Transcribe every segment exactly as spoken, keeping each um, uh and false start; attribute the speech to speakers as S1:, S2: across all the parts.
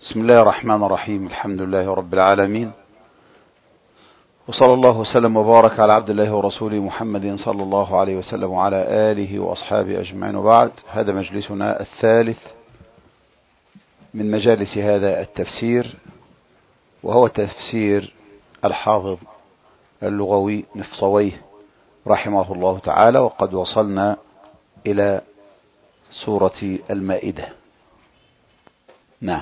S1: بسم الله الرحمن الرحيم. الحمد لله رب العالمين، وصلى الله وسلم وبارك على عبد الله ورسوله محمد صلى الله عليه وسلم وعلى آله وأصحابه أجمعين، وبعد. هذا مجلسنا الثالث من مجالس هذا التفسير، وهو تفسير الحافظ اللغوي نفطويه رحمه الله تعالى، وقد وصلنا إلى سورة المائدة. نعم.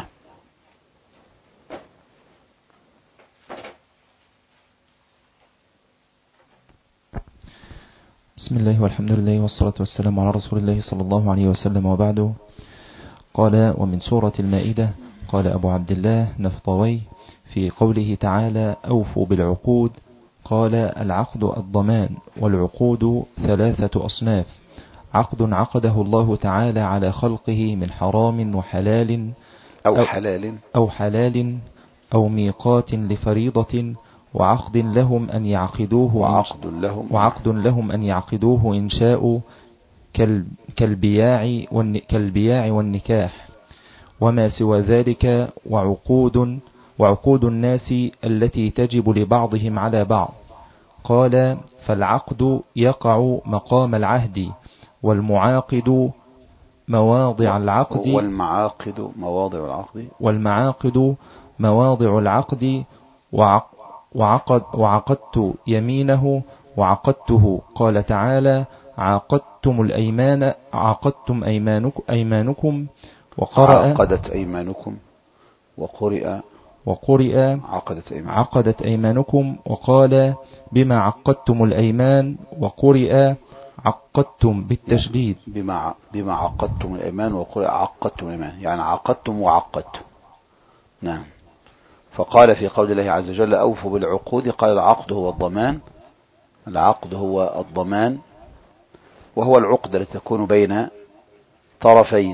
S2: بسم الله والحمد لله والصلاة والسلام على رسول الله صلى الله عليه وسلم، وبعده. قال: ومن سورة المائدة. قال أبو عبد الله نفطوي في قوله تعالى: أوفوا بالعقود. قال: العقد الضمان، والعقود ثلاثة أصناف: عقد عقده الله تعالى على خلقه من حرام وحلال
S1: أو حلال
S2: أو حلال أو ميقات لفريضة، وعقد لهم أن يعقدوه
S1: وعقد لهم
S2: وعقد لهم أن يعقدوه إن شاءوا كالبياع كالبياع والنكاح، وما سوى ذلك وعقود وعقود الناس التي تجب لبعضهم على بعض. قال: فالعقد يقع مقام العهد، والمعاقد مواضع العقد
S1: والمعاقد مواضع العقد
S2: والمعاقد مواضع العقد وعقد وعقدت يمينه وعقدته. قال تعالى: عقدتم الأيمان عقدتم أيمانكم, أيمانكم وقرأ
S1: عقدت أيمانكم وقرئ
S2: وقرئ
S1: عقدت أيمانكم,
S2: عقدت أيمانكم وقال: بما عقدتم الأيمان، وقرئ عقدتم بالتشديد.
S1: بما بما عقدتم الأيمان وقرئ عقدتم الأيمان، يعني عقدتم وعقدتم. نعم. فقال في قول الله عز وجل: أوفوا بالعقود. قال: العقد هو الضمان. العقد هو الضمان، وهو العقد التي تكون بين طرفين،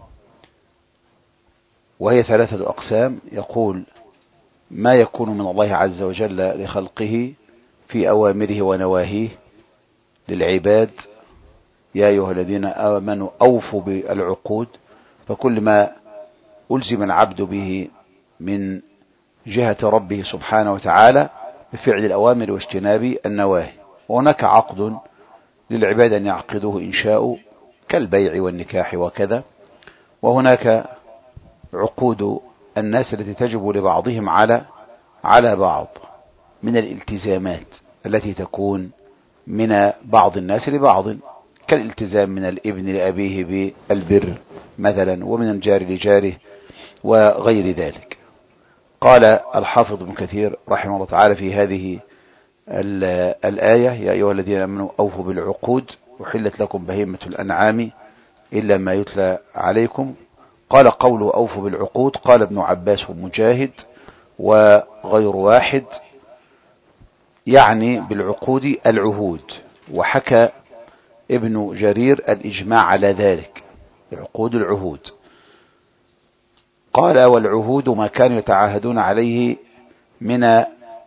S1: وهي ثلاثة أقسام. يقول: ما يكون من الله عز وجل لخلقه في أوامره ونواهيه للعباد، يا أيها الذين آمنوا أوفوا بالعقود. فكل ما ألزم العبد به من جهة ربه سبحانه وتعالى بفعل الأوامر واجتناب النواهي. وهناك عقد للعباد أن يعقدوه إن شاءوا كالبيع والنكاح وكذا. وهناك عقود الناس التي تجب لبعضهم على على بعض من الالتزامات التي تكون من بعض الناس لبعض، كالالتزام من الابن لأبيه بالبر مثلا، ومن الجار لجاره وغير ذلك. قال الحافظ ابن كثير رحمه الله تعالى في هذه الآية: يا أيها الذين آمنوا أوفوا بالعقود، وحلت لكم بهيمة الأنعام إلا ما يتلى عليكم. قال: قوله أوفوا بالعقود، قال ابن عباس ومجاهد وغير واحد، يعني بالعقود العهود. وحكى ابن جرير الإجماع على ذلك، عقود العهود. قال: والعهود ما كانوا يتعاهدون عليه من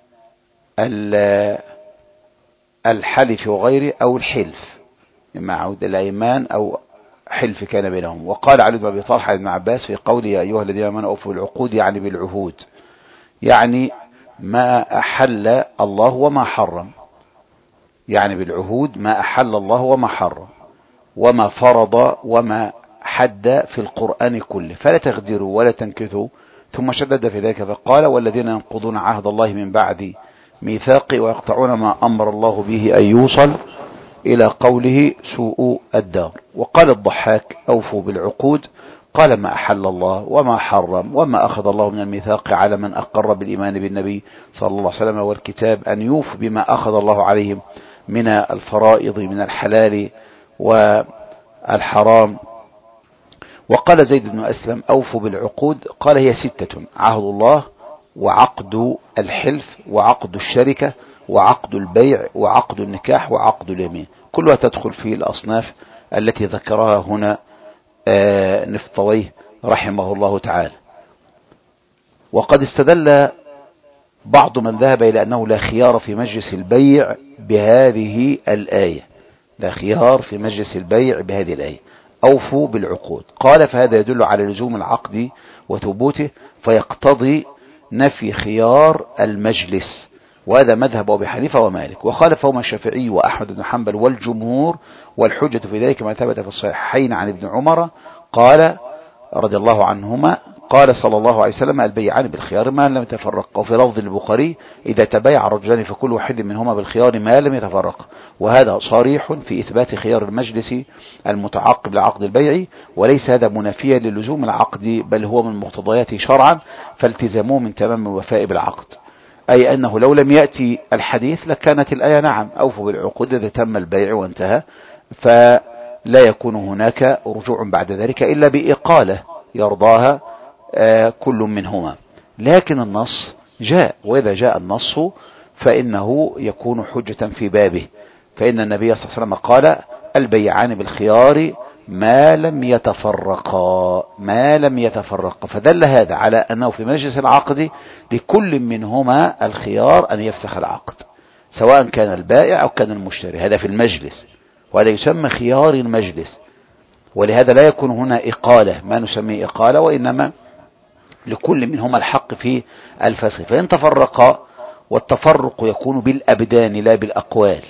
S1: الحلف وغيره، أو الحلف، إما عود الأيمان أو حلف كان بينهم. وقال علي بن أبي طلحة ابن عباس في قوله: يا أيها الذين آمنوا أوفوا بالعقود، يعني بالعهود، يعني ما أحل الله وما حرم، يعني بالعهود ما أحل الله وما حرم، وما فرض وما حد في القرآن كله، فلا تغدروا ولا تنكثوا. ثم شدد في ذلك فقال: والذين ينقضون عهد الله من بعد ميثاقه ويقطعون ما أمر الله به أن يوصل، إلى قوله: سوء الدار. وقال الضحاك: أوفوا بالعقود، قال: ما أحل الله وما حرم وما أخذ الله من الميثاق على من أقر بالإيمان بالنبي صلى الله عليه وسلم والكتاب أن يوفوا بما أخذ الله عليهم من الفرائض من الحلال والحرام. وقال زيد بن أسلم: أوفوا بالعقود، قال: هي ستة: عهد الله، وعقد الحلف، وعقد الشركة، وعقد البيع، وعقد النكاح، وعقد اليمين. كلها تدخل في الأصناف التي ذكرها هنا نفطويه رحمه الله تعالى. وقد استدل بعض من ذهب إلى أنه لا خيار في مجلس البيع بهذه الآية، لا خيار في مجلس البيع بهذه الآية: أوفوا بالعقود. قال: فهذا يدل على لزوم العقد وثبوته، فيقتضي نفي خيار المجلس، وهذا مذهب أبي حنيفة ومالك، وخالفهما الشافعي وأحمد بن حنبل والجمهور، والحجة في ذلك ما ثبت في الصحيحين عن ابن عمر قال رضي الله عنهما قال صلى الله عليه وسلم: البيعان بالخيار ما لم يتفرقا. وفي لفظ البخاري: إذا تبايع رجلان فكل واحد منهما بالخيار ما لم يتفرقا. وهذا صريح في إثبات خيار المجلس المتعقب لعقد البيع، وليس هذا منافيا للزوم العقد، بل هو من مقتضياته شرعا، فالتزامه من تمام الوفاء بالعقد. أي أنه لو لم يأتي الحديث لكانت الآية: نعم أوفوا بالعقود إذا تم البيع وانتهى، فلا يكون هناك رجوع بعد ذلك إلا بإقالة يرضاها كل منهما. لكن النص جاء، وإذا جاء النص فإنه يكون حجة في بابه، فإن النبي صلى الله عليه وسلم قال: البيعان بالخيار ما لم يتفرقا، ما لم يتفرقا. فدل هذا على أنه في مجلس العقد لكل منهما الخيار أن يفسخ العقد، سواء كان البائع أو كان المشتري، هذا في المجلس، وهذا يسمى خيار المجلس. ولهذا لا يكون هنا إقالة، ما نسميه إقالة، وإنما لكل منهما الحق في الفسخ. فإن تفرقا، والتفرق يكون بالأبدان لا بالأقوال،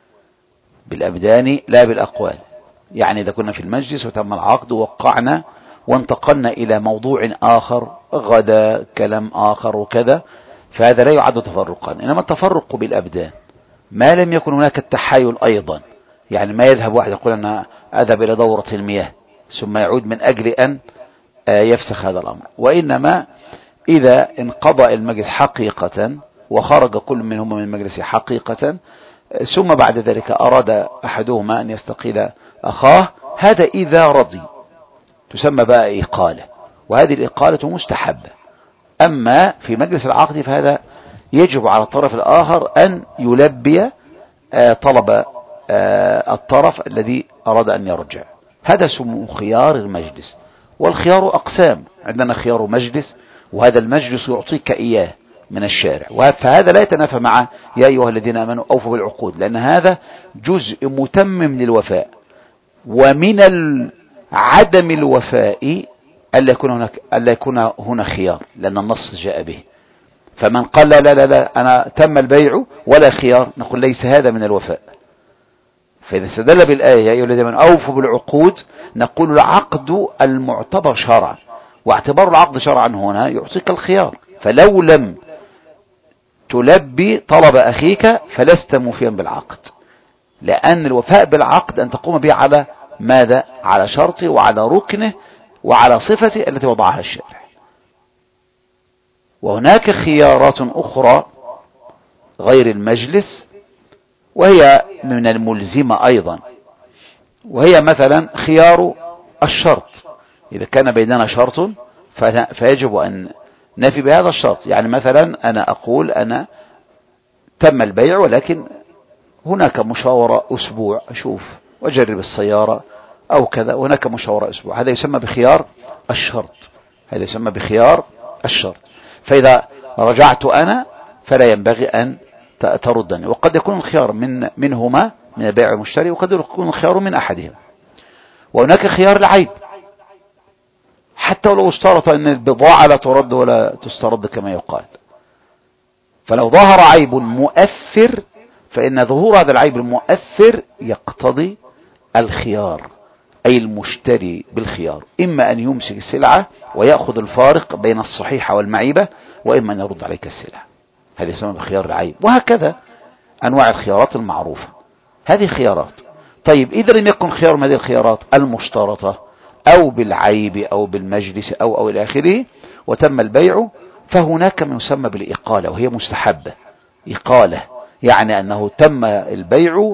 S1: بالأبدان لا بالأقوال. يعني إذا كنا في المجلس وتم العقد ووقعنا وانتقلنا إلى موضوع آخر، غدا كلام آخر وكذا، فهذا لا يعد تفرقا، إنما التفرق بالأبدان ما لم يكن هناك التحايل أيضا. يعني ما يذهب واحد يقول أنا أذهب إلى دورة المياه ثم يعود من أجل أن يفسخ هذا الأمر، وإنما إذا انقضى المجلس حقيقة وخرج كل منهما من المجلس حقيقة، ثم بعد ذلك أراد أحدهما أن يستقيل أخاه، هذا إذا رضي تسمى بقى إقالة، وهذه الإقالة مستحبة. أما في مجلس العقد فهذا يجب على الطرف الآخر أن يلبي طلب الطرف الذي أراد أن يرجع. هذا اسمه خيار المجلس. والخيار أقسام، عندنا خيار مجلس، وهذا المجلس يعطيك إياه من الشارع، فهذا لا يتنافى مع يا أيها الذين آمنوا أوفوا بالعقود، لأن هذا جزء متمم للوفاء. ومن عدم الوفاء ألا يكون هناك ألا يكون هنا خيار، لأن النص جاء به. فمن قال لا لا لا, لا أنا تم البيع ولا خيار، نقول ليس هذا من الوفاء. فإذا استدل بالآية يا أيها الذين آمنوا أوفوا بالعقود، نقول العقد المعتبر شرعا، واعتبار العقد شرعا هنا يعطيك الخيار. فلو لم تلبي طلب أخيك فلست موفيا بالعقد، لأن الوفاء بالعقد أن تقوم به على ماذا؟ على شرطه وعلى ركنه وعلى صفته التي وضعها الشارع. وهناك خيارات أخرى غير المجلس، وهي من الملزمة أيضا، وهي مثلا خيار الشرط. إذا كان بيننا شرط فيجب أن نفي بهذا الشرط. يعني مثلا أنا أقول أنا تم البيع، ولكن هناك مشاورة أسبوع أشوف وأجرب السيارة أو كذا، هناك مشاورة أسبوع، هذا يسمى بخيار الشرط، هذا يسمى بخيار الشرط. فإذا رجعت أنا فلا ينبغي أن تردني. وقد يكون الخيار من منهما من البيع والمشتري، وقد يكون الخيار من أحدهما. وهناك خيار العيب، حتى ولو اشترط أن البضاعة لا ترد ولا تسترد كما يقال. فلو ظهر عيب مؤثر فإن ظهور هذا العيب المؤثر يقتضي الخيار، أي المشتري بالخيار، إما أن يمسك السلعة ويأخذ الفارق بين الصحيحة والمعيبة، وإما أن يرد عليك السلعة. هذا يسمى بخيار العيب. وهكذا أنواع الخيارات المعروفة، هذه خيارات. طيب إذا لم يكن خيار من هذه الخيارات المشترطة أو بالعيب أو بالمجلس أو أو إلى آخره وتم البيع، فهناك ما يسمى بالإقالة، وهي مستحبة. إقالة يعني أنه تم البيع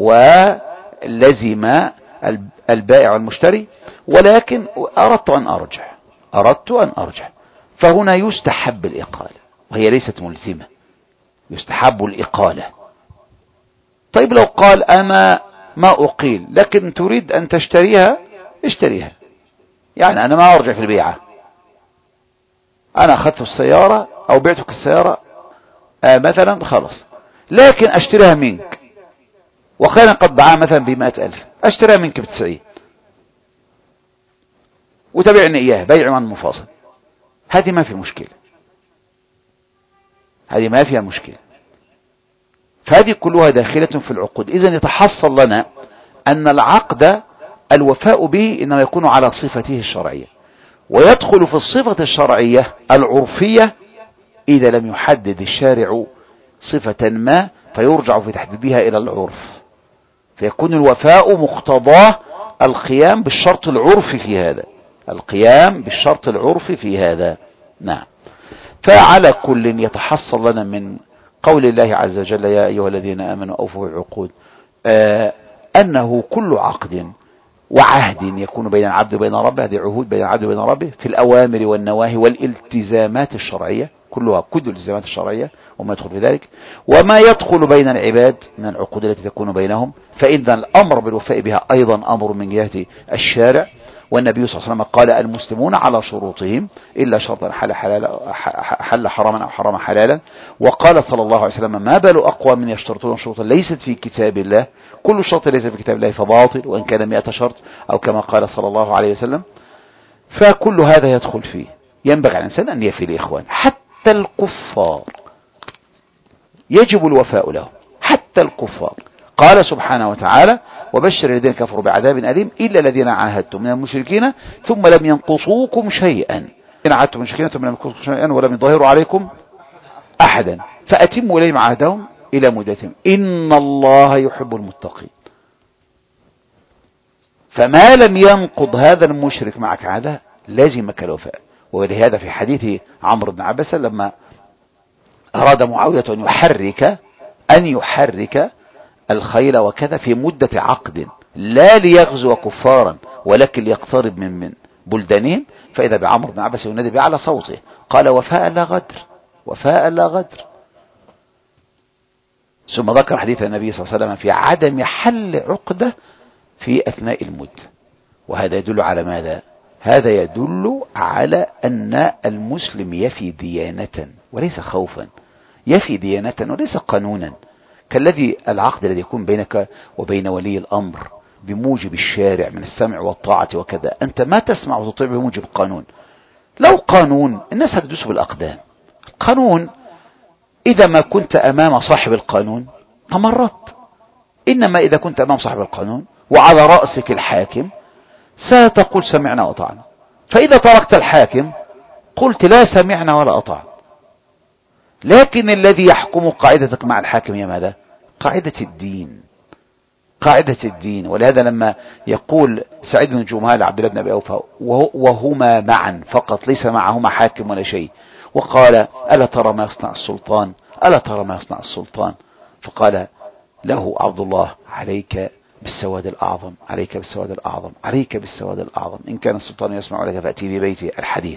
S1: ولزم البائع والمشتري، ولكن أردت أن أرجع أردت أن أرجع فهنا يستحب الإقالة، وهي ليست ملزمة، يستحب الإقالة. طيب لو قال أنا ما أقيل لكن تريد أن تشتريها، اشتريها، يعني أنا ما أرجع في البيعة، أنا أخذت السيارة أو بعتك السيارة آه مثلا خلاص، لكن أشتريها منك وكان قد باعها مثلا بمائة ألف، أشتريها منك بتسعين وتبعني إياه بيع عن مفاصل، هذه ما في مشكلة، هذه ما فيها مشكلة. فهذه كلها داخلة في العقود. إذن يتحصل لنا أن العقد الوفاء به إنما يكون على صفته الشرعية، ويدخل في الصفة الشرعية العرفية إذا لم يحدد الشارع صفة ما فيرجع في تحديدها إلى العرف، فيكون الوفاء مقتضاه القيام بالشرط العرفي في هذا، القيام بالشرط العرفي في هذا. نعم. فعلى كل يتحصل لنا من قول الله عز وجل يا أيها الذين آمنوا أوفوا العقود آه أنه كل عقد وعهد يكون بين العبد وبين ربه، هذه عهود بين العبد وبين ربه في الأوامر والنواهي والالتزامات الشرعية، كلها كل الالتزامات الشرعية وما يدخل في ذلك، وما يدخل بين العباد من العقود التي تكون بينهم، فإن الأمر بالوفاء بها أيضا أمر من جهة الشارع. والنبي صلى الله عليه وسلم قال المسلمون على شروطهم إلا شرطا حل, حلال حل حراما أو حرام حلالا. وقال صلى الله عليه وسلم ما بال أقوى من يشترطون شروطا ليست في كتاب الله، كل شرط ليس في كتاب الله فباطل وإن كان مئة شرط أو كما قال صلى الله عليه وسلم. فكل هذا يدخل فيه. ينبغي على الإنسان أن يفي الإخوان، حتى الكفار يجب الوفاء له، حتى الكفار. قال سبحانه وتعالى وبشر الذين كفروا بعذاب أليم إلا الذين عاهدتم من المشركين ثم لم ينقصوكم شيئا، إن عاهدتم من المشركين ثم لم ينقصوكم شيئا ولم يظاهروا عليكم أحدا فأتموا إليهم عهدهم إلى مدتهم إن الله يحب المتقين. فما لم ينقض هذا المشرك معك عهده لازمك الوفاء. ولهذا في حديث عمرو بن عباس لما أراد معاوية أن يحرك أن يحرك الخيل وكذا في مدة عقد لا ليغزو كفارا ولكن ليقترب من من بلدانهم، فإذا بعمرو بن عباس ينادي بأعلى صوته قال وفاء لا غدر، وفاء لا غدر. ثم ذكر حديث النبي صلى الله عليه وسلم في عدم حل عقدة في أثناء المدة. وهذا يدل على ماذا؟ هذا يدل على أن المسلم يفي ديانة وليس خوفا، يفي ديانة وليس قانونا، كالذي العقد الذي يكون بينك وبين ولي الأمر بموجب الشارع من السمع والطاعة وكذا. أنت ما تسمع وتطيع بموجب قانون. لو قانون الناس هتدوس بالأقدام. القانون إذا ما كنت أمام صاحب القانون تمرت، إنما إذا كنت أمام صاحب القانون وعلى رأسك الحاكم ستقول سمعنا وأطعنا. فإذا تركت الحاكم قلت لا سمعنا ولا أطعنا. لكن الذي يحكم قاعدتك مع الحاكم هي ماذا؟ قاعدة الدين، قاعدة الدين. ولهذا لما يقول سعيد بن جمال عبد الله بن أبي أوفى وهما معا فقط ليس معهما حاكم ولا شيء، وقال ألا ترى ما يصنع السلطان، ألا ترى ما يصنع السلطان، فقال له عبد الله عليك بالسواد الأعظم، عليك بالسواد الأعظم، عليك بالسواد الأعظم، إن كان السلطان يسمع لك فأتي ببيتي الحديث.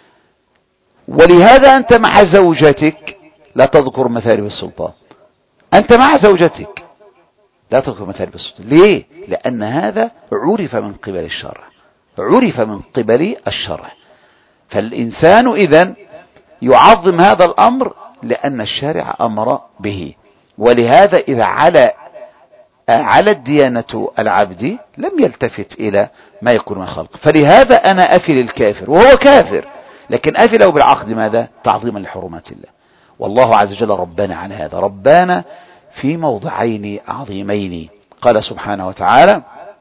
S1: ولهذا أنت مع زوجتك لا تذكر مثالب السلطان، أنت مع زوجتك لا تذكر مثالب السلطان. ليه؟ لأن هذا عرف من قبل الشرع، عرف من قبل الشرع. فالإنسان إذن يعظم هذا الأمر لأن الشارع أمر به. ولهذا إذا على على الديانة العبد لم يلتفت إلى ما يكون من خلق. فلهذا أنا أفي للكافر وهو كافر، لكن أفي له بالعقد ماذا؟ تعظيما لحرمات الله. والله عز وجل ربنا على هذا، ربنا في موضعين عظيمين. قال سبحانه وتعالى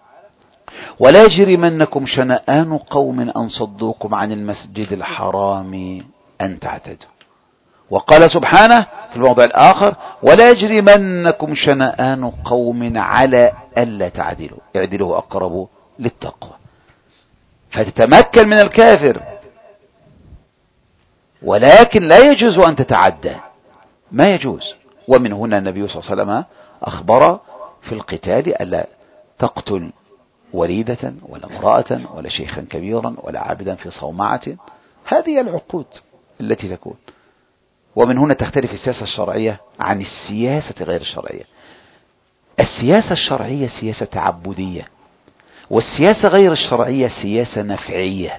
S1: ولا يجرمنكم شنآن قوم أن صدوكم عن المسجد الحرام أن تعتدوا. وقال سبحانه في الموضع الآخر ولا يجرمنكم شنآن قوم على ألا تعدلوا، اعدلوا أقرب للتقوى. فتتمكن من الكافر، ولكن لا يجوز أن تتعدى، ما يجوز. ومن هنا النبي صلى الله عليه وسلم أخبر في القتال ألا تقتل وليدة ولا امرأة ولا شيخا كبيرا ولا عابدا في صومعة. هذه العقود التي تكون. ومن هنا تختلف السياسة الشرعية عن السياسة غير الشرعية. السياسة الشرعية سياسة تعبدية، والسياسة غير الشرعية سياسة نفعية.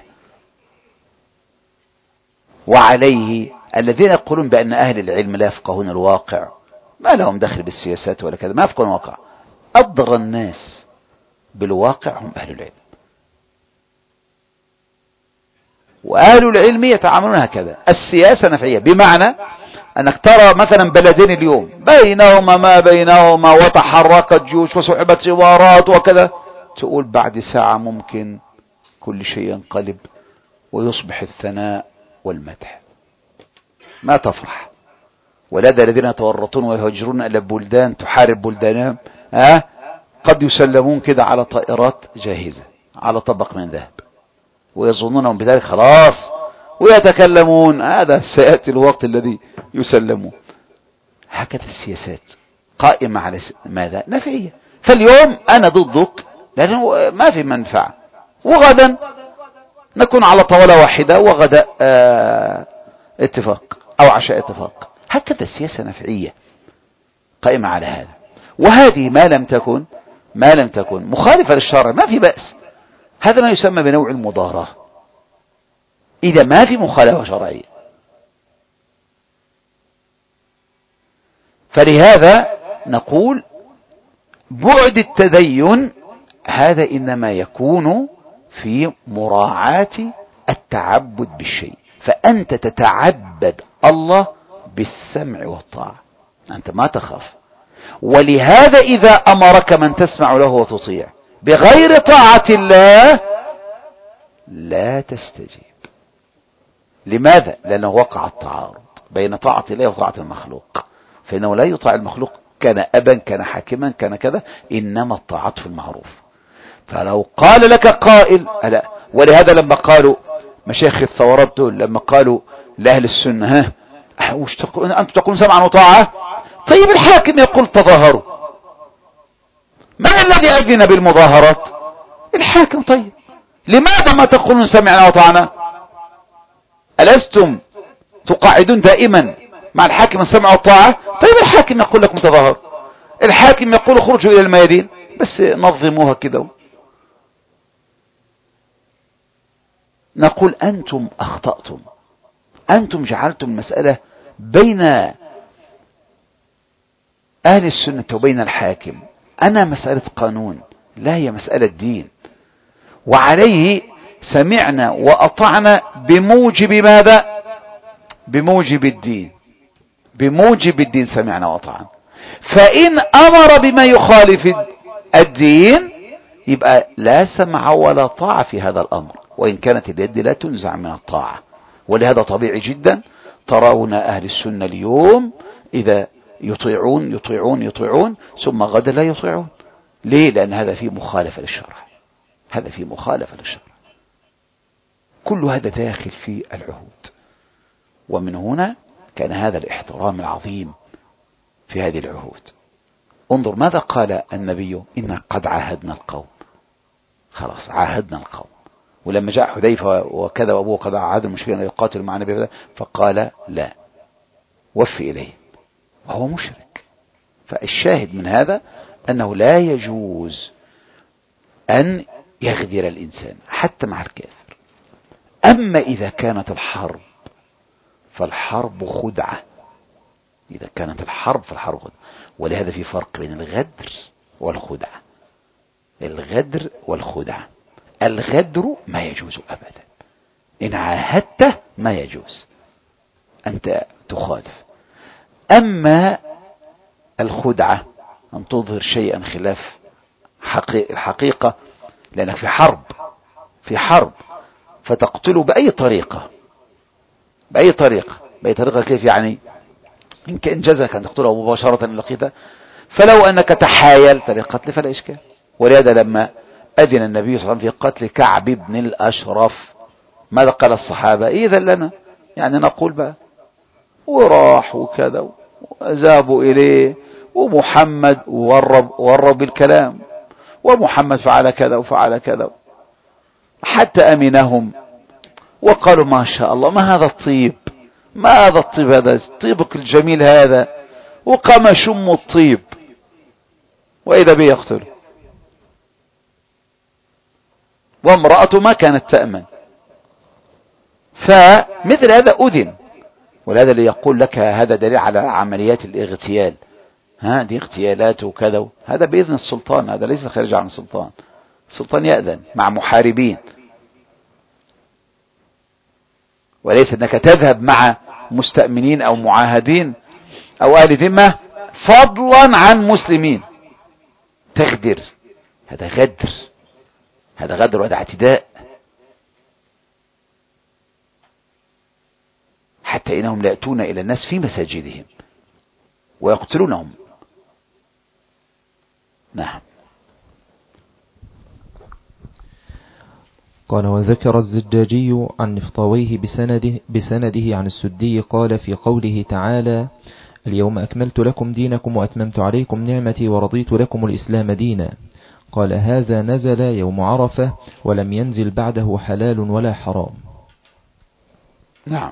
S1: وعليه الذين يقولون بأن أهل العلم لا يفقهون الواقع ما لهم دخل بالسياسات ولا كذا، ما يفقهون الواقع. أضر الناس بالواقع هم أهل العلم. وأهل العلم يتعاملون هكذا. السياسة نفعية، بمعنى أنك ترى مثلا بلدين اليوم بينهما ما بينهما وتحركت جيوش وسحبت سوارات وكذا، تقول بعد ساعة ممكن كل شيء ينقلب ويصبح الثناء والمدح، ما تفرح. ولدى الذين يتورطون ويهجرون إلى بلدان تحارب بلدانهم ها قد يسلمون كده على طائرات جاهزة على طبق من ذهب، ويظنونهم بذلك خلاص، ويتكلمون هذا سيأتي الوقت الذي يسلمون. هكذا السياسات قائمة على ماذا؟ نفعية. فاليوم أنا ضدك لأنه ما في منفعة، وغدا نكون على طاولة واحدة وغدا آه اتفاق أو عشاء اتفاق. هكذا السياسة نفعية قائمة على هذا. وهذه ما لم تكن ما لم تكن مخالفة للشرع ما في بأس، هذا ما يسمى بنوع المضاراة إذا ما في مخالفة شرعية. فلهذا نقول بعد التدين هذا إنما يكون في مراعاة التعبد بالشيء، فأنت تتعبد الله بالسمع والطاعة، أنت ما تخاف. ولهذا إذا أمرك من تسمع له وتطيع بغير طاعة الله لا تستجيب. لماذا؟ لأنه وقع التعارض بين طاعة الله وطاعة المخلوق، فإنه لا يطاع المخلوق كان أبا كان حاكما كان كذا، إنما الطاعة في المعروف. فلو قال لك قائل ألا، ولهذا لما قالوا مشايخ الثورات دول لما قالوا لأهل السنة ها وش تقولون أنتم تقولون سمعا وطاعة، طيب الحاكم يقول تظاهروا، من الذي أذن بالمظاهرات؟ الحاكم. طيب لماذا ما تقولون سمعنا وطاعنا؟ ألستم تقاعدون دائما مع الحاكم السمع والطاعة؟ طيب الحاكم يقول لكم تظاهروا، الحاكم يقول خرجوا إلى الميادين، بس نظموها كده. نقول أنتم أخطأتم، أنتم جعلتم المسألة بين أهل السنة وبين الحاكم، أنا مسألة قانون لا هي مسألة دين، وعليه سمعنا وأطعنا بموجب ماذا؟ بموجب الدين، بموجب الدين سمعنا وأطعنا. فإن أمر بما يخالف الدين يبقى لا سمع ولا طاعة في هذا الأمر، وإن كانت اليد لا تنزع من الطاعة. ولهذا طبيعي جدا ترون أهل السنة اليوم إذا يطيعون يطيعون يطيعون ثم غدا لا يطيعون. ليه؟ لأن هذا فيه مخالفة للشرع، هذا فيه مخالفة للشرع. كل هذا داخل في العهود، ومن هنا كان هذا الاحترام العظيم في هذه العهود. انظر ماذا قال النبي: إنا قد عاهدنا القوم. خلاص عاهدنا القوم. ولما جاء حذيفة وكذا وأبوه قد عاهد المشركين أن يقاتلوا مع النبي فقال لا وفي إليه وهو مشرك. فالشاهد من هذا أنه لا يجوز أن يغدر الإنسان حتى مع الكافر. أما إذا كانت الحرب فالحرب خدعة، إذا كانت الحرب فالحرب خدعة. ولهذا في فرق بين الغدر والخدعة. الغدر والخدعة، الغدر ما يجوز أبدا، إن عاهدته ما يجوز، أنت تخالف. أما الخدعة أن تظهر شيئا خلاف الحقيقة، لأنك في حرب في حرب فتقتله بأي طريقة بأي طريقة بأي طريقة كيف يعني؟ إن كان جزاك أن تقتله مباشرة إن لقيته، فلو أنك تحايلت للقتل فلا إشكال. ولهذا لما أذن النبي صلى الله عليه وسلم في قتل كعب بن الأشرف ماذا قال الصحابة؟ إذا لنا يعني نقول بقى، وراح وكذا وذهبوا إليه، ومحمد ورب ورب بالكلام، ومحمد فعل كذا وفعل كذا، حتى أمنهم وقالوا ما شاء الله ما هذا الطيب، ما هذا الطيب، هذا طيبك الجميل هذا، وقام شم الطيب وإذا به يقتله، وامرأته ما كانت تأمن. فمثل هذا أذن. ولهذا اللي يقول لك هذا دليل على عمليات الاغتيال، ها دي اغتيالات وكذا، هذا بإذن السلطان، هذا ليس خارج عن السلطان. السلطان يأذن مع محاربين. وليس أنك تذهب مع مستأمنين أو معاهدين أو أهل ذمة فضلا عن مسلمين تغدر. هذا غدر، هذا غدر وهذا اعتداء. حتى إنهم لا يأتون إلى الناس في مساجدهم ويقتلونهم. نعم.
S2: قال وذكر الزجاجي عن نفطاويه بسنده, بسنده عن السدي قال في قوله تعالى اليوم أكملت لكم دينكم وأتممت عليكم نعمتي ورضيت لكم الإسلام دينا. قال هذا نزل يوم عرفة ولم ينزل بعده حلال ولا حرام.
S1: نعم.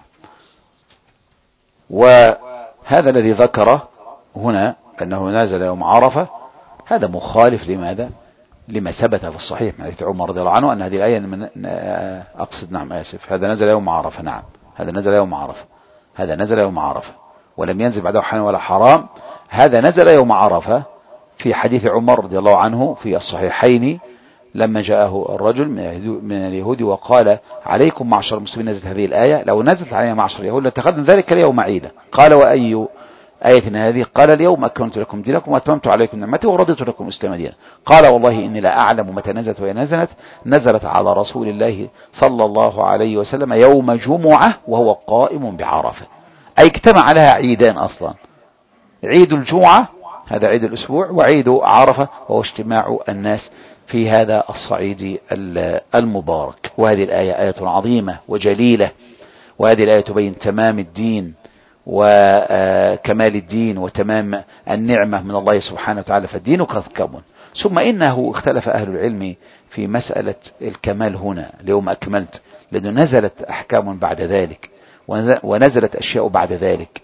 S1: وهذا الذي ذكره هنا أنه نزل يوم عرفة هذا مخالف لماذا؟ لما ثبت في الصحيح من حديث عمر رضي الله عنه أن هذه الآية من أقصد نعم آسف هذا نزل يوم عرفة. نعم هذا نزل يوم عرفة هذا نزل يوم عرفة ولم ينزل بعده حلال ولا حرام. هذا نزل يوم عرفة في حديث عمر رضي الله عنه في الصحيحين لما جاءه الرجل من اليهود وقال عليكم معشر المسلمين نزلت هذه الآية لو نزلت علينا معشر اليهود لاتخذنا ذلك اليوم عيدا. قال وأي آية هذه؟ قال اليوم أكملت لكم دينكم وأتممت عليكم نعمتي ورضيت لكم الإسلام دينا. قال والله إني لا أعلم متى نزلت وهي نزلت نزلت على رسول الله صلى الله عليه وسلم يوم جمعة وهو قائم بعرفة، أي اجتمع لها عيدان أصلا، عيد الجمعة هذا عيد الأسبوع وعيد عرفة وهو اجتماع الناس في هذا الصعيد المبارك. وهذه الآية آية عظيمة وجليلة، وهذه الآية تبين تمام الدين وكمال الدين وتمام النعمة من الله سبحانه وتعالى، فالدين قد كمل. ثم إنه اختلف أهل العلم في مسألة الكمال هنا اليوم أكملت، لأنه نزلت أحكام بعد ذلك ونزلت أشياء بعد ذلك،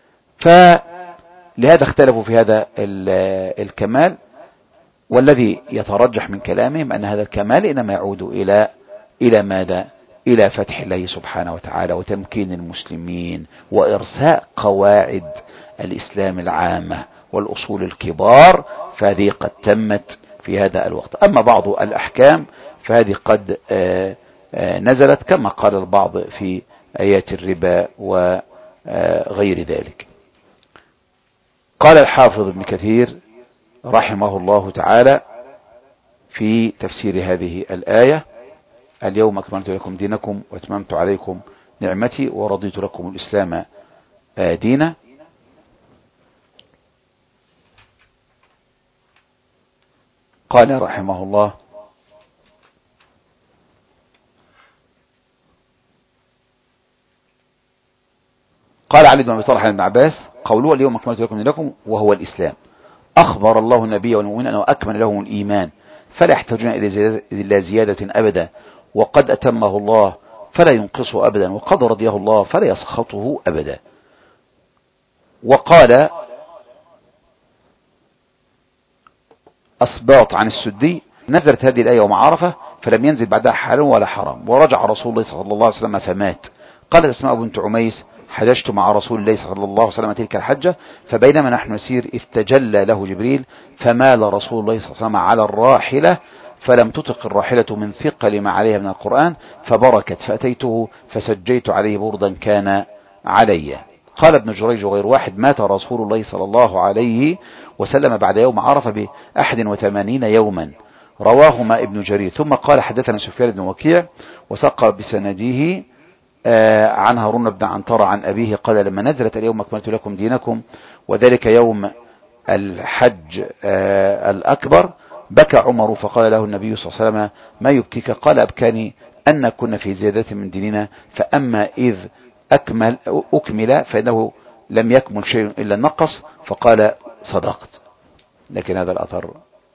S1: فلهذا اختلفوا في هذا الكمال. والذي يترجح من كلامهم أن هذا الكمال إنما يعود إلى إلى ماذا؟ إلى فتح الله سبحانه وتعالى وتمكين المسلمين وإرساء قواعد الإسلام العامة والأصول الكبار، فهذه قد تمت في هذا الوقت. أما بعض الأحكام فهذه قد نزلت كما قال البعض في آيات الربا وغير ذلك. قال الحافظ ابن كثير رحمه الله تعالى في تفسير هذه الآية اليوم أكملت لكم دينكم وأتممت عليكم نعمتي ورضيت لكم الإسلام دينا. قال رحمه الله قال علي بن أبي طالب عن ابن عباس قوله اليوم أكملت لكم دينكم وهو الإسلام، أخبر الله النبي والمؤمنين أنه أكمل لهم الإيمان فلا يحتاجون إلى زيادة أبدا، وقد أتمه الله فلا ينقصه أبدا، وقد رضيه الله فلا يسخطه أبدا. وقال أسباط عن السدي نزلت هذه الآية يوم عرفة فلم ينزل بعدها حلال ولا حرام، ورجع رسول الله صلى الله عليه وسلم فمات. قالت أسماء بنت عميس حججت مع رسول الله صلى الله عليه وسلم تلك الحجة، فبينما نحن نسير إذ تجلى له جبريل فمال رسول الله صلى الله عليه وسلم على الراحلة فلم تطق الراحلة من ثقل ما عليها من القرآن فبركت، فأتيته فسجيت عليه بردا كان علي. قال ابن جريج وغير واحد مات رسول الله صلى الله عليه وسلم بعد يوم عرفة بأحد وثمانين يوما، رواهما ابن جرير. ثم قال حدثنا سفيان بن وكيع وسق بسنده عن هارون بن عنترة عن أبيه قال لما نزلت اليوم أكملت لكم دينكم وذلك يوم الحج الأكبر بكى عمر فقال له النبي صلى الله عليه وسلم ما يبكيك؟ قال أبكاني أن كنا في زيادة من ديننا، فأما إذ أكمل, أكمل فإنه لم يكمل شيء إلا النقص. فقال صدقت. لكن هذا الأثر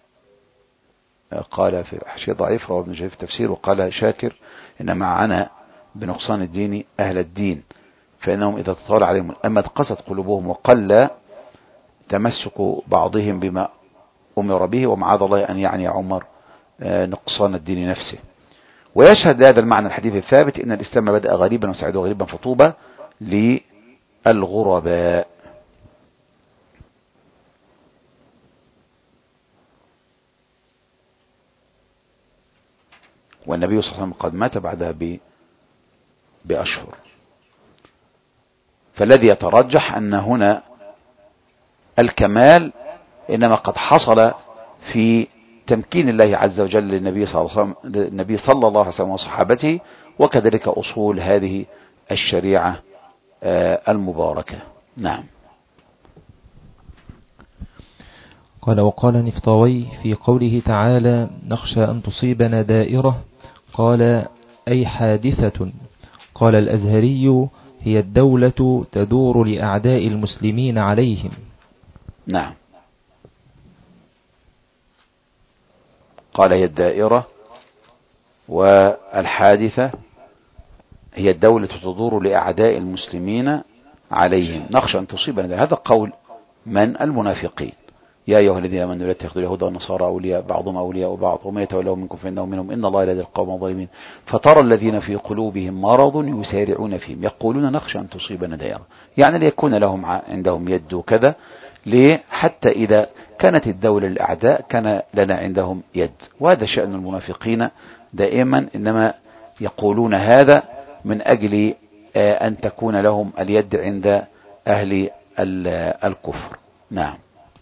S1: قال في حاشية ضعيف رواه ابن جرير في التفسير. وقال شاكر إن معنا بنقصان الدين أهل الدين فإنهم إذا تطال عليهم الأمد قست قلوبهم وقل تمسك بعضهم بما أمر به، ومعاذ الله أن يعني عمر نقصان الدين نفسه. ويشهد هذا المعنى الحديث الثابت إن الإسلام بدأ غريبا وسعيد غريبا فطوبى للغرباء. والنبي صلى الله عليه وسلم قد مات بعدها بأشهر فالذي يترجح أن هنا الكمال إنما قد حصل في تمكين الله عز وجل للنبي صلى الله عليه وسلم, للنبي صلى الله عليه وسلم وصحابته، وكذلك أصول هذه الشريعة المباركة. نعم.
S2: قال وقال نفطاوي في قوله تعالى نخشى أن تصيبنا دائرة، قال أي حادثة. قال الأزهري هي الدولة تدور لأعداء المسلمين عليهم.
S1: نعم. قال هي الدائرة، والحادثة هي الدولة تدور لأعداء المسلمين عليهم. نخشى أن تصيبنا، هذا قول من؟ المنافقين. يا أيها الذين آمنوا لا تتخذوا اليهود والنصارى أولياء بعضهم أولياء بعض ومن يتولوا منكم فإنه منهم إن الله لا يهدي القوم الظالمين فترى الذين في قلوبهم مرض يسارعون فيهم يقولون نخشى أن تصيبنا دائرة، يعني ليكون لهم عندهم يد وكذا، ليه؟ حتى إذا كانت الدولة للأعداء كان لنا عندهم يد. وهذا شأن المنافقين دائما، إنما يقولون هذا من أجل أن تكون لهم اليد عند أهل الكفر. نعم.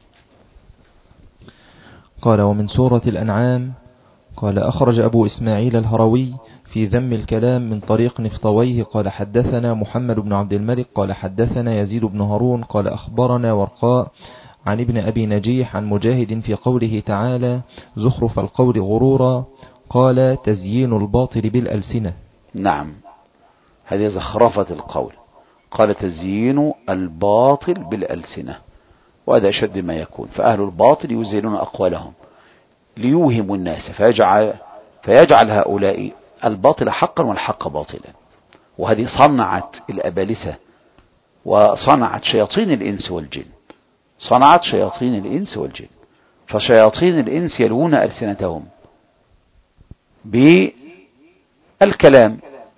S2: قال ومن سورة الأنعام قال أخرج أبو إسماعيل الهروي في ذم الكلام من طريق نفطويه قال حدثنا محمد بن عبد الملك قال حدثنا يزيد بن هارون قال أخبرنا ورقاء عن ابن أبي نجيح عن مجاهد في قوله تعالى زخرف القول غرورا، قال تزيين الباطل بالألسنة.
S1: نعم، هذه زخرفة القول، قال تزيين الباطل بالألسنة، وهذا أشد ما يكون. فأهل الباطل يزيلون أقوالهم ليوهموا الناس، فيجعل, فيجعل هؤلاء الباطل حقا والحق باطلا. وهذه صنعت الأبالسة وصنعت شياطين الإنس والجن، صنعت شياطين الإنس والجن. فشياطين الإنس يلوون ألسنتهم بالكلام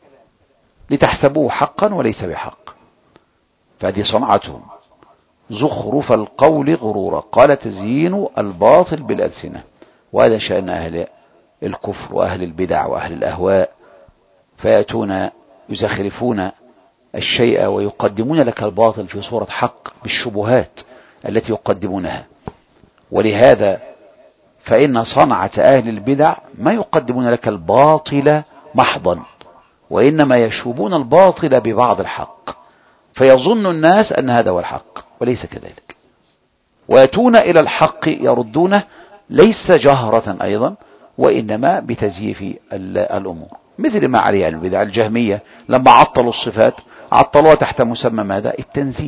S1: لتحسبوه حقا وليس بحق، فهذه صنعتهم. زخرف القول غرورا، قال تزيين الباطل بالألسنة، وهذا شأن أهل الكفر وأهل البدع وأهل الأهواء، فيأتون يزخرفون الشيء ويقدمون لك الباطل في صورة حق بالشبهات التي يقدمونها. ولهذا فإن صنعة أهل البدع ما يقدمون لك الباطل محضا، وإنما يشوبون الباطل ببعض الحق، فيظن الناس أن هذا هو الحق وليس كذلك، ويأتون إلى الحق يردونه ليس جهرة أيضا، وإنما بتزييف الأمور، مثل ما عليه البدع. الجهمية لما عطلوا الصفات عطلوها تحت مسمى ماذا؟ التنزيه،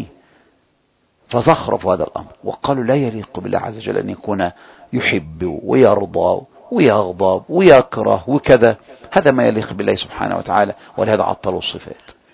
S1: فزخرفوا هذا الأمر وقالوا لا يليق بالله عز وجل أن يكون يحب ويرضى ويغضب ويكره وكذا، هذا ما يليق بالله سبحانه وتعالى، ولهذا عطلوا الصفات.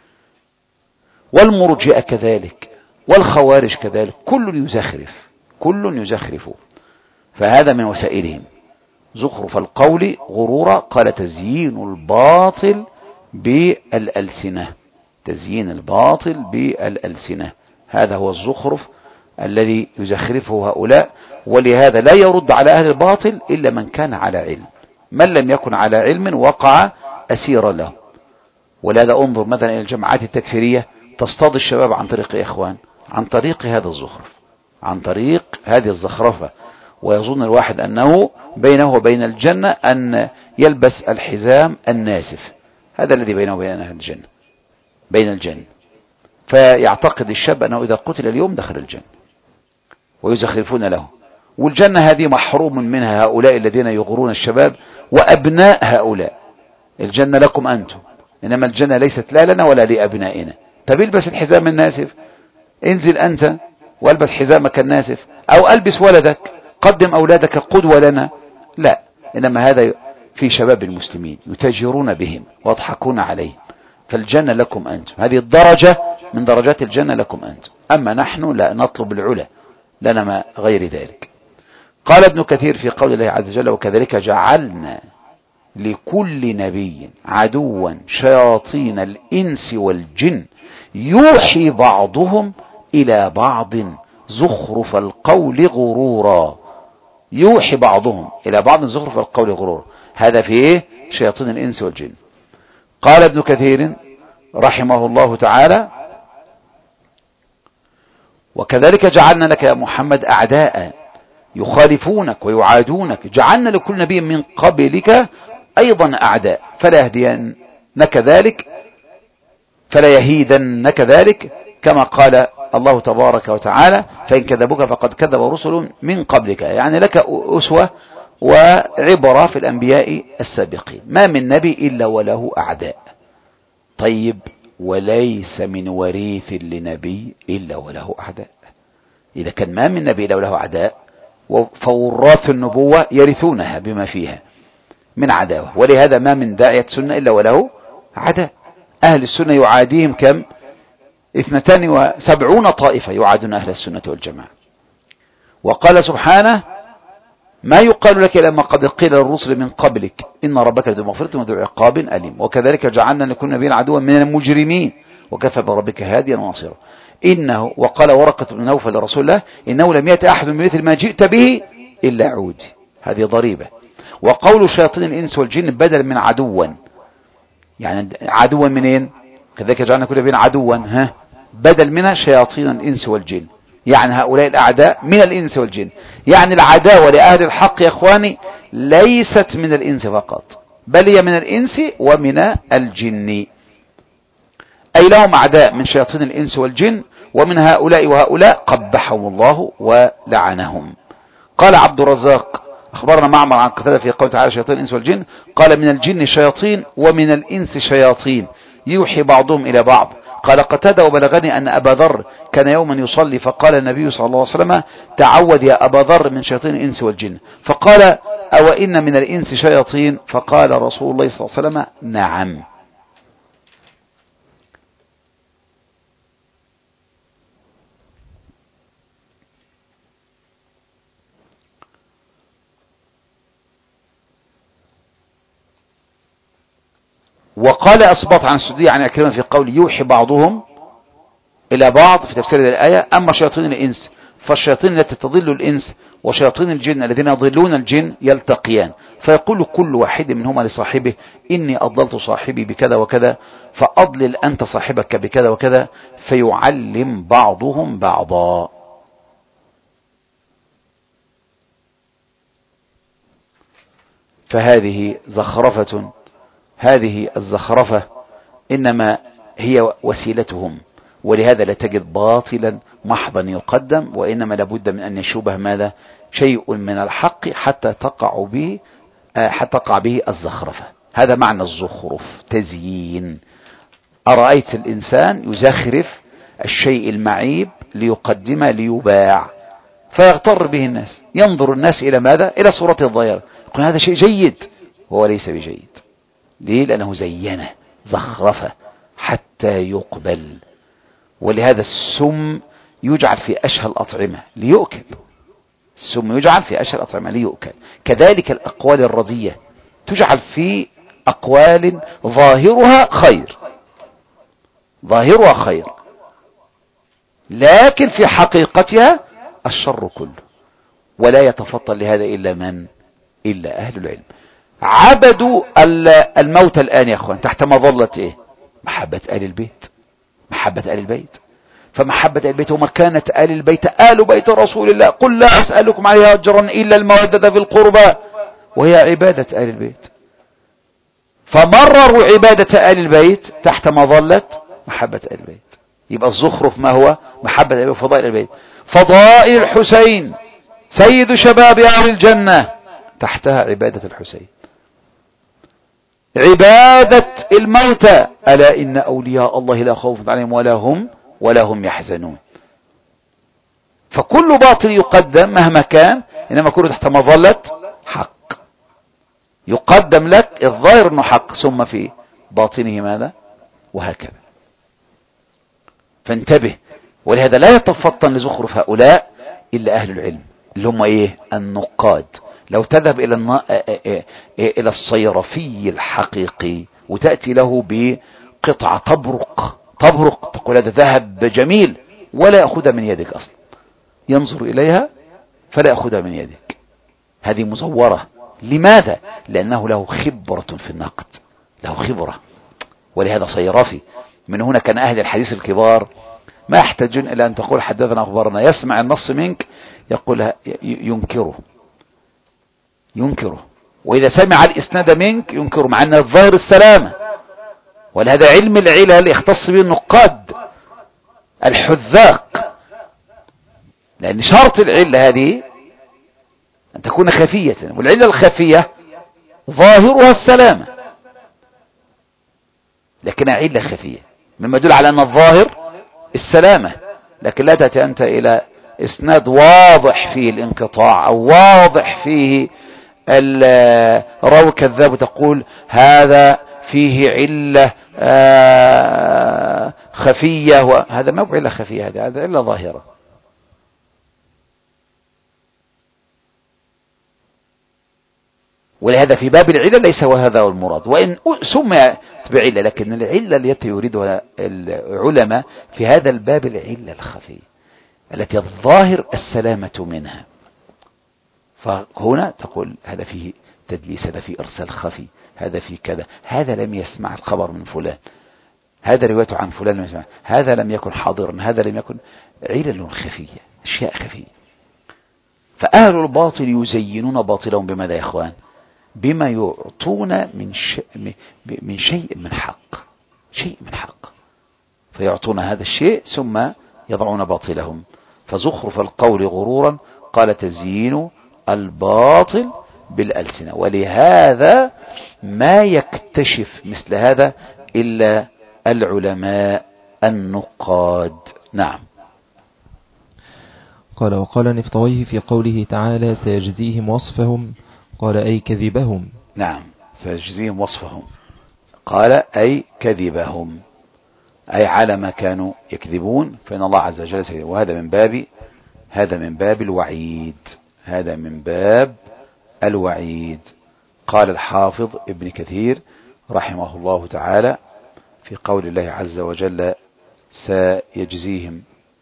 S1: والمرجئة كذلك، والخوارج كذلك، كل يزخرف، كل يزخرف، فهذا من وسائلهم. زخرف القول غرورا، قال تزيين الباطل بالألسنة، تزيين الباطل بالألسنة، هذا هو الزخرف الذي يزخرفه هؤلاء. ولهذا لا يرد على أهل الباطل إلا من كان على علم، من لم يكن على علم وقع أسيرا له. ولهذا انظر مثلا إلى الجماعات التكفيرية تصطاد الشباب عن طريق إخوان، عن طريق هذا الزخرف، عن طريق هذه الزخرفة، ويظن الواحد أنه بينه وبين الجنة أن يلبس الحزام الناسف، هذا الذي بينه وبين أهل الجنة، بين الجنة، فيعتقد الشاب أنه إذا قتل اليوم دخل الجنة، ويزخرفون له. والجنة هذه محروم منها هؤلاء الذين يغرون الشباب وأبناء هؤلاء. الجنة لكم أنتم، إنما الجنة ليست لا لنا ولا لأبنائنا. طب البس الحزام الناسف، انزل أنت والبس حزامك الناسف، أو ألبس ولدك، قدم أولادك قدوة لنا، لا، إنما هذا في شباب المسلمين يتاجرون بهم ويضحكون عليهم. فالجنة لكم أنتم، هذه الدرجة من درجات الجنة لكم أنتم، أما نحن لا نطلب العلا لنا ما غير ذلك. قال ابن كثير في قول الله عز وجل وكذلك جعلنا لكل نبي عدوا شياطين الإنس والجن يوحي بعضهم إلى بعض زخرف القول غرورا، يوحي بعضهم إلى بعض زخرف القول غرورا، هذا في إيه؟ شياطين الإنس والجن. قال ابن كثير رحمه الله تعالى وكذلك جعلنا لك يا محمد أعداء يخالفونك ويعادونك، جعلنا لكل نبي من قبلك أيضا أعداء، فلا يهدينك ذلك فلا يهيدنك ذلك، كما قال الله تبارك وتعالى: فإن كذبوك فقد كذب رسل من قبلك. يعني لك أسوة وعبرة في الأنبياء السابقين. ما من نبي إلا وله أعداء. طيب، وليس من وريث لنبي إلا وله أعداء. إذا كان ما من نبي إلا وله أعداء، فوراث النبوة يرثونها بما فيها من عداوة، ولهذا ما من داعية سنة إلا وله عداء. أهل السنة يعاديهم كم؟ اثنتان وسبعون طائفة يعادون أهل السنة والجماعة. وقال سبحانه: ما يقال لك إلا ما قد قيل للرسل من قبلك إن ربك لذو مغفرة وذو عقاب أليم، وكذلك جعلنا لكل نبي عدوا من المجرمين وكفى بربك هاديا وناصرا. إنه وقال ورقة بن نوفل لرسول الله: إنه لم يأت أحد بمثل ما جئت به إلا عودي. هذه ضريبة. وقول شياطين الإنس والجن بدل من عدوا، يعني عدوا منين؟ كذلك جعلنا كل نبي عدوا، ها بدل من شياطين الإنس والجن، يعني هؤلاء الأعداء من الإنس والجن. يعني العداوة لأهل الحق يا إخواني ليست من الإنس فقط، بل هي من الإنس ومن الجن، أي لهم أعداء من شياطين الإنس والجن، ومن هؤلاء وهؤلاء قبحهم الله ولعنهم. قال عبد الرزاق: أخبرنا معمر عن قتادة في قوله تعالى: شياطين الإنس والجن، قال: من الجن شياطين ومن الإنس شياطين يوحي بعضهم إلى بعض. قال قتادة: وبلغني أن أبا ذر كان يوما يصلي، فقال النبي صلى الله عليه وسلم: تعوذ يا أبا ذر من شياطين الإنس والجن. فقال: أو إن من الإنس شياطين؟ فقال رسول الله صلى الله عليه وسلم: نعم. وقال أصبط عن السدي عن عكرمة في قول يوحي بعضهم إلى بعض في تفسير الآية: أما شياطين الإنس فالشياطين التي تضل الإنس وشياطين الجن الذين يضلون الجن يلتقيان، فيقول كل واحد منهما لصاحبه: إني أضللت صاحبي بكذا وكذا، فأضلل أنت صاحبك بكذا وكذا، فيعلم بعضهم بعضا. فهذه زخرفة، هذه الزخرفة إنما هي وسيلتهم، ولهذا لا تجد باطلا محضا يقدم، وإنما لابد من أن يشوبه ماذا؟ شيء من الحق حتى تقع به حتى تقع به الزخرفة. هذا معنى الزخرف، تزيين. أرأيت الإنسان يزخرف الشيء المعيب ليقدم ليباع، فيغتر به الناس، ينظر الناس إلى ماذا؟ إلى صورة الظاهرة، يقول هذا شيء جيد وهو ليس بجيد. ليه؟ لأنه زينه زخرفه حتى يقبل. ولهذا السم يجعل في أشهى الأطعمة ليؤكل، السم يجعل في أشهى الأطعمة ليؤكل. كذلك الأقوال الردية تجعل في أقوال ظاهرها خير، ظاهرها خير، لكن في حقيقتها الشر كله. ولا يتفطن لهذا إلا من؟ إلا أهل العلم. عبدوا الموت الآن يا أخوان تحت مظلة إيه؟ محبة آل البيت، محبة آل البيت. فمحبة آل البيت ومكانة آل البيت آل بيت رسول الله، قل لا أسألكم عليها أجرا إلا المودة في القربى، وهي عبادة آل البيت. فمرروا عبادة آل البيت تحت مظلة محبة آل البيت. يبقى الزخرف ما هو؟ محبة آل البيت وفضائل البيت. فضائل الحسين سيد شباب أهل الجنة تحتها عبادة الحسين. عبادة الموتى: ألا إن أولياء الله لا خوف عليهم ولا هم ولا هم يحزنون. فكل باطل يقدم مهما كان إنما كله تحت مظلة حق، يقدم لك الظاهر أنه حق ثم في باطنه ماذا؟ وهكذا. فانتبه. ولهذا لا يتفطن لزخرف هؤلاء إلا أهل العلم اللي هم إيه؟ النقاد. لو تذهب إلى الن... إلى الصيرفي الحقيقي وتأتي له بقطعة تبرق تبرق تقول هذا ذهب جميل، ولا يأخذها من يدك أصلا، ينظر إليها فلا يأخذها من يدك، هذه مزورة. لماذا؟ لأنه له خبرة في النقد، له خبرة، ولهذا صيرفي. من هنا كان أهل الحديث الكبار ما يحتاجون إلى أن تقول حدثنا أخبرنا، يسمع النص منك يقول ينكره ينكره وإذا سمع الإسناد منك ينكره، مع أن الظاهر السلامة. ولهذا علم العلل يختص به النقاد الحذاق، لأن شرط العلة هذه أن تكون خفية، والعلة الخفية ظاهرها السلامة لكنها علة خفية، مما يدل على أن الظاهر السلامة. لكن لا تأتي أنت إلى إسناد واضح فيه الانقطاع أو واضح فيه الراوي كذاب وتقول هذا فيه علة خفية، وهذا ما هو علة خفية، هذا علة ظاهرة. ولهذا في باب العلة ليس وهذا هو المراد، وإن سمي بعلة، لكن العلة التي يريدها العلماء في هذا الباب العلة الخفية التي الظاهر السلامة منها. فهنا تقول هذا فيه تدليس، هذا فيه إرسال خفي، هذا فيه كذا، هذا لم يسمع الخبر من فلان، هذا روايته عن فلان لم يسمع، هذا لم يكن حاضرا، هذا لم يكن، علل خفية، أشياء خفية. فأهل الباطل يزينون باطلهم بماذا يا إخوان؟ بما يعطون من شيء من شيء من حق، شيء من حق، فيعطون هذا الشيء ثم يضعون باطلهم. فزخرف القول غرورا قال تزيين الباطل بالألسنة. ولهذا ما يكتشف مثل هذا إلا العلماء النقاد. نعم.
S2: قال وقال نفطويه في قوله تعالى سيجزيهم وصفهم، قال أي كذبهم.
S1: نعم، سيجزيهم وصفهم، قال أي كذبهم، أي على ما كانوا يكذبون، فإن الله عز وجل سيجزيهم. وهذا من باب هذا من باب الوعيد، هذا من باب الوعيد. قال الحافظ ابن كثير رحمه الله تعالى في قول الله عز وجل سيجزيهم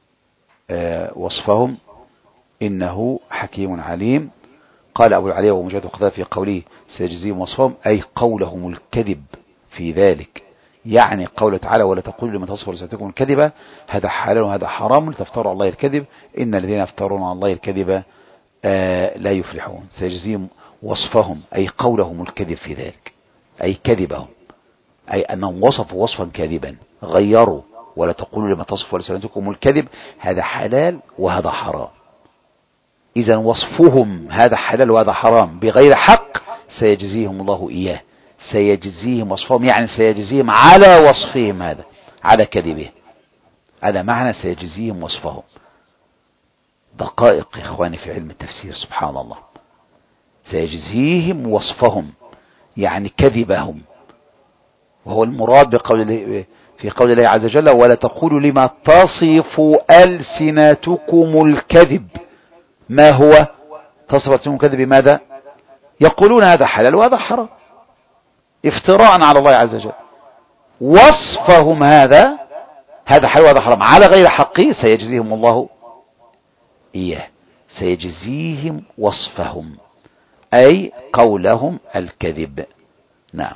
S1: وصفهم إنه حكيم عليم. قال أبو العلي ومجاهد وقتادة في قوله سيجزيهم وصفهم أي قولهم الكذب في ذلك، يعني قوله تعالى ولا تقولوا لمن تصف لسانكم الكذبة، هذا حلال وهذا حرام لتفتروا على الله الكذب إن الذين يفترون على الله الكذب آه لا يفلحون. سيجزيهم وصفهم أي قولهم الكذب في ذلك، أي كذبهم، أي أنهم وصفوا وصفا كاذبا، غيروا ولا تقولوا لمن تصف لسانكم الكذب، هذا حلال وهذا حرام. إذا وصفهم هذا حلال وهذا حرام بغير حق سيجزيهم الله إياه، سيجزيهم وصفهم يعني سيجزيهم على وصفهم هذا، على كذبه، هذا معنى سيجزيهم وصفهم. دقائق يا إخواني في علم التفسير سبحان الله. سيجزيهم وصفهم يعني كذبهم، وهو المراد بقول في قول الله عز وجل ولا تقولوا لما تصف ألسنتكم الكذب، ما هو تصف ألسنتكم الكذب؟ ماذا يقولون هذا حلال وهذا حرام افتراء على الله عز وجل. وصفهم هذا هذا حلال وهذا حرام على غير حقه سيجزيهم الله إياه، سيجزيهم وصفهم أي قولهم الكذب. نعم.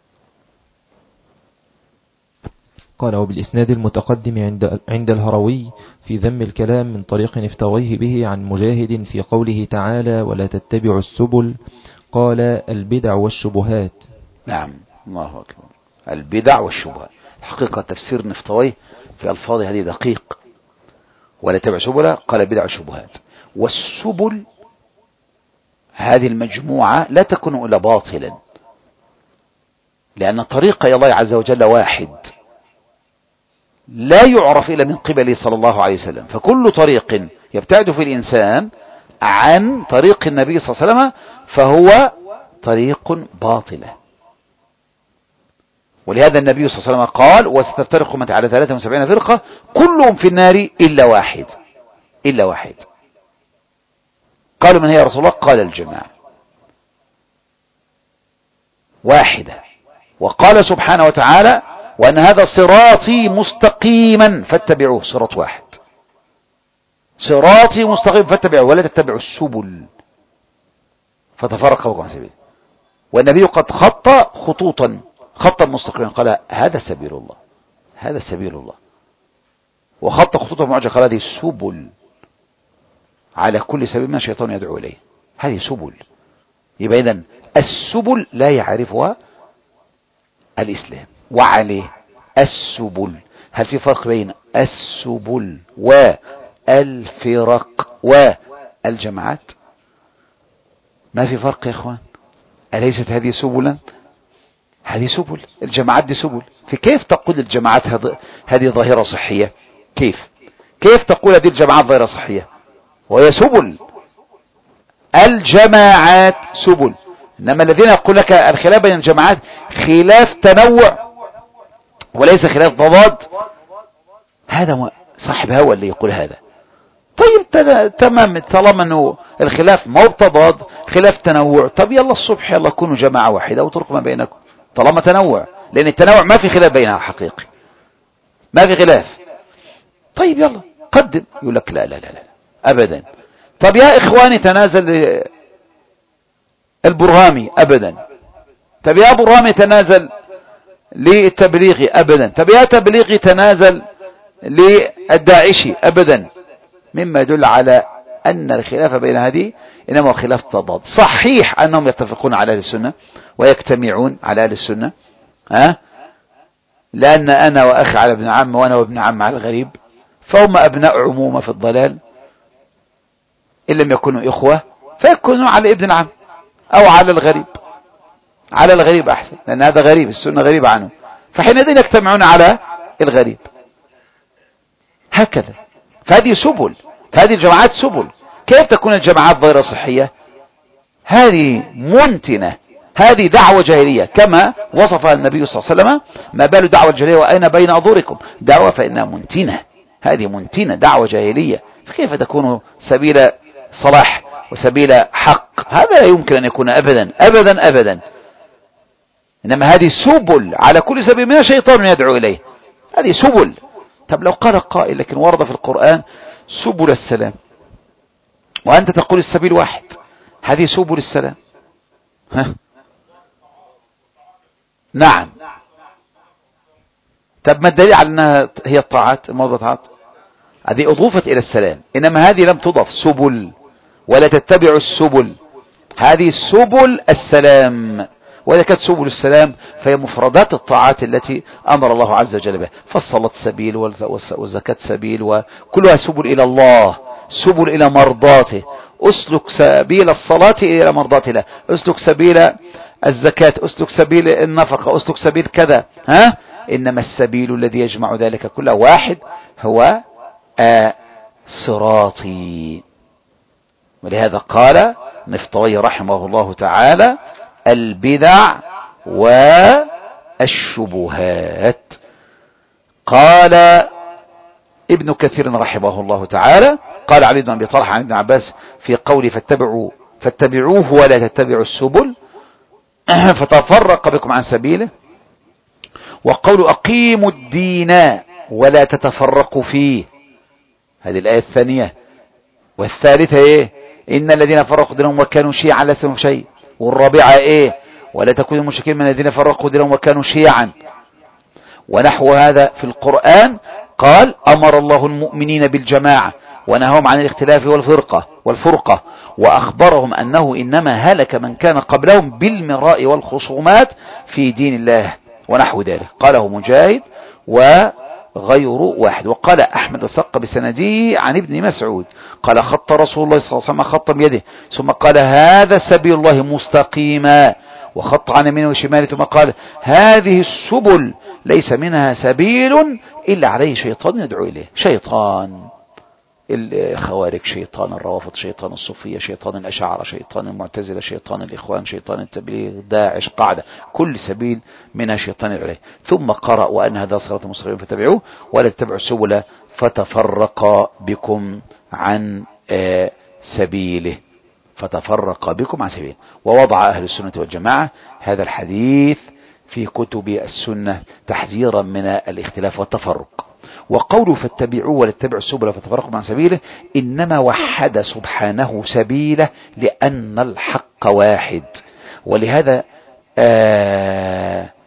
S2: قال وبالإسناد المتقدم عند عند الهروي في ذم الكلام من طريق افتويه به عن مجاهد في قوله تعالى ولا تتبعوا السبل، قال البدع والشبهات.
S1: نعم، الله أكبر. البدع والشبهات، حقيقة تفسير نفتويه في ألفاظ هذه دقيق. ولا تتبعوا السبل قال البدع والشبهات. والسبل هذه المجموعة لا تكون إلا باطلا، لأن طريق إلى الله عز وجل واحد لا يعرف إلا من قبله صلى الله عليه وسلم. فكل طريق يبتعد في الإنسان عن طريق النبي صلى الله عليه وسلم فهو طريق باطلة. ولهذا النبي صلى الله عليه وسلم قال وستفترق أمتي على ثلاثة وسبعين فرقة كلهم في النار إلا واحد، إلا واحد. قالوا من هي يا رسول الله؟ قال الجماعة واحدة. وقال سبحانه وتعالى وأن هذا صراطي مستقيما فاتبعوه، صراط واحد، صراطي مستقيم فاتبعوه ولا تتبعوا السبل فتفرق بكم عن سبيله. والنبي قد خط خطوطا خطا مستقيما قال هذا سبيل الله، هذا سبيل الله. وخط خطوطه معجة قال هذه سبل على كل سبيل من الشيطان يدعو إليه. هذه سبل. يبقى إذن السبل لا يعرفها الإسلام. وعليه السبل، هل في فرق بين السبل والفرق والجماعات؟ ما في فرق يا إخوان. أليست هذه سبلا؟ هذه سبل. الجماعات دي سبل. في كيف تقول الجماعات هذه ظاهرة صحية؟ كيف كيف تقول هذه الجماعات ظاهرة صحية وهي سبل؟ الجماعات سبل. إنما الذين يقول لك الخلاف بين الجماعات خلاف تنوع وليس خلاف ضواد، هذا صاحب هوى اللي يقول هذا. طيب تمام، طالما انه الخلاف ما هو بتضاد، خلاف تنوع، طب يلا الصبح يلا كونوا جماعة واحدة وتركوا ما بينكم طالما تنوع، لأن التنوع ما في خلاف بينها حقيقي، ما في خلاف. طيب يلا قدم، يقول لك لا لا لا لا أبدا. طب يا إخواني تنازل البرهامي أبدا. طب يا برهامي تنازل للتبليغي أبدا. طب يا تبليغي تنازل للداعشي أبدا. مما يدل على أن الخلاف بين هذه إنما هو خلاف تضاد. صحيح أنهم يتفقون على أهل السنة ويجتمعون على أهل السنة، ها؟ لأن أنا وأخي على ابن عم وأنا وابن عم على الغريب، فهم أبناء عمومة في الضلال، إن لم يكونوا إخوة فيكونوا على ابن عم أو على الغريب. على الغريب أحسن، لأن هذا غريب، السنة غريبة عنه، فحينئذ يجتمعون على الغريب. هكذا. فهذه سبل، فهذه الجماعات سبل. كيف تكون الجماعات ظاهرة صحية؟ هذه منتنة، هذه دعوة جاهلية كما وصفها النبي صلى الله عليه وسلم. ما بال دعوة الجاهلية وأين بين أظهركم؟ دعوة فإنها منتنة، هذه منتنة دعوة جاهلية، فكيف تكون سبيل صلاح وسبيل حق؟ هذا لا يمكن أن يكون أبدا أبدا أبدا. إنما هذه سبل على كل سبيل من شيطان يدعو إليه، هذه سبل. طب لو قال قائل لكن ورد في القرآن سبل السلام وأنت تقول السبيل واحد، هذه سبل السلام. ها؟ نعم. طب ما الدليل على أنها هي الطاعات؟ الموضوع طاعات هذه أضيفت إلى السلام، إنما هذه لم تضف سبل، ولا تتبع السبل، هذه سبل السلام. وإذا كانت سبل السلام فهي مفردات الطاعات التي أمر الله عز وجل بها، فالصلاة سبيل والزكاة سبيل، وكلها سبل إلى الله، سبل إلى مرضاته. أسلك سبيل الصلاة إلى مرضات الله، أسلك سبيل الزكاة، أسلك سبيل النفقة، أسلك سبيل كذا. ها؟ إنما السبيل الذي يجمع ذلك كله واحد، هو آه صراطي. ولهذا قال نفطوي رحمه الله تعالى البدع والشبهات. قال ابن كثير رحمه الله تعالى قال علي بن أبي طلحة عن ابن عباس في قوله فاتبعوا فاتبعوه ولا تتبعوا السبل فتفرق بكم عن سبيله، وقول أقيموا الدين ولا تتفرقوا فيه، هذه الآية الثانية. والثالثة ايه؟ إن الذين فرقوا دينهم وكانوا شيعا ليس منهم شيء. والرابعة ايه؟ ولا تكونوا المشركين من الذين فرقوا دينهم وكانوا شيعا. ونحو هذا في القرآن قال أمر الله المؤمنين بالجماعة ونهاهم عن الاختلاف والفرقة والفرقة وأخبرهم أنه إنما هلك من كان قبلهم بالمراء والخصومات في دين الله ونحو ذلك. قاله مجاهد وغير واحد. وقال أحمد السق بسنده عن ابن مسعود قال خط رسول الله صلى الله عليه وسلم خط بيده ثم قال هذا سبيل الله مستقيما، وخط عن يمينه وشماله ثم قال هذه السبل ليس منها سبيل إلا عليه شيطان يدعو إليه. شيطان الخوارج، شيطان الروافض، شيطان الصوفية، شيطان الأشاعرة، شيطان المعتزلة، شيطان الإخوان، شيطان التبليغ، داعش، قاعدة، كل سبيل منها شيطان عليه. ثم قرأ وأن هذا صراط مستقيم فتبعوه ولا تتبعوا السبل فتفرق بكم عن سبيله فتفرق بكم عن سبيله. ووضع أهل السنة والجماعة هذا الحديث في كتب السنة تحذيرا من الاختلاف والتفرق. وقوله فاتبعوه ولا تتبعوا السبل فتفرقوا عن سبيله إنما وحد سبحانه سبيله لأن الحق واحد. ولهذا آه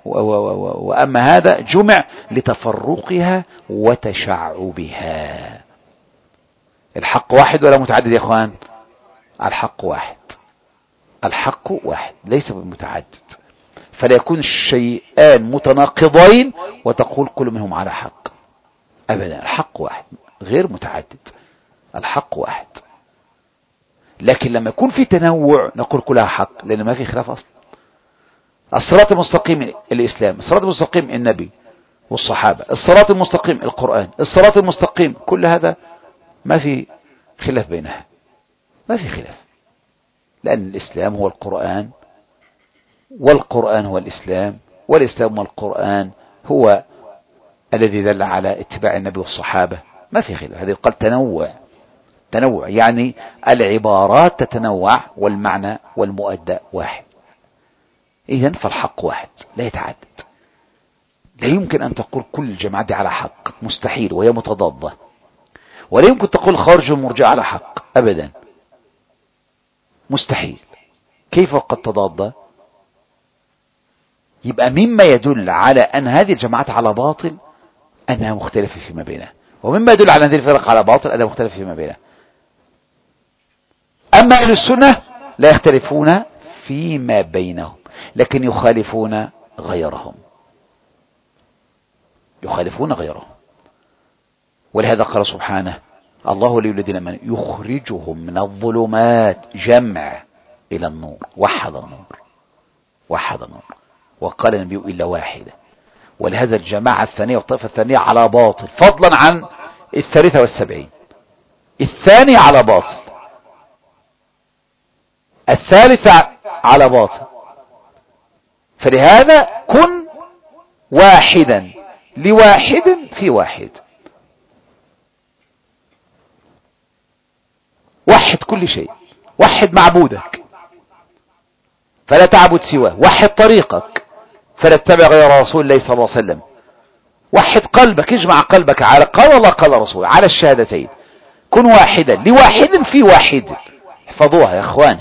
S1: وأما هذا جمع لتفرقها وتشعبها. الحق واحد ولا متعدد يا اخوان؟ الحق واحد، الحق واحد ليس متعدد، فلا يكون الشيئان متناقضين وتقول كل منهم على حق أبدا. الحق واحد غير متعدد، الحق واحد. لكن لما يكون في تنوع نقول كلها حق، لأن ما في خلاف أصلا. الصراط المستقيم الإسلام، الصراط المستقيم النبي والصحابة، الصراط المستقيم القرآن، الصراط المستقيم، كل هذا ما في خلاف بينها، ما في خلاف، لأن الإسلام هو القرآن، والقرآن هو الإسلام، والإسلام والقرآن هو الذي دل على اتباع النبي والصحابة، ما في خلاف. هذا يقال تنوع، تنوع يعني العبارات تتنوع والمعنى والمؤدى واحد. إذن فالحق واحد لا يتعدد. لا يمكن أن تقول كل الجماعات دي على حق، مستحيل، وهي متضادة. ولا يمكن تقول خارج المرجع على حق أبدا، مستحيل. كيف وقد تضاد؟ يبقى مما يدل على أن هذه الجماعات على باطل أنها مختلفة فيما بينها، ومما يدل على أن هذه الفرق على باطل أنها مختلفة فيما بينها. أما أهل السنة لا يختلفون فيما بينهم، لكن يخالفون غيرهم، يخالفون غيرهم. ولهذا قال سبحانه: الله ولي الذين آمنوا يخرجهم من الظلمات جمع إلى النور، وحد النور، وحد النور. وقال النبي إلا واحدة. ولهذا الجماعة الثانية والطائفة الثانية على باطل، فضلا عن الثالثة والسبعين. الثانية على باطل، الثالثة على باطل. فلهذا كن واحدا لواحد في واحد، وحد كل شيء، وحد معبودك فلا تعبد سواه، وحد طريقك فلا تتبع غير رسول الله صلى الله عليه وسلم، وحد قلبك، اجمع قلبك على قال الله قال رسول على الشهادتين. كن واحدا لواحد في واحد. احفظوها يا اخوان،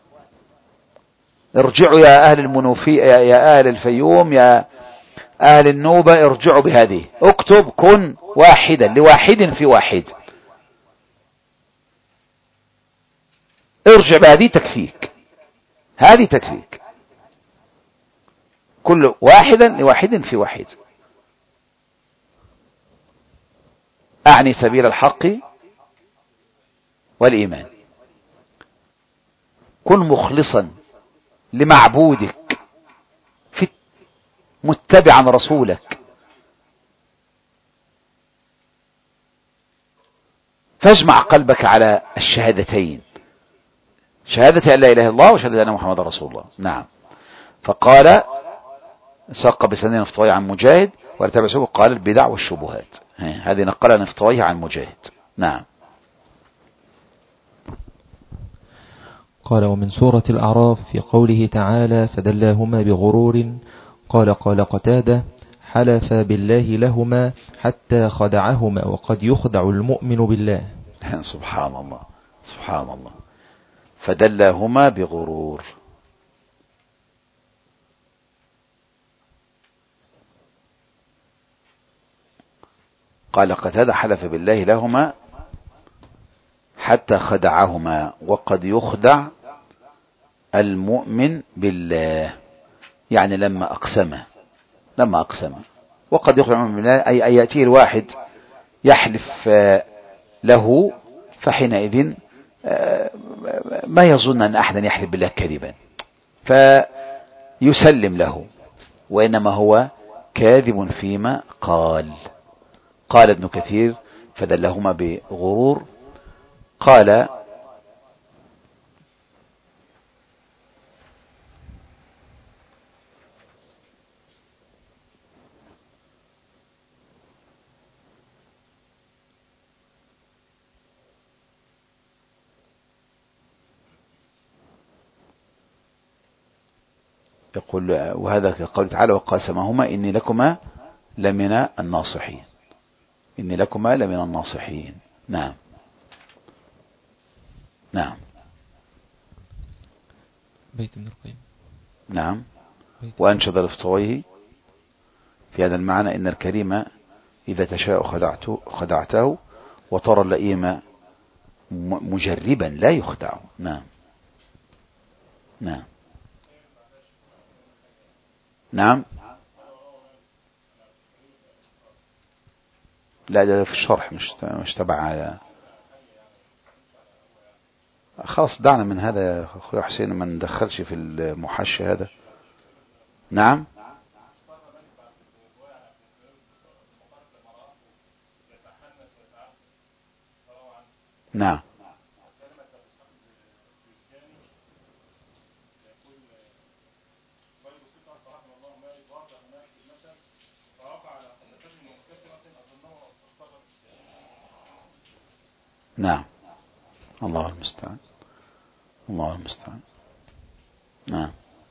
S1: ارجعوا يا اهل المنوفي، يا اهل الفيوم، يا اهل النوبة، ارجعوا بهذه، اكتب كن واحدا لواحد في واحد. ارجع بهذه تكفيك، هذه تكفيك. كل واحدا لواحد في واحد، أعني سبيل الحق والإيمان. كن مخلصا لمعبودك، في متبعا رسولك، فاجمع قلبك على الشهادتين، شهادة أن لا إله إلا الله وشهادة أن محمد رسول الله. نعم. فقال ساق بسنين نفطوي عن مجاهد ولتابع سوق، قال البدع والشبهات. هذه نقلها نفطوي عن مجاهد. نعم.
S2: قال: ومن سورة الأعراف في قوله تعالى: فدلاهما بغرور. قال قال قتادة: حلف بالله لهما حتى خدعهما، وقد يخدع المؤمن بالله.
S1: سبحان الله، سبحان الله. فدلاهما بغرور. قال قتادة: حلف بالله لهما حتى خدعهما، وقد يخدع المؤمن بالله. يعني لما أقسم، لما أقسم وقد يخدع المؤمن بالله، أي أن يأتيه الواحد يحلف له، فحينئذ ما يظن أن أحدا يحلف بالله كذبا فيسلم له، وإنما هو كاذب فيما قال. قال ابن كثير: فدلهما بغرور. قال: يقول وهذا كقول تعالى: وقاسمهما إني لكما لمن الناصحين، إني لكما لمن الناصحين. نعم، نعم.
S2: بيت ابن القيم.
S1: نعم. وأنشد الافطويه في هذا المعنى إن الكريم إذا تشاء خدعته, خدعته وترى اللئيم مجربا لا يخدع. نعم نعم نعم. لا ده في الشرح مش مش تبع. خلاص دعنا من هذا يا أخوي حسين، ما ندخلش في المحشي هذا. نعم نعم نعم. الله المستعان، الله المستعان. نعم.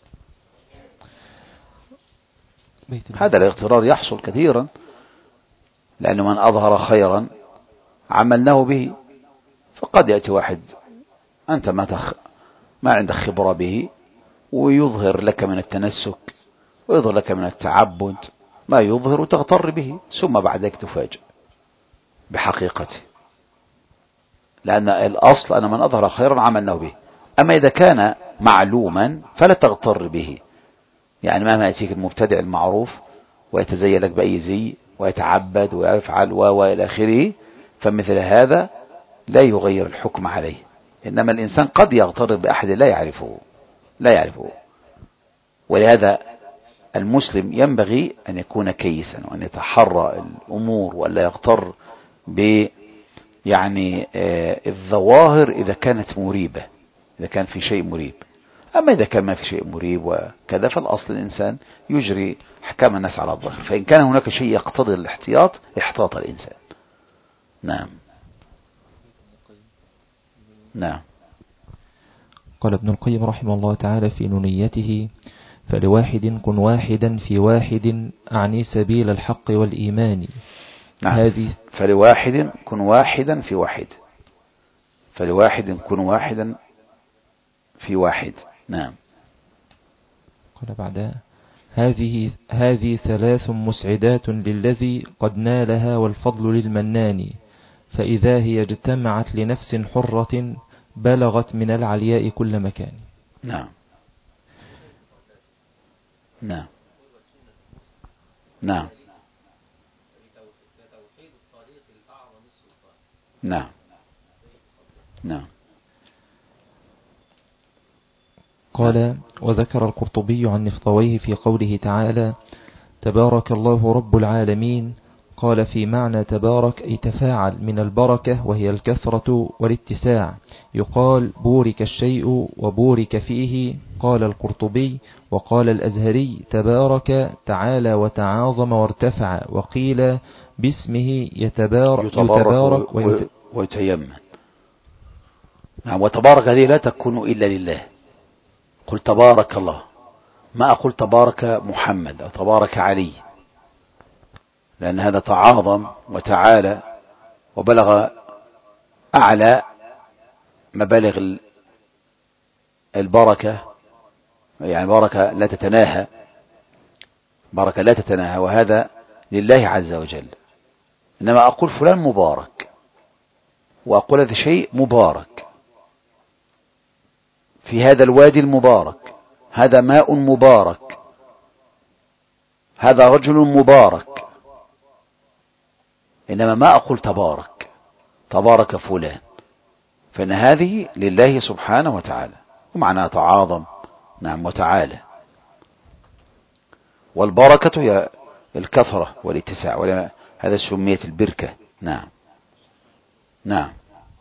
S1: هذا الاغترار يحصل كثيرا، لأنه من أظهر خيرا عملناه به. فقد يأتي واحد أنت ما تخ... ما عندك خبرة به، ويظهر لك من التنسك ويظهر لك من التعبد ما يظهر وتغتر به، ثم بعد ذلك تفاجئ بحقيقته، لأن الأصل أن من أظهر خيرا عملناه به. أما إذا كان معلوما فلا تغتر به. يعني مهما يأتيك المبتدع المعروف ويتزين لك بأي زي ويتعبد ويفعل وإلى آخره، فمثل هذا لا يغير الحكم عليه. إنما الإنسان قد يغتر بأحد لا يعرفه لا يعرفه ولهذا المسلم ينبغي أن يكون كيسا وأن يتحرى الأمور ولا يغتر ب يعني الظواهر إذا كانت مريبة، إذا كان في شيء مريب. أما إذا كان ما في شيء مريب وكذا، فالأصل الإنسان يجري أحكام الناس على الظاهر. فإن كان هناك شيء يقتضي الاحتياط احتاط الإنسان. نعم نعم.
S2: قال ابن القيم رحمه الله تعالى في نونيته: فلواحد كن واحدا في واحد، أعني سبيل الحق والإيمان.
S1: نعم. هذه فلواحد كن واحدا في واحد، فلواحد كن واحدا في واحد. نعم.
S2: قال بعدها: هذه هذه ثلاث مسعدات للذي قد نالها، والفضل للمنان، فإذا هي اجتمعت لنفس حرة بلغت من العلياء كل مكان.
S1: نعم نعم نعم نعم نعم.
S2: قال: وذكر القرطبي عن نفطويه في قوله تعالى: تبارك الله رب العالمين. قال: في معنى تبارك أي تفاعل من البركة، وهي الكثرة والاتساع. يقال بورك الشيء وبورك فيه. قال القرطبي: وقال الأزهري: تبارك تعالى وتعاظم وارتفع. وقيل باسمه يتبارك, يتبارك
S1: ويت... ويتيمن. نعم. وتبارك هذه لا تكون إلا لله. قل تبارك الله، ما أقول تبارك محمد أو تبارك علي، لأن هذا تعاظم وتعالى وبلغ أعلى مبالغ البركة. يعني بركة لا تتناهى، بركة لا تتناهى، وهذا لله عز وجل. إنما أقول فلان مبارك، وأقول هذا شيء مبارك في هذا الوادي المبارك، هذا ماء مبارك، هذا رجل مبارك. إنما ما أقول تبارك تبارك فلان، فإن هذه لله سبحانه وتعالى، ومعناها تعاظم. نعم وتعالى. والبركة هي الكثرة والاتساع، هذا سميت البركة. نعم نعم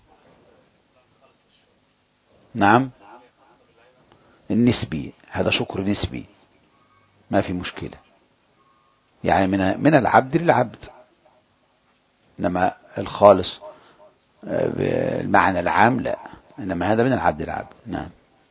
S1: نعم. النسبي هذا شكر نسبي، ما في مشكلة، يعني من من العبد للعبد. إنما الخالص بالمعنى العام لا، إنما هذا من العبد للعبد. نعم.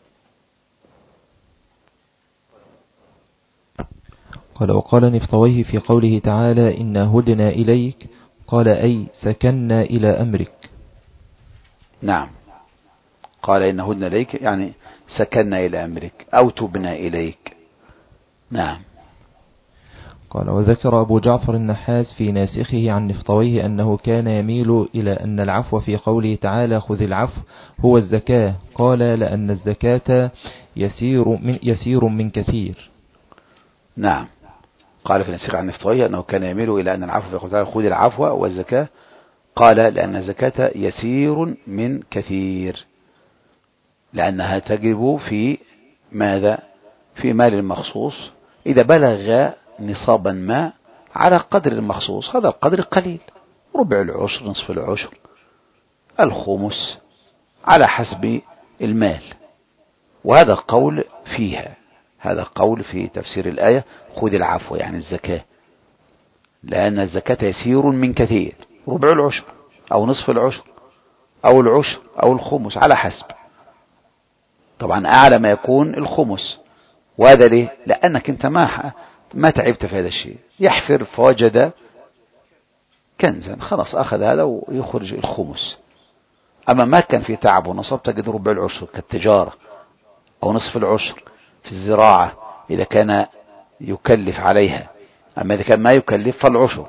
S2: قال: وقال نفطويه في قوله تعالى: إنا هدنا إليك. قال: أي سكننا إلى أمرك.
S1: نعم. قال: إنا هدنا إليك يعني سكننا إلى أمرك أو تبنا إليك. نعم.
S2: قال وذكر أبو جعفر النحاس في ناسخه عن نفطويه أنه كان يميل إلى أن العفو في قوله تعالى خذ العفو هو الزكاة. قال لأن الزكاة يسير من, يسير من كثير.
S1: نعم، قال في ناسخه عن نفطويه أنه كان يميل إلى أن العفو في قوله تعالى خذ العفو والزكاة. قال لأن الزكاة يسير من كثير، لأنها تجب في ماذا؟ في مال مخصوص إذا بلغ نصابا ما على قدر المخصوص، هذا القدر قليل، ربع العشر، نصف العشر، الخمس، على حسب المال. وهذا قول فيها، هذا قول في تفسير الآية خذ العفو يعني الزكاة، لأن الزكاة يسير من كثير، ربع العشر أو نصف العشر أو العشر أو الخمس على حسب. طبعا أعلى ما يكون الخمس. وهذا ليه؟ لأنك أنت ما ما تعبت في هذا الشيء. يحفر فوجد كنزا، خلاص أخذ هذا ويخرج الخمس. أما ما كان في تعب ونصب تجد ربع العشر كالتجارة، أو نصف العشر في الزراعة إذا كان يكلف عليها. أما إذا كان ما يكلف فالعشر.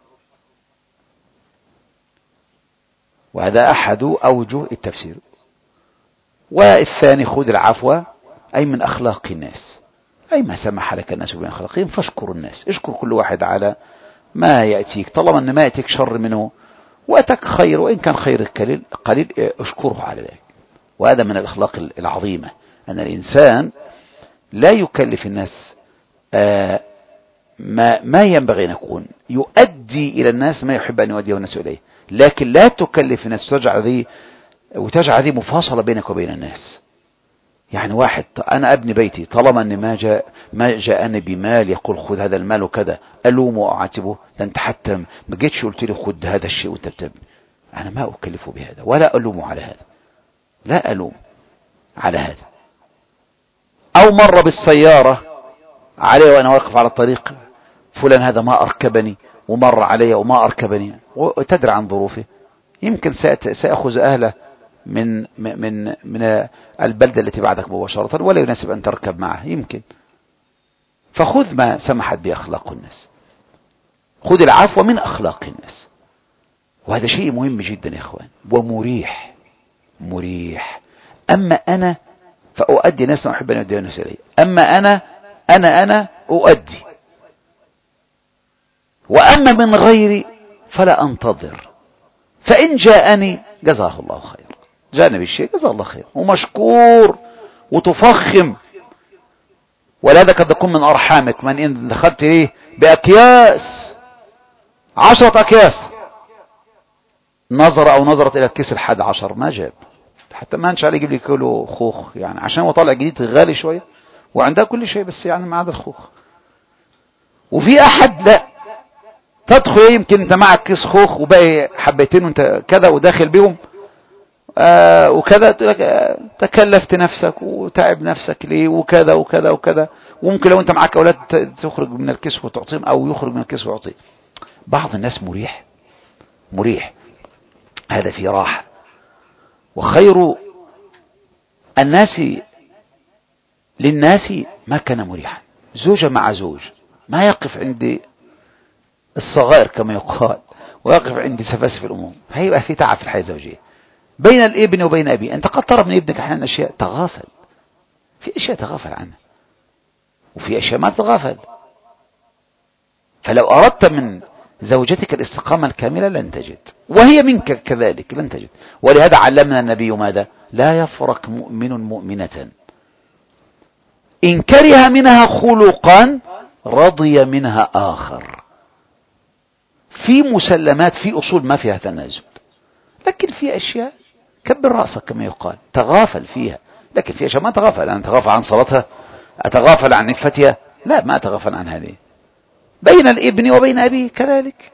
S1: وهذا أحد أوجه التفسير. والثاني خذ العفو أي من أخلاق الناس، أي ما سمح لك الناس بين أخلاقهم فاشكر الناس، اشكر كل واحد على ما يأتيك، طالما أن ما يأتيك شر منه وأتك خير، وإن كان خير قليل قليل اشكره على ذلك. وهذا من الأخلاق العظيمة، أن الإنسان لا يكلف الناس آه ما, ما ينبغي أن يكون، يؤدي إلى الناس ما يحب أن يؤديه الناس إليه، لكن لا تكلف الناس وتجعل ذي وتجعل ذي مفاصلة بينك وبين الناس. يعني واحد أنا أبني بيتي، طالما أن ما جاء ما جاءني بمال يقول خذ هذا المال وكذا، ألومه وأعاتبه؟ ده أنت حتى ما جيتش قلت لي خذ هذا الشيء وأنت بتبني. أنا ما أكلفه بهذا ولا ألومه على هذا، لا ألوم على هذا. أو مر بالسيارة عليه وأنا واقف على الطريق، فلان هذا ما أركبني ومر علي وما أركبني، وتدري عن ظروفه، يمكن سيأخذ أهله من من من البلدة التي بعدك مباشرة ولا يناسب أن تركب معه يمكن. فخذ ما سمحت به أخلاق الناس، خذ العفو من أخلاق الناس. وهذا شيء مهم جدا يا إخوان، ومريح مريح. أما أنا فأؤدي ناس ما أحب أن يؤدي الناس إلي، أما أنا أنا أنا أؤدي، وأما من غيري فلا أنتظر، فإن جاءني جزاه الله خير، جاءني بالشيء جزاه الله خير ومشكور وتفخم. ولهذا قد تكون من أرحامك من إن دخلت إيه بأكياس، عشرة أكياس، نظر أو نظرت إلى الكيس الحاد عشر ما جاب، حتى ما هنش عليه يجيب لي كيلو خوخ، يعني عشان هو طالع جديد غالي شوية وعندها كل شيء، بس يعني ما عدا الخوخ. وفي أحد لا، تدخل يمكن أنت معك كيس خوخ وباقي حبيتين وأنت كذا وداخل بيهم آه وكذا، تكلفت نفسك وتعب نفسك ليه وكذا وكذا وكذا. وممكن لو أنت معك أولاد تخرج من الكيس وتعطيهم، أو يخرج من الكيس ويعطيه. بعض الناس مريح مريح، هذا في راحة. وخير الناس للناس ما كان مريحا، زوجة مع زوج ما يقف عند الصغائر كما يقال، ويقف عند سفاسف الأمور، هيبقى في تعب في الحياة الزوجية. بين الابن وبين أبيه، أنت قد ترى من ابنك أحيانا أشياء تغافل، في أشياء تغافل عنها وفي أشياء ما تغافل. فلو أردت من زوجتك الاستقامة الكاملة لن تجد، وهي منك كذلك لن تجد. ولهذا علمنا النبي ماذا؟ لا يفرق مؤمن مؤمنة إن كره منها خلقا رضي منها آخر. في مسلمات، في أصول ما فيها تنازل، لكن في أشياء كبر رأسك كما يقال، تغافل فيها. لكن في أشياء ما تغافل، أنا أتغافل عن صلاتها، أتغافل عن عفتها، لا ما أتغافل عن هذه. بين الابن وبين أبيه كذلك،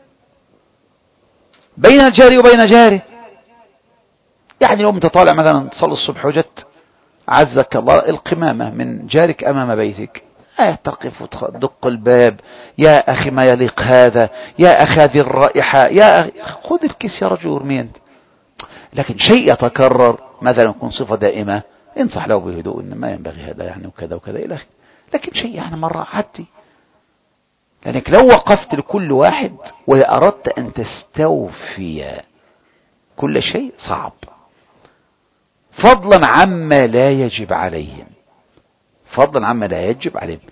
S1: بين الجار وبين جاره. يعني لو أنت طالع مثلا تصلي الصبح وجدت عزك الله القمامة من جارك أمام بيتك، آه تقف وتدق الباب، يا أخي ما يليق هذا، يا أخي هذه الرائحة، يا أخي خذ الكيس يا رجل ورمي أنت. لكن شيء يتكرر مثلا يكون صفة دائمة، انصح له بهدوء إن ما ينبغي هذا يعني وكذا وكذا إلى آخره. لكن شيء يعني مرة عدي لأنك لو وقفت لكل واحد وأردت أن تستوفي كل شيء صعب، فضلا عما لا يجب عليهم، فضلا عما لا يجب عليهم.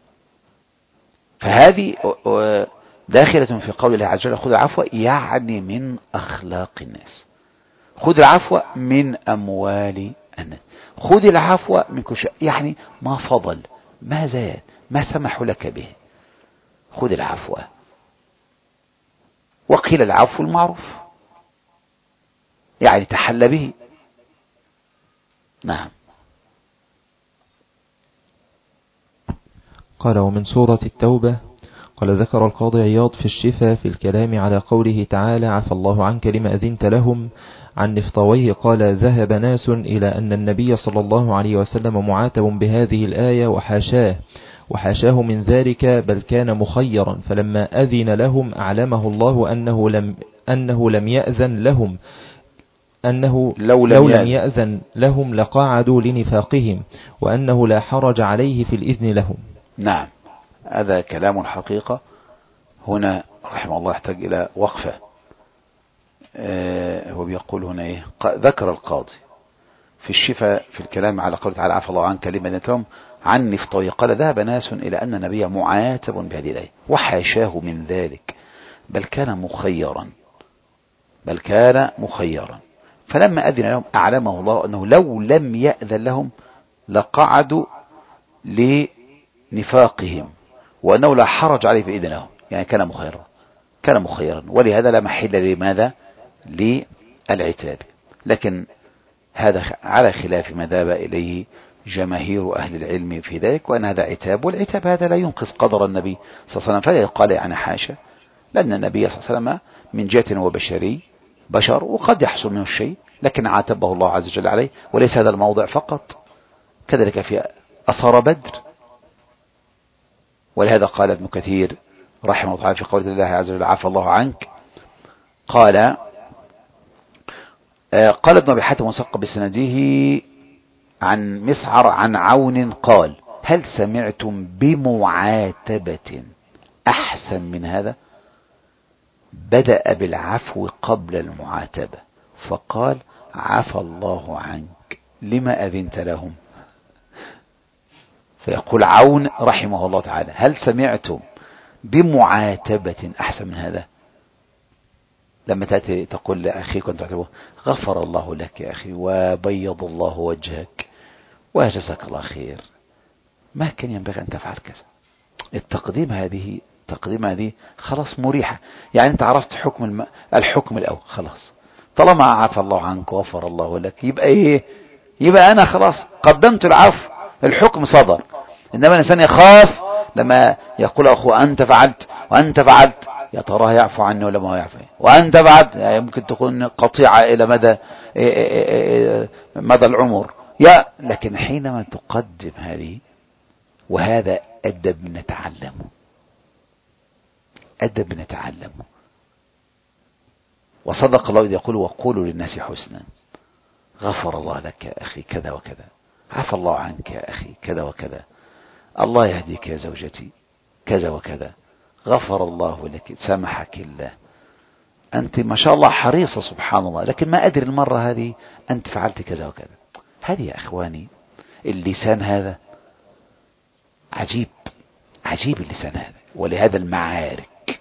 S1: فهذه داخلة في قول الله عز وجل خذ العفو، يعني من أخلاق الناس، خذ العفو من أموال الناس، خذ العفو من كل شيء، يعني ما فضل، ما زاد، ما سمحوا لك به، خذ العفو. وقيل العفو المعروف، يعني تحل به. نعم.
S2: قال ومن سورة التوبة قال ذكر القاضي عياض في الشفا في الكلام على قوله تعالى عفى الله عنك لما أذنت لهم عن نفطويه قال ذهب ناس إلى أن النبي صلى الله عليه وسلم معاتب بهذه الآية وحاشاه وحاشاه من ذلك، بل كان مخيرا، فلما أذن لهم أعلمه الله أنه لم, أنه لم يأذن لهم أنه لو لم, لو لم يأذن لهم لقاعدوا لنفاقهم، وأنه لا حرج عليه في الإذن لهم.
S1: نعم، هذا كلام حقيقة. هنا رحمه الله يحتاج إلى وقفة. آه هو بيقول هنا إيه؟ ذكر القاضي في الشفاء في الكلام على قوله تعالى عفى الله عنك لما أذنت لهم عن نفطويه قال ذهب ناس إلى أن النبي معاتب بهذه الآية وحاشاه من ذلك، بل كان مخيرا، بل كان مخيرا، فلما أذن لهم أعلمه الله أنه لو لم يأذن لهم لقعدوا لنفاقهم، وأنه لا حرج عليه في إذنهم، يعني كان مخيرا، كان مخيرا، ولهذا لا محل لماذا للعتاب. لكن هذا على خلاف ما ذهب إليه جماهير أهل العلم في ذلك، وأن هذا عتاب، والعتاب هذا لا ينقص قدر النبي صلى الله عليه وسلم، فلا يقال يعني حاشا، لأن النبي صلى الله عليه وسلم من جهة وبشري بشر، وقد يحصل منه الشيء، لكن عاتبه الله عز وجل عليه، وليس هذا الموضع فقط، كذلك في أسرى بدر. ولهذا قال ابن كثير رحمه الله تعالى في قول الله عز وجل عفى الله عنك، قال قال ابن أبي حاتم وثق بسنده عن مسعر عن عون قال هل سمعتم بمعاتبة أحسن من هذا؟ بدأ بالعفو قبل المعاتبة فقال عفى الله عنك لما أذنت لهم. فيقول عون رحمه الله تعالى هل سمعتم بمعاتبة أحسن من هذا؟ لما تأتي تقول لأخيك وانت تعتبه غفر الله لك يا أخي وبيض الله وجهك وجزاك الله خير، ما كان ينبغي أن تفعل كذا. التقديم هذه تقديم هذه خلاص مريحة، يعني أنت عرفت حكم الم... الحكم الأول خلاص، طالما عفى الله عنك وغفر الله لك يبقى إيه؟ يبقى أنا خلاص قدمت العفو، الحكم صدر. إنما الإنسان يخاف لما يقول أخوه أنت فعلت وأنت فعلت، يا تراه يعفو عني ولا ما يعفو، وأنت بعد يعني ممكن تكون قطيعة إلى مدى مدى العمر يا. لكن حينما تقدم هذه، وهذا أدب نتعلمه، أدب نتعلمه. وصدق الله إذ يقول وقولوا للناس حسنا، غفر الله لك يا أخي كذا وكذا، عفى الله عنك يا أخي كذا وكذا، الله يهديك يا زوجتي كذا وكذا، غفر الله لك، سامحك الله، أنت ما شاء الله حريصة سبحان الله، لكن ما أدري المرة هذه أنت فعلت كذا وكذا. هذه يا أخواني اللسان هذا عجيب، عجيب اللسان هذا. ولهذا المعارك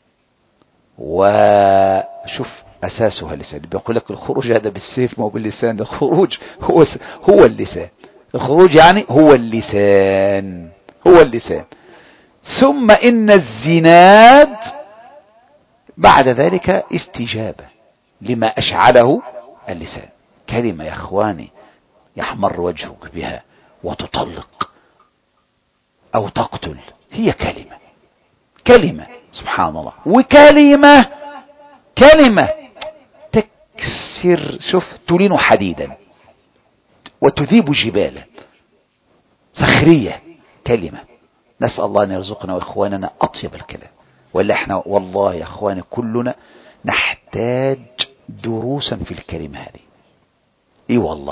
S1: وشوف أساسها اللسان. بيقول لك الخروج هذا بالسيف ما هو باللسان، الخروج هو هو اللسان، الخروج يعني هو اللسان، هو اللسان. ثم إن الزناد بعد ذلك استجابة لما أشعله اللسان. كلمة يا أخواني يحمر وجهك بها وتطلق أو تقتل، هي كلمة، كلمة سبحان الله، وكلمة كلمة تكسر، شوف تلين حديدا وتذيب جبالا، صخرية كلمة. نسأل الله أن يرزقنا وإخواننا أطيب الكلام. ولا احنا والله يا إخواني كلنا نحتاج دروسا في الكلمة هذه. اي والله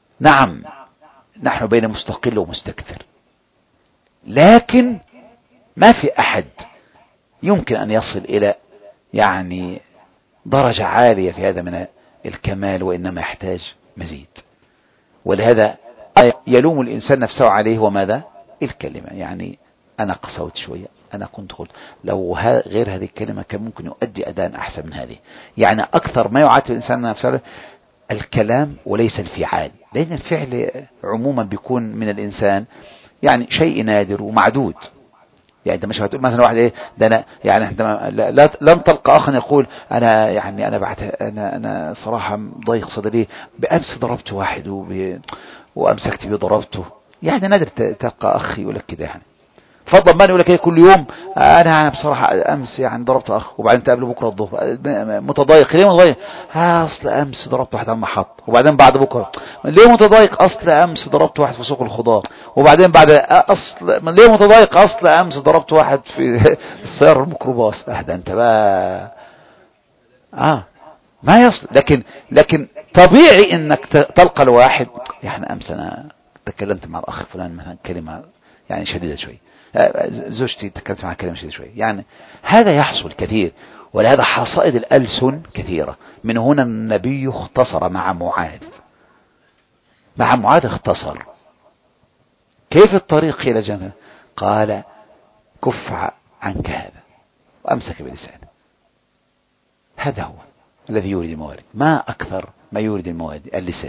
S1: نعم، نحن بين مستقل ومستكثر، لكن ما في أحد يمكن أن يصل إلى يعني درجة عالية في هذا من الكمال، وإنما يحتاج مزيد. ولهذا يلوم الإنسان نفسه عليه وماذا؟ الكلمة. يعني أنا قسوت شوية، أنا كنت قلت لو غير هذه الكلمة كان ممكن يؤدي أداء أحسن من هذه. يعني أكثر ما يعاتب الإنسان نفسه الكلام وليس الفعال، لأن الفعل عموما بيكون من الإنسان يعني شيء نادر ومعدود. يعني انت مش هتقول مثلا واحد ايه ده انا يعني عندما لا لن تلقى اخا يقول انا يعني انا بعت انا انا صراحه ضيق صدري بامس ضربت واحد وب... وامسكت بيه ضربته. يعني نادر تلقى اخ يقول لك كده. يعني فضل ما يقول لك ايه كل يوم انا انا بصراحه امس يعني ضربت اخ، وبعدين تقابله بكره الظهر متضايق. ليه متضايق؟ ها اصل امس ضربت واحد على المحط. وبعدين بعد بكره ليه متضايق؟ اصل امس ضربت واحد في سوق الخضار. وبعدين بعد اصل ليه متضايق؟ اصل امس ضربت واحد في السياره الميكروباص. اه ده انت بقى اه ما يصل. لكن لكن طبيعي انك تلقى الواحد يعني امس انا تكلمت مع الاخ فلان مثلا كلمه يعني شديده شوي، زوجتي تكلمت معها كلمه شديده شوي. يعني هذا يحصل كثير، ولهذا حصائد الألسن كثيرة. من هنا النبي اختصر مع معاذ، مع معاذ اختصر. كيف الطريق إلى الجنة؟ قال كف عنك هذا، وأمسك بلسانه. هذا هو الذي يورد الموارد. ما أكثر ما يورد الموارد اللسان.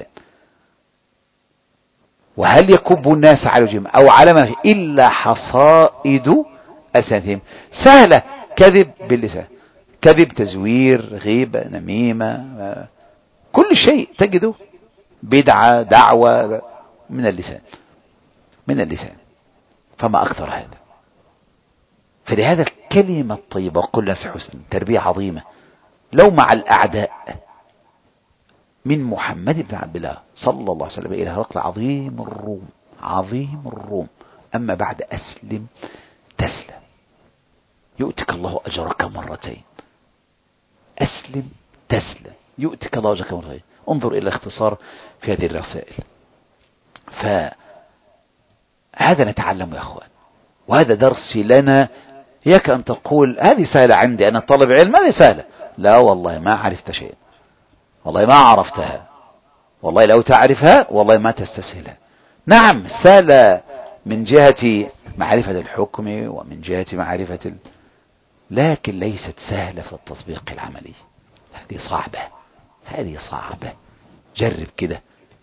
S1: وهل يكب الناس على وجههم أو على ما فيه إلا حصائد ألسنتهم. سهلة، كذب باللسان، كذب، تزوير، غيبة، نميمة، كل شيء تجده بدعة، دعوة من اللسان، من اللسان. فما أكثر هذا. فلهذا الكلمة الطيبة وكل ناس حسن تربية عظيمة. لو مع الأعداء من محمد بن عبد الله صلى الله عليه وسلم إلى هرقل عظيم الروم، عظيم الروم، أما بعد أسلم تسلم يؤتك الله أجرك مرتين. أسلم تسلم يؤتك الله أجرك مرتين. انظر إلى الاختصار في هذه الرسائل. فهذا نتعلم يا أخوان، وهذا درس لنا. ياك أن تقول هذه سهلة عندي أنا طالب علم، هذه سهلة. لا والله ما عرفت شيء، والله ما عرفتها، والله لو تعرفها والله ما تستسهلها. نعم سهلة من جهة معرفة الحكم ومن جهة معرفة ال... لكن ليست سهلة في التطبيق العملي. هذه صعبة، هذه صعبة. جرب كده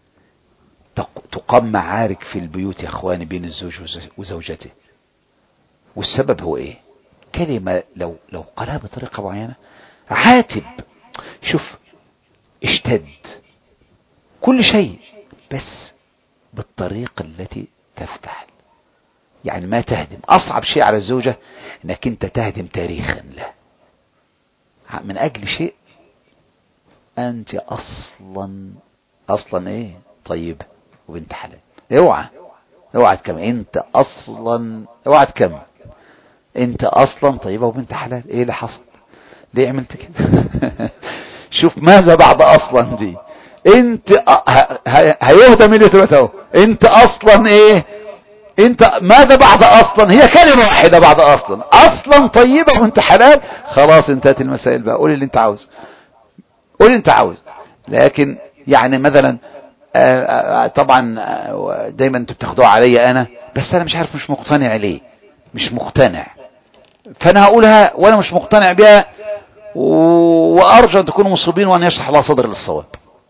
S1: تقام معارك في البيوت يا اخواني بين الزوج وزوجته، والسبب هو ايه؟ كلمة لو لو قالها بطريقة معينة عاتب، شوف اشتد كل شيء، بس بالطريقة التي تفتح. يعني ما تهدم. اصعب شيء على الزوجة انك انت تهدم تاريخا له من اجل شيء انت اصلا اصلا ايه طيبة وبنت حلال. اوعى اوعى تكمل انت اصلا، اوعى تكمل انت اصلا طيبة وبنت حلال. ايه اللي حصل؟ ليه عملت كده؟ شوف ماذا بعد اصلا دي. انت هيهدى من اهو. انت اصلا ايه؟ انت ماذا بعد اصلا؟ هي كلمة واحدة بعد اصلا. اصلا طيبة وانت حلال. خلاص انتهت المسائل بقى. قول اللي انت عاوز، قول اللي انت عاوز. لكن يعني مثلا آآ آآ طبعا آآ دايما انتوا بتاخدوها عليا انا، بس انا مش عارف، مش مقتنع ليه، مش مقتنع. فانا هقولها وانا مش مقتنع بها، وارجو ان تكونوا مصيبين وان يشرح الله صدر للصواب.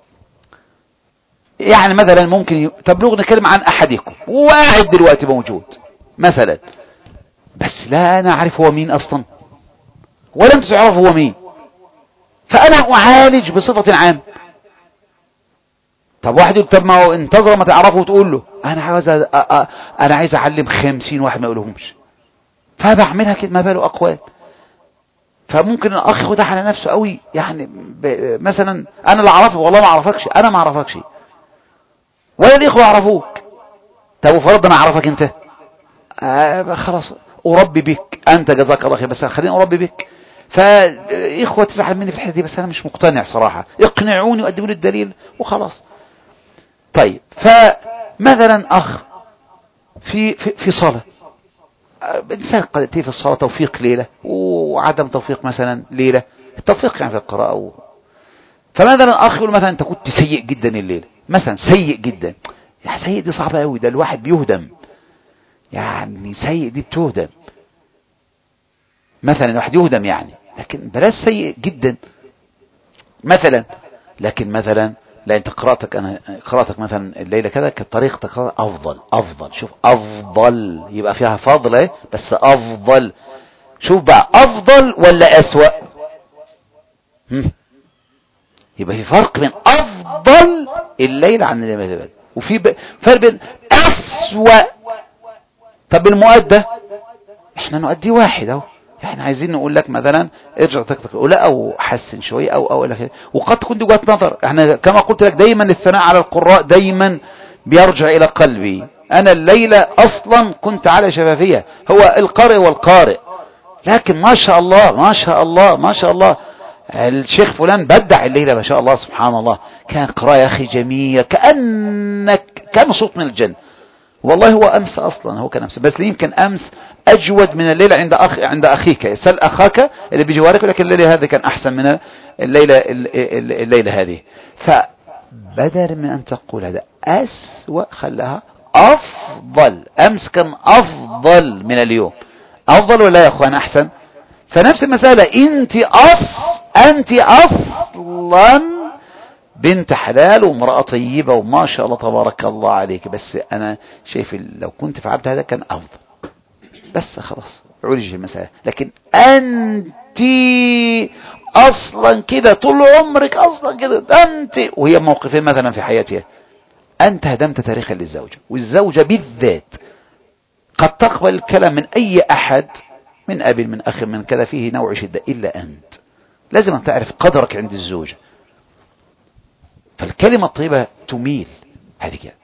S1: يعني مثلا ممكن تبلغنا كلمة عن احدكم وقاعد دلوقتي موجود مثلا، بس لا انا اعرف هو مين اصلا ولا انتوا تعرفوا هو مين، فانا اعالج بصفة عام. طب واحد يقول طب ما هو انتظر ما تعرفه وتقول له انا عايز أ... أ... انا عايز اعلم خمسين واحد ما يقولهمش، فبعملها كده. ما باله اقوال. فممكن الاخ ياخدها على نفسه قوي. يعني ب... مثلا انا اللي اعرفه والله ما اعرفكش، انا ما اعرفكش ولا الاخوه يعرفوك. طب وفرض انا اعرفك انت، آه خلاص اربي بك انت جزاك الله خير، بس خليني اربي بك. فاخوه تزعل مني في الحته دي، بس انا مش مقتنع صراحه، اقنعوني وقدموا لي الدليل وخلاص. طيب فمثلا اخ في في, في صلاه إنسان قد يأتي في الصلاة توفيق ليلة وعدم توفيق مثلا ليلة، التوفيق يعني في القراءة و... فمثلا أخ يقول مثلا أنت كنت سيء جدا الليلة مثلا، سيء جدا، يا سيء دي صعبة قوي، ده الواحد بيهدم، يعني سيء دي بتهدم مثلا، الواحد يهدم يعني، لكن بلاش سيء جدا مثلا. لكن مثلا لا، انت قراءتك انا قراءتك مثلا الليله كذا كانت طريقتك افضل افضل، شوف افضل يبقى فيها فضل ايه بس افضل، شوف بقى افضل ولا اسوأ، هم. يبقى في فرق بين افضل الليل عن الليل اللي بعد، وفي ب... فرق بين اسوأ. طب المؤدى احنا نؤدي واحد اهو، احنا عايزين نقول لك مثلا ارجع تكتك لا او حسن شويه او او لك، وقد تكون دي وجهه نظر. احنا كما قلت لك دايما الثناء على القراء دايما بيرجع الى قلبي، انا الليله اصلا كنت على شفافيه، هو القارئ والقارئ، لكن ما شاء الله ما شاء الله ما شاء الله الشيخ فلان بدع الليله ما شاء الله سبحان الله، كان قراءه يا اخي جميله، كانك كان صوت من الجنه. والله هو أمس أصلا، هو كان أمس، بس يمكن أمس أجود من الليلة عند أخ عند أخيك، سل أخاك اللي بجوارك، لكن الليلة هذه كان أحسن من الليلة الليلة هذه. فبدل من أن تقول هذا أسوأ خلها أفضل، أمس كان أفضل من اليوم، أفضل ولا يا أخوان أحسن؟ فنفس المسألة، أنت أص أنت أصلا بنت حلال وامرأة طيبة وما شاء الله تبارك الله عليك، بس أنا شايف لو كنت فعلت هذا كان أفضل، بس خلاص عرج المسألة. لكن أنت أصلا كده طول عمرك أصلا كده أنت، وهي موقفين مثلا في حياتها، أنت هدمت تاريخا للزوجة، والزوجة بالذات قد تقبل الكلام من أي أحد، من أب من أخ من كذا، فيه نوع شدة، إلا أنت لازم أن تعرف قدرك عند الزوجة، فالكلمة الطيبة تميل هذه كده.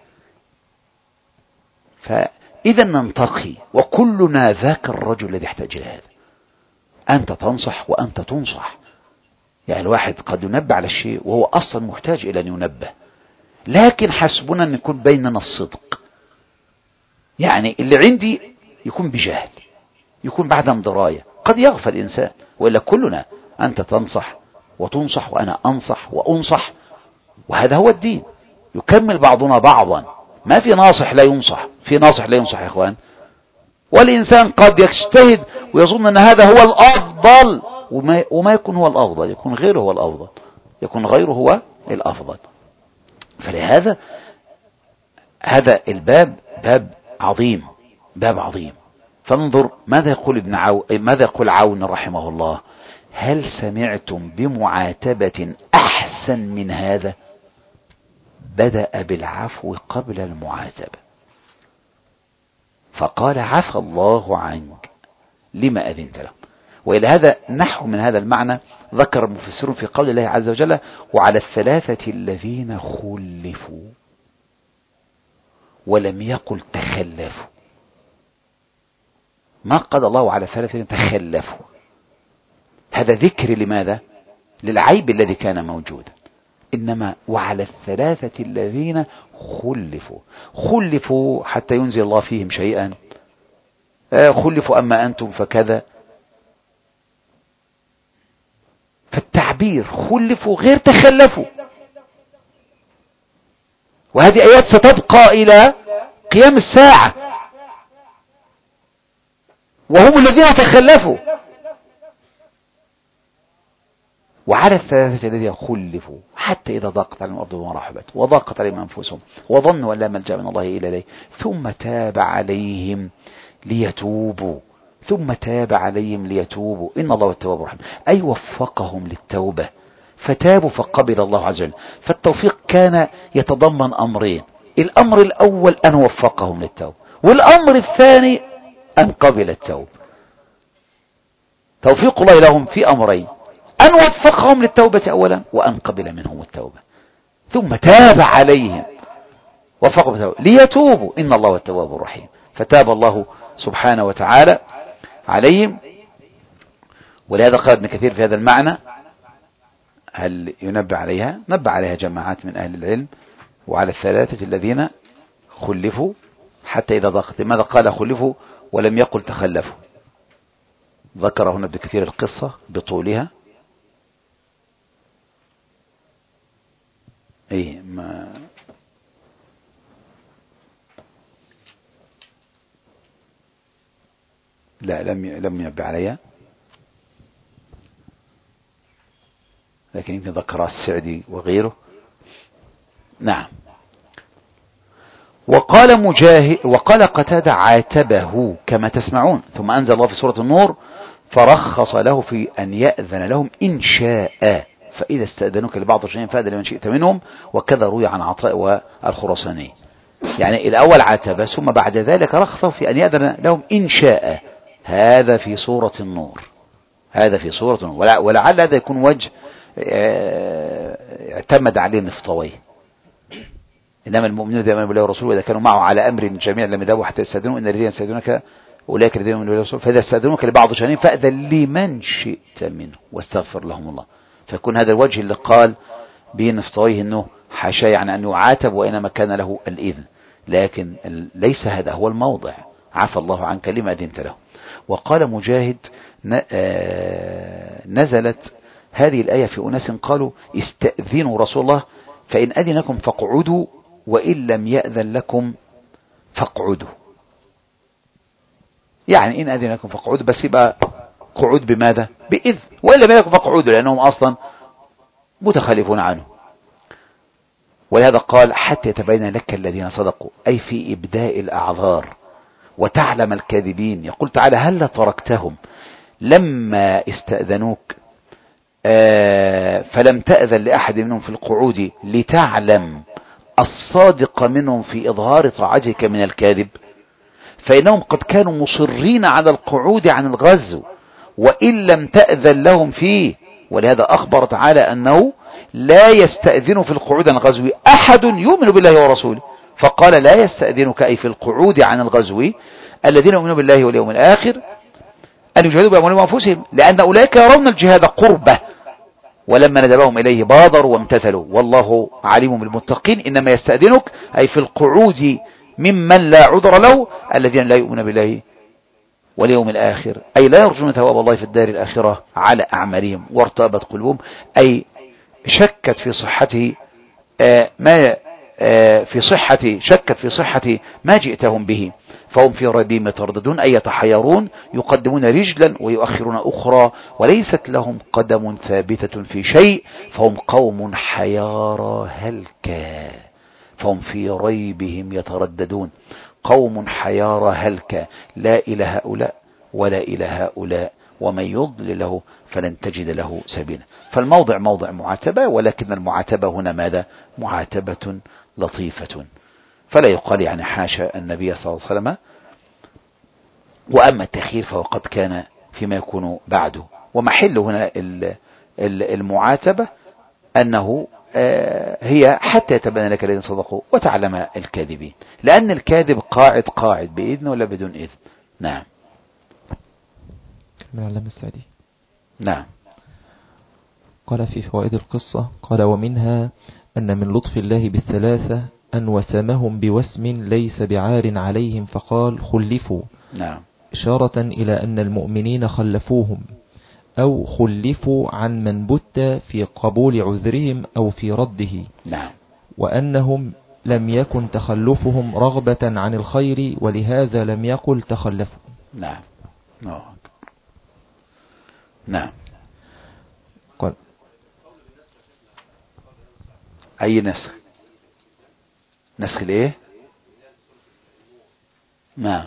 S1: فإذا ننتقي، وكلنا ذاك الرجل الذي يحتاج إلى هذا، أنت تنصح وأنت تنصح، يعني الواحد قد ينبه على الشيء وهو أصلا محتاج إلى أن ينبه، لكن حسبنا أن يكون بيننا الصدق، يعني اللي عندي يكون بجهل، يكون بعدم دراية، قد يغفل الإنسان، وإلا كلنا أنت تنصح وتنصح وأنا أنصح وأنصح، وهذا هو الدين، يكمل بعضنا بعضا، ما في ناصح لا ينصح، في ناصح لا ينصح يا إخوان. والإنسان قد يجتهد ويظن أن هذا هو الأفضل، وما, وما يكون هو الأفضل، يكون غيره هو الأفضل، يكون غيره هو الأفضل. فلهذا هذا الباب باب عظيم، باب عظيم. فانظر ماذا يقول ابن عون، ماذا يقول عون رحمه الله: هل سمعتم بمعاتبة أحسن من هذا؟ بدأ بالعفو قبل المعاتبة، فقال عفى الله عنك لما أذنت له. وإلى هذا نحو من هذا المعنى ذكر المفسرون في قول الله عز وجل: وعلى الثلاثة الذين خلفوا، ولم يقل تخلفوا، ما قال الله على الثلاثة تخلفوا، هذا ذكر لماذا؟ للعيب الذي كان موجودا، إنما وعلى الثلاثة الذين خلفوا، خلفوا حتى ينزل الله فيهم شيئا، خلفوا أما أنتم فكذا، فالتعبير خلفوا غير تخلفوا، وهذه آيات ستبقى إلى قيام الساعة، وهم الذين تخلفوا. وعلى الثلاثة الذين خلفوا حتى إذا ضاقت عليهم الأرض بما رحبت وضاقت عليهم أنفسهم وظنوا أن لا ملجأ من الله إلا إليه ثم تاب عليهم ليتوبوا ثم تاب عليهم ليتوبوا إن الله هو التواب الرحيم، أي وفقهم للتوبة فتابوا فقبل الله عز وجل. فالتوفيق كان يتضمن أمرين: الأمر الأول أن وفقهم للتوبة، والأمر الثاني أن قبل التوبة. توفيق الله لهم في أمرين: أن وفقهم للتوبة أولا، وأن قبل منهم التوبة، ثم تاب عليهم وفقهم التوبة ليتوبوا إن الله هو التواب الرحيم. فتاب الله سبحانه وتعالى عليهم. ولهذا قال ابن كثير في هذا المعنى: هل ينبه عليها؟ نبه عليها جماعات من أهل العلم: وعلى الثلاثة الذين خلفوا حتى إذا ضاقت. ماذا قال خلفوا؟ ولم يقل تخلفوا. ذكر هنا ابن كثير القصة بطولها. ايه ما لا لم لم ينبه عليها، لكن يمكن ذكرها السعدي وغيره. نعم. وقال مجاهد وقال قتادة عاتبه كما تسمعون، ثم أنزل الله في سورة النور فرخص له في أن يأذن لهم إن شاء، فإذا استأذنوك لبعض الشيء فأذن لمن شئت منهم، وكذا روي عن عطاء والخراساني. يعني الأول عاتبه ثم بعد ذلك رخصه في أن يأذن لهم إن شاء. هذا في سورة النور، هذا في سورة النور. ولعل هذا يكون وجه اعتمد عليه النفطوي. إنما المؤمنون إذا آمنوا بالله ورسوله وإذا كانوا معه على أمر جميع لم يذهبوا حتى يستأذنوا إن الذين يستأذنونك أولئك الذين آمنوا بالله ورسوله فإذا استأذنوك لبعض شأنهم فأذن لمن شئت منه واستغفر لهم الله. فيكون هذا الوجه اللي قال به النفطوي إنه حاشا يعني أن يعاتب وإنما كان له الإذن، لكن ليس هذا هو الموضع. عفى الله عنك لما أذنت له. وقال مجاهد نزلت هذه الآية في أناس قالوا استأذنوا رسول الله فإن أذن لكم فاقعدوا وإن لم يأذن لكم فاقعدوا. يعني إن أذن لكم فاقعدوا، بس يبقى قعود بماذا؟ بإذن، وإن لم يأذن لكم فاقعدوا، لأنهم أصلا متخلفون عنه. ولهذا قال حتى يتبين لك الذين صدقوا، أي في إبداء الأعذار وتعلم الكاذبين. يقول تعالى هل تركتهم لما استأذنوك آه فلم تأذن لأحد منهم في القعود لتعلم الصادق منهم في إظهار طاعتك من الكاذب، فإنهم قد كانوا مصرين على القعود عن الغزو وإن لم تأذن لهم فيه. ولهذا أخبر تعالى أنه لا يستأذن في القعود عن الغزو أحد يؤمن بالله ورسوله، فقال لا يستأذنك أي في القعود عن الغزو الذين يؤمنون بالله واليوم الآخر أن يجاهدوا بأموالهم وأنفسهم، لأن أولئك يرون الجهاد قربة ولما ندبهم إليه بادروا وامتثلوا والله عليم بالمتقين. إنما يستأذنك أي في القعود ممن لا عذر له الذين لا يؤمنون بالله واليوم الآخر، أي لا يرجون ثواب الله في الدار الآخرة على أعمالهم وارتابت قلوبهم، أي شكت في صحته آه ما آه في صحة شكت في صحة ما جئتهم به، فهم في ريبهم يترددون أي يتحيرون، يقدمون رجلا ويؤخرون أخرى وليست لهم قدم ثابتة في شيء، فهم قوم حيارى هلكا، فهم في ريبهم يترددون، قوم حيارى هلكا لا إلى هؤلاء ولا إلى هؤلاء ومن يضلل له فلن تجد له سبيلا. فالموضع موضع معاتبة، ولكن المعاتبة هنا ماذا؟ معاتبة لطيفة، فلا يقال يعني حاشا النبي صلى الله عليه وسلم. وأما التخيير فهو قد كان فيما يكون بعده، ومحل هنا المعاتبة أنه هي حتى يتبين لك الذين صدقوا وتعلم الكاذبين، لأن الكاذب قاعد قاعد بإذن ولا بدون إذن. نعم.
S2: من علم السعدي.
S1: نعم.
S2: قال في فوائد القصة قال ومنها أن من لطف الله بالثلاثة أن وسمهم بوسم ليس بعار عليهم فقال خلفوا.
S1: نعم.
S2: إشارة إلى أن المؤمنين خلفوهم أو خلفوا عن من بت في قبول عذرهم أو في رده.
S1: نعم.
S2: وأنهم لم يكن تخلفهم رغبة عن الخير ولهذا لم يقل تخلفوا.
S1: نعم. نعم.
S2: قال
S1: أي نسخ؟ نسخ ليه؟ نعم.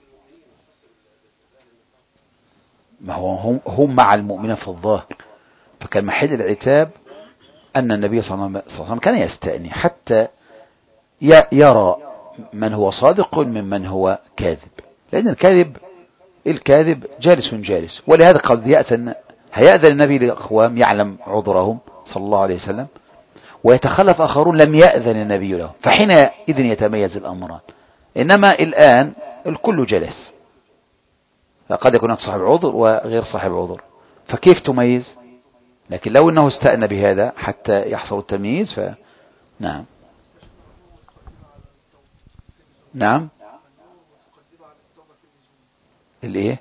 S1: ما هو هم, هم مع المؤمنين في الظاهر، فكان محل العتاب أن النبي صلى الله عليه وسلم كان يستأني حتى يرى من هو صادق ممن هو كاذب، لأن الكاذب الكاذب جالس جالس. ولهذا قد يأذن هيأذن النبي لأقوام يعلم عذرهم صلى الله عليه وسلم ويتخلف آخرون لم يأذن النبي له، فحينئذ يتميز الأمران. إنما الآن الكل جلس، فقد يكون صاحب عذر وغير صاحب عذر، فكيف تميز؟ لكن لو أنه استأذن بهذا حتى يحصل التمييز ف نعم. نعم. الايه؟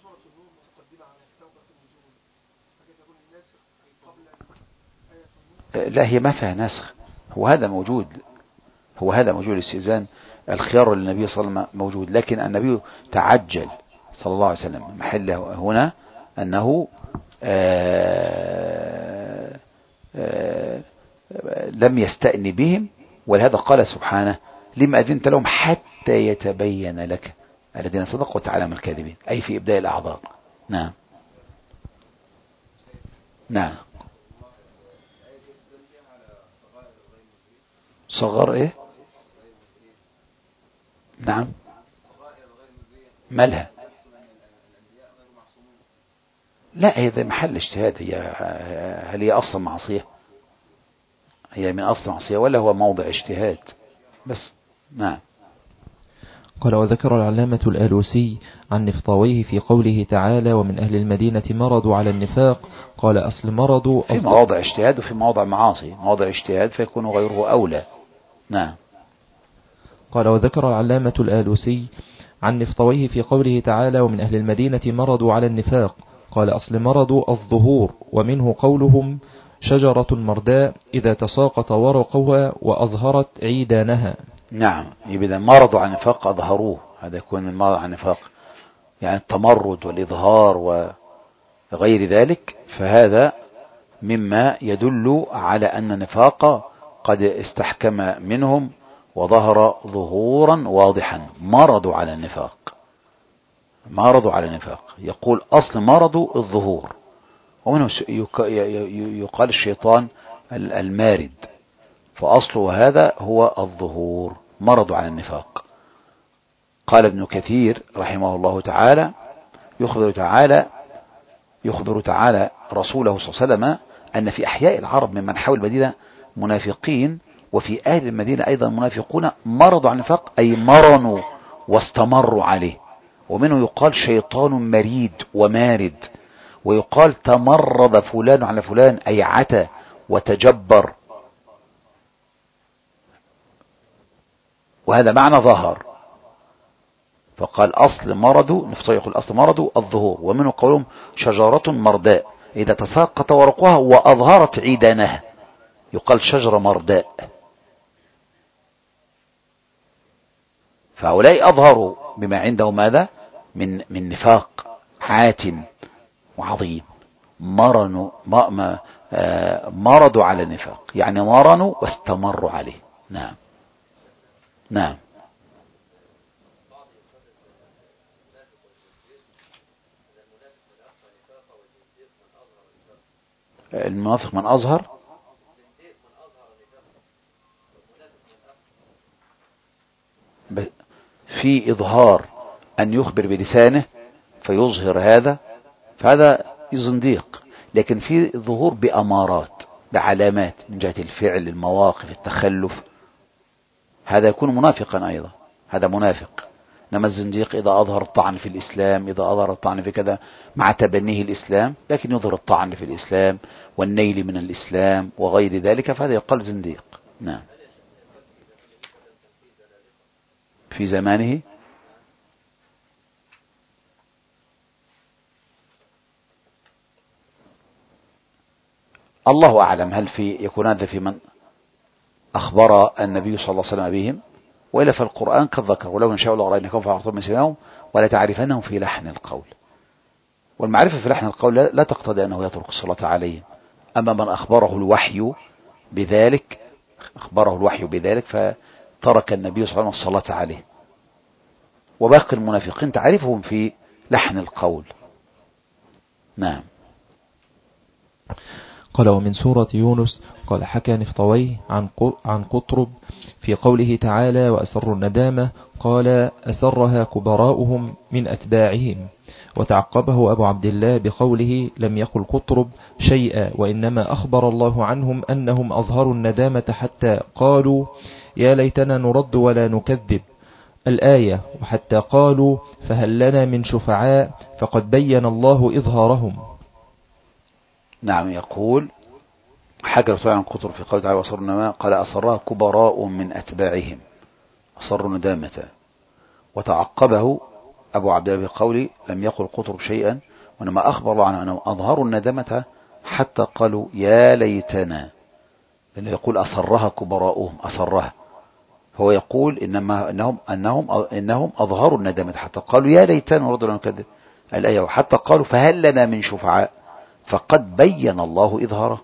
S1: لا، هي ما فيها نسخ، هو هذا موجود، هو هذا موجود الاستئذان الخيار للنبي صلى الله عليه وسلم موجود، لكن النبي تعجل صلى الله عليه وسلم. محله هنا أنه آآ آآ لم يستأن بهم، ولهذا قال سبحانه لما أذنت لهم حتى يتبين لك الذين صدقوا وتعلم الكاذبين، أي في إبداء الأعذار. نعم نعم. صغر إيه؟ نعم. مالها؟ لا، هذا محل اجتهاد. هي هل هي أصلا معصية؟ هي من أصل معصية ولا هو موضع اجتهاد بس؟ نعم.
S2: قال وذكر العلامة الآلوسي عن نفطاويه في قوله تعالى ومن أهل المدينة مرضوا على النفاق، قال أصل مرضوا
S1: في مواضع اجتهاد وفي مواضع معاصي، مواضع اجتهاد فيكون غيره أولى. نعم.
S2: قال وذكر العلامة الآلوسي عن نفطاويه في قوله تعالى ومن أهل المدينة مرضوا على النفاق، قال أصل مرضوا الظهور، ومنه قولهم شجرة مرداء إذا تساقط ورقها وأظهرت عيدانها.
S1: نعم، يبدأ مرضوا على النفاق أظهروه، هذا يكون من مرض على النفاق، يعني التمرد والإظهار وغير ذلك، فهذا مما يدل على أن النفاق قد استحكم منهم وظهر ظهورا واضحا. مرضوا على النفاق، مرضوا على النفاق، يقول أصل مرضوا الظهور، ومنه يقال الشيطان المارد، فأصله هذا هو الظهور، مرضوا على النفاق. قال ابن كثير رحمه الله تعالى يخبر تعالى يخبر تعالى رسوله صلى الله عليه وسلم أن في أحياء العرب ممن حول المدينة منافقين، وفي أهل المدينة أيضا منافقون مرضوا على النفاق، أي مرنوا واستمروا عليه. ومنه يقال شيطان مريد ومارد، ويقال تمرض فلان على فلان، أي عتى وتجبر، وهذا معنى ظهر. فقال أصل مرضوا، نفسه يقول أصل مرضوا الظهور، ومنه قولهم شجرة مرداء إذا تساقط ورقها وأظهرت عيدانها، يقال شجرة مرداء. فهؤلاء أظهروا بما عندهم ماذا من من نفاق عات وعظيم. مرنوا مرضوا على النفاق، يعني مرنوا واستمروا عليه. نعم نعم. المنافق من أظهر، في إظهار أن يخبر بلسانه فيظهر هذا، فهذا زنديق. لكن في ظهور بأمارات، بعلامات من جهة الفعل، المواقف، التخلف، هذا يكون منافقا أيضا، هذا منافق. إنما الزنديق إذا أظهر الطعن في الإسلام، إذا أظهر الطعن في كذا مع تبنيه الإسلام، لكن يظهر الطعن في الإسلام والنيل من الإسلام وغير ذلك، فهذا يقال زنديق. نعم. في زمانه الله أعلم، هل في يكون هذا في من أخبر النبي صلى الله عليه وسلم بهم، وإلا في القرآن قد ذكر ولو إن شاء الله رأيناكم فأعطوا من سماهم ولا تعرفنهم في لحن القول. والمعرفة في لحن القول لا تقتضي أنه يترك الصلاة عليهم. أما من أخبره الوحي بذلك أخبره الوحي بذلك فترك النبي صلى الله عليه وسلم الصلاة عليه. وباقي المنافقين تعرفهم في لحن القول. نعم.
S2: قال ومن سورة يونس قال حكى نفطويه عن عن قطرب في قوله تعالى وأسروا الندامة، قال أسرها كبراؤهم من أتباعهم. وتعقبه أبو عبد الله بقوله لم يقل قطرب شيئا، وإنما أخبر الله عنهم أنهم أظهروا الندامة حتى قالوا يا ليتنا نرد ولا نكذب الآية، وحتى قالوا فهل لنا من شفعاء، فقد بين الله إظهارهم.
S1: نعم. يقول حكى رسول عن قطر في قوله تعالى وأسروا الندامة، قال أسرها كبراء من أتباعهم، أسروا ندامة. وتعقبه أبو عبد الله بقولي لم يقل قطرب شيئا، وإنما أخبر الله عنه أنهم أظهروا الندامة حتى قالوا يا ليتنا، لأنه يقول أصرها كبراؤهم، أصرها، هو يقول إنما أنهم أنهم أنهم أظهروا الندامة حتى قالوا يا ليتنا نرد ولا نكذب الآية، وحتى قالوا فهل لنا من شفعاء، فقد بين الله إظهاره.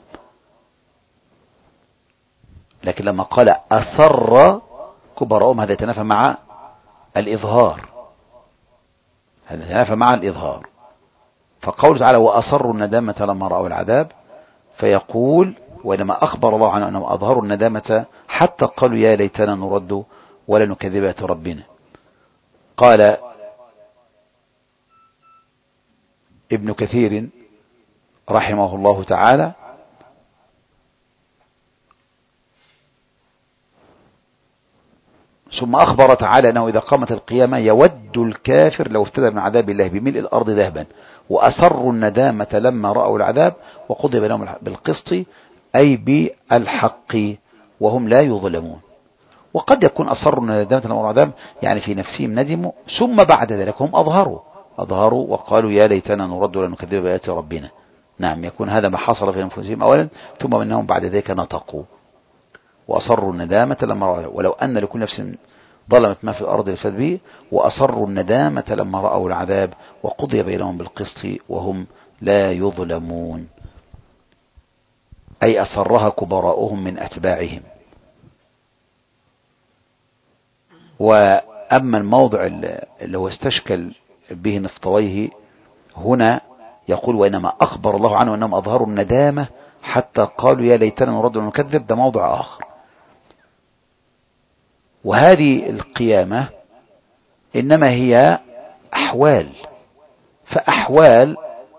S1: لكن لما قال أصر كبراؤهم هذا يتنافى مع الإظهار، هذا يتنافى مع الإظهار. فقوله تعالى وأصروا الندامة لما رأوا العذاب، فيقول وإنما أخبر الله عنه أنهم أظهروا الندامة حتى قالوا يا ليتنا نرد ولا نكذب بآيات ربنا. قال ابن كثير رحمه الله تعالى ثم أخبر تعالى أنه إذا قامت القيامة يود الكافر لو افتدى من عذاب الله بملء الأرض ذهبا، وأسروا الندامة لما رأوا العذاب وقضي بينهم بالقسط أي بالحق وهم لا يظلمون. وقد يكون أصروا الندامة لما رأوا العذاب يعني في نفسهم ندموا، ثم بعد ذلك هم أظهروا أظهروا وقالوا يا ليتنا نرد ولا نكذب بآيات ربنا. نعم، يكون هذا ما حصل في أنفسهم أولا، ثم أنهم بعد ذلك نطقوا وأصروا الندامة لما رأوا، ولو أن لكل نفس ظلمت ما في الأرض لفتت به، وأصروا الندامة لما رأوا العذاب وقضي بينهم بالقسط وهم لا يظلمون، أي أصرها كبراؤهم من أتباعهم. وأما الموضع اللي هو استشكل به نفطويه هنا يقول وإنما أخبر الله عنه أنهم أظهروا الندامة حتى قالوا يا ليتنا نرد ونكذب، ده موضع آخر. وهذه القيامة إنما هي أحوال، فأحوال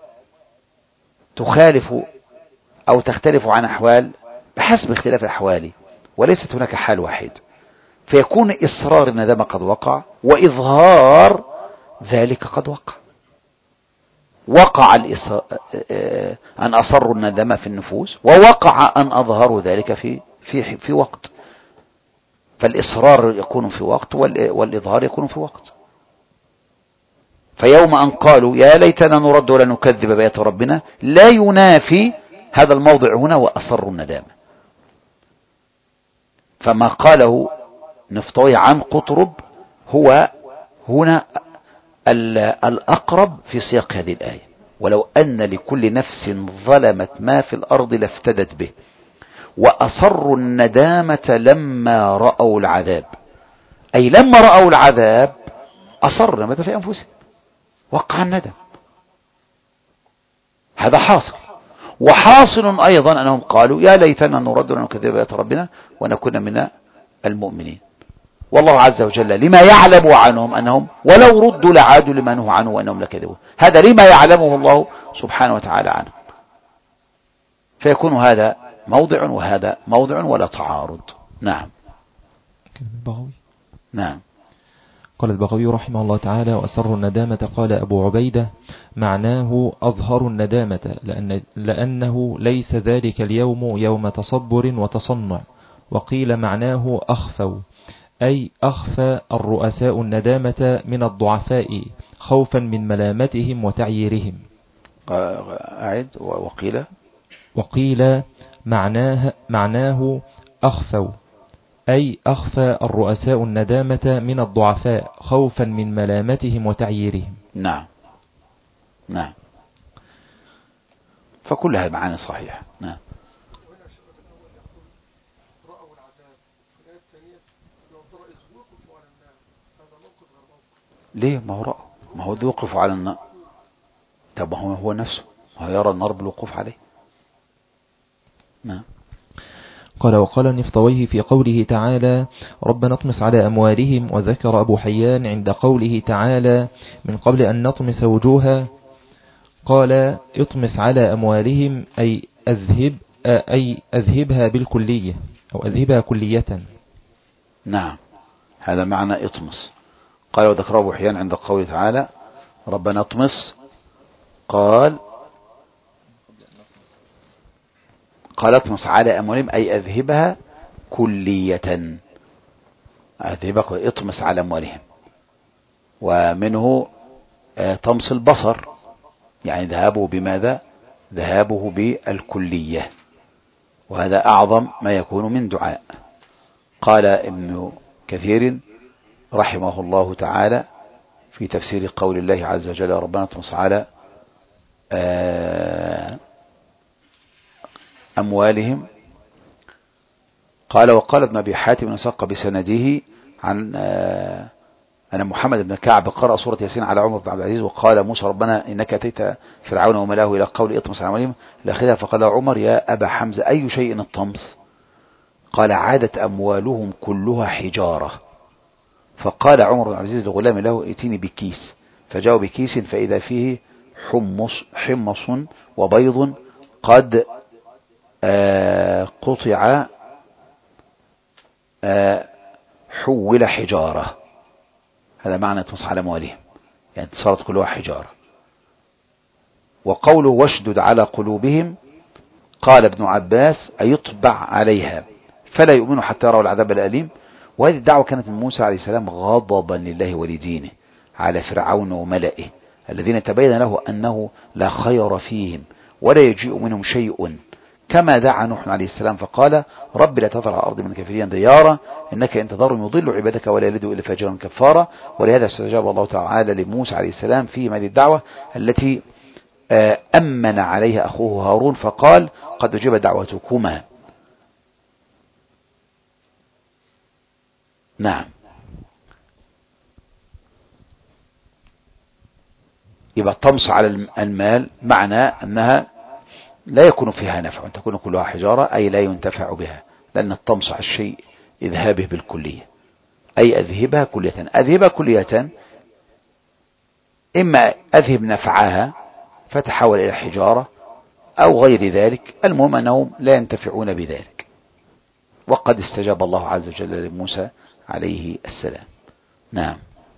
S1: تخالف أو تختلف عن أحوال بحسب اختلاف الأحوال، وليست هناك حال واحد، فيكون إصرار الندامة قد وقع وإظهار ذلك قد وقع. وقع أن أصروا الندامة في النفوس، ووقع أن أظهروا ذلك في في في وقت، فالإصرار يكون في وقت والإظهار يكون في وقت. فيوم أن قالوا يا ليتنا نرد ولا نكذب بآيات ربنا لا ينافي هذا الموضع هنا وأصروا الندامة. فما قاله نفطوي عن قطرب هو هنا الأقرب في سياق هذه الآية، ولو أن لكل نفس ظلمت ما في الأرض لافتدت به، وأصروا الندامة لما رأوا العذاب، أي لما رأوا العذاب أصروا الندامة في أنفسهم، وقع الندم، هذا حاصل. وحاصل أيضا أنهم قالوا يا ليتنا نرد ونكذب بآيات ربنا ونكون من المؤمنين. والله عز وجل لما يعلم عنهم أنهم ولو ردوا لعادوا لما نهوا عنه وأنهم لكذبون، هذا لما يعلمه الله سبحانه وتعالى عنه، فيكون هذا موضع وهذا موضع ولا تعارض. نعم.
S2: البغوي
S1: نعم.
S2: قال البغوي رحمه الله تعالى وأسروا الندامة قال أبو عبيدة معناه أظهروا الندامة لأن لأنه ليس ذلك اليوم يوم تصبر وتصنع. وقيل معناه أخفوا أي أخفى الرؤساء الندامة من الضعفاء خوفا من ملامتهم وتعييرهم.
S1: أعد. وقيل
S2: وقيل معناه, معناه أخفوا أي أخفى الرؤساء الندامة من الضعفاء خوفا من ملامتهم وتعييرهم.
S1: نعم نعم، فكلها معاني صحيحة. نعم. ليه؟ ما هو رأوا، ما هو يوقف على النار. طب هو هو نفسه هو يرى النار بالوقوف عليه. نعم.
S2: قال وقال النفطويه في قوله تعالى ربنا اطمس على أموالهم، وذكر أبو حيان عند قوله تعالى من قبل أن نطمس وجوها قال اطمس على أموالهم أي أذهب أي أذهبها بالكلية أو أذهبها كلية.
S1: نعم، هذا معنى اطمس. قال وذكر أبو حيان عند قوله تعالى ربنا اطمس، قال قال اطمس على أموالهم أي أذهبها كلية، أذهبها اطمس على أموالهم. ومنه طمس البصر، يعني ذهابه بماذا؟ ذهابه بالكلية، وهذا أعظم ما يكون من دعاء. قال ابن كثير رحمه الله تعالى في تفسير قول الله عز وجل ربنا اطمس على أموالهم، قال وقال ابن أبي حاتم نسق بسنده عن أن محمد بن كعب قرأ سورة ياسين على عمر بن عبد العزيز وقال موسى ربنا إنك أتيت فرعون وملاه إلى قول اطمس على أموالهم لأخذها، فقال عمر يا أبا حمزة أي شيء الطمس؟ قال عادت أموالهم كلها حجارة. فقال عمر بن عبد العزيز لغلام له ائتني بكيس، فجاءوا بكيس فإذا فيه حمص, حمص وبيض قد آه قطع آه حول حجارة. هذا معنى اطمس على أموالهم، يعني صارت كلها حجارة. وقوله واشدد على قلوبهم قال ابن عباس أيطبع عليها فلا يؤمنوا حتى يروا العذاب الأليم. وهذه الدعوة كانت من موسى عليه السلام غضبا لله ولدينه على فرعون وملئه الذين تبين له أنه لا خير فيهم ولا يجيء منهم شيء، كما دعا نوح عليه السلام فقال رب لا تذر على الأرض من الكافرين ديارا إنك إن تذرهم يضلوا عبادك ولا يلدوا إلا فاجرا كفارا. ولهذا استجاب الله تعالى لموسى عليه السلام في هذه الدعوة التي أمن عليها أخوه هارون فقال قد أجيب دعوتكما. نعم. يبقى الطمس على المال معنى أنها لا يكون فيها نفع، تكون كلها حجارة أي لا ينتفع بها، لأن الطمس على الشيء إذهابه بالكلية، أي أذهبها كلية. أذهبها كلية إما أذهب نفعها فتحول إلى حجارة أو غير ذلك، المهم أنهم لا ينتفعون بذلك. وقد استجاب الله عز وجل لموسى عليه السلام. نعم.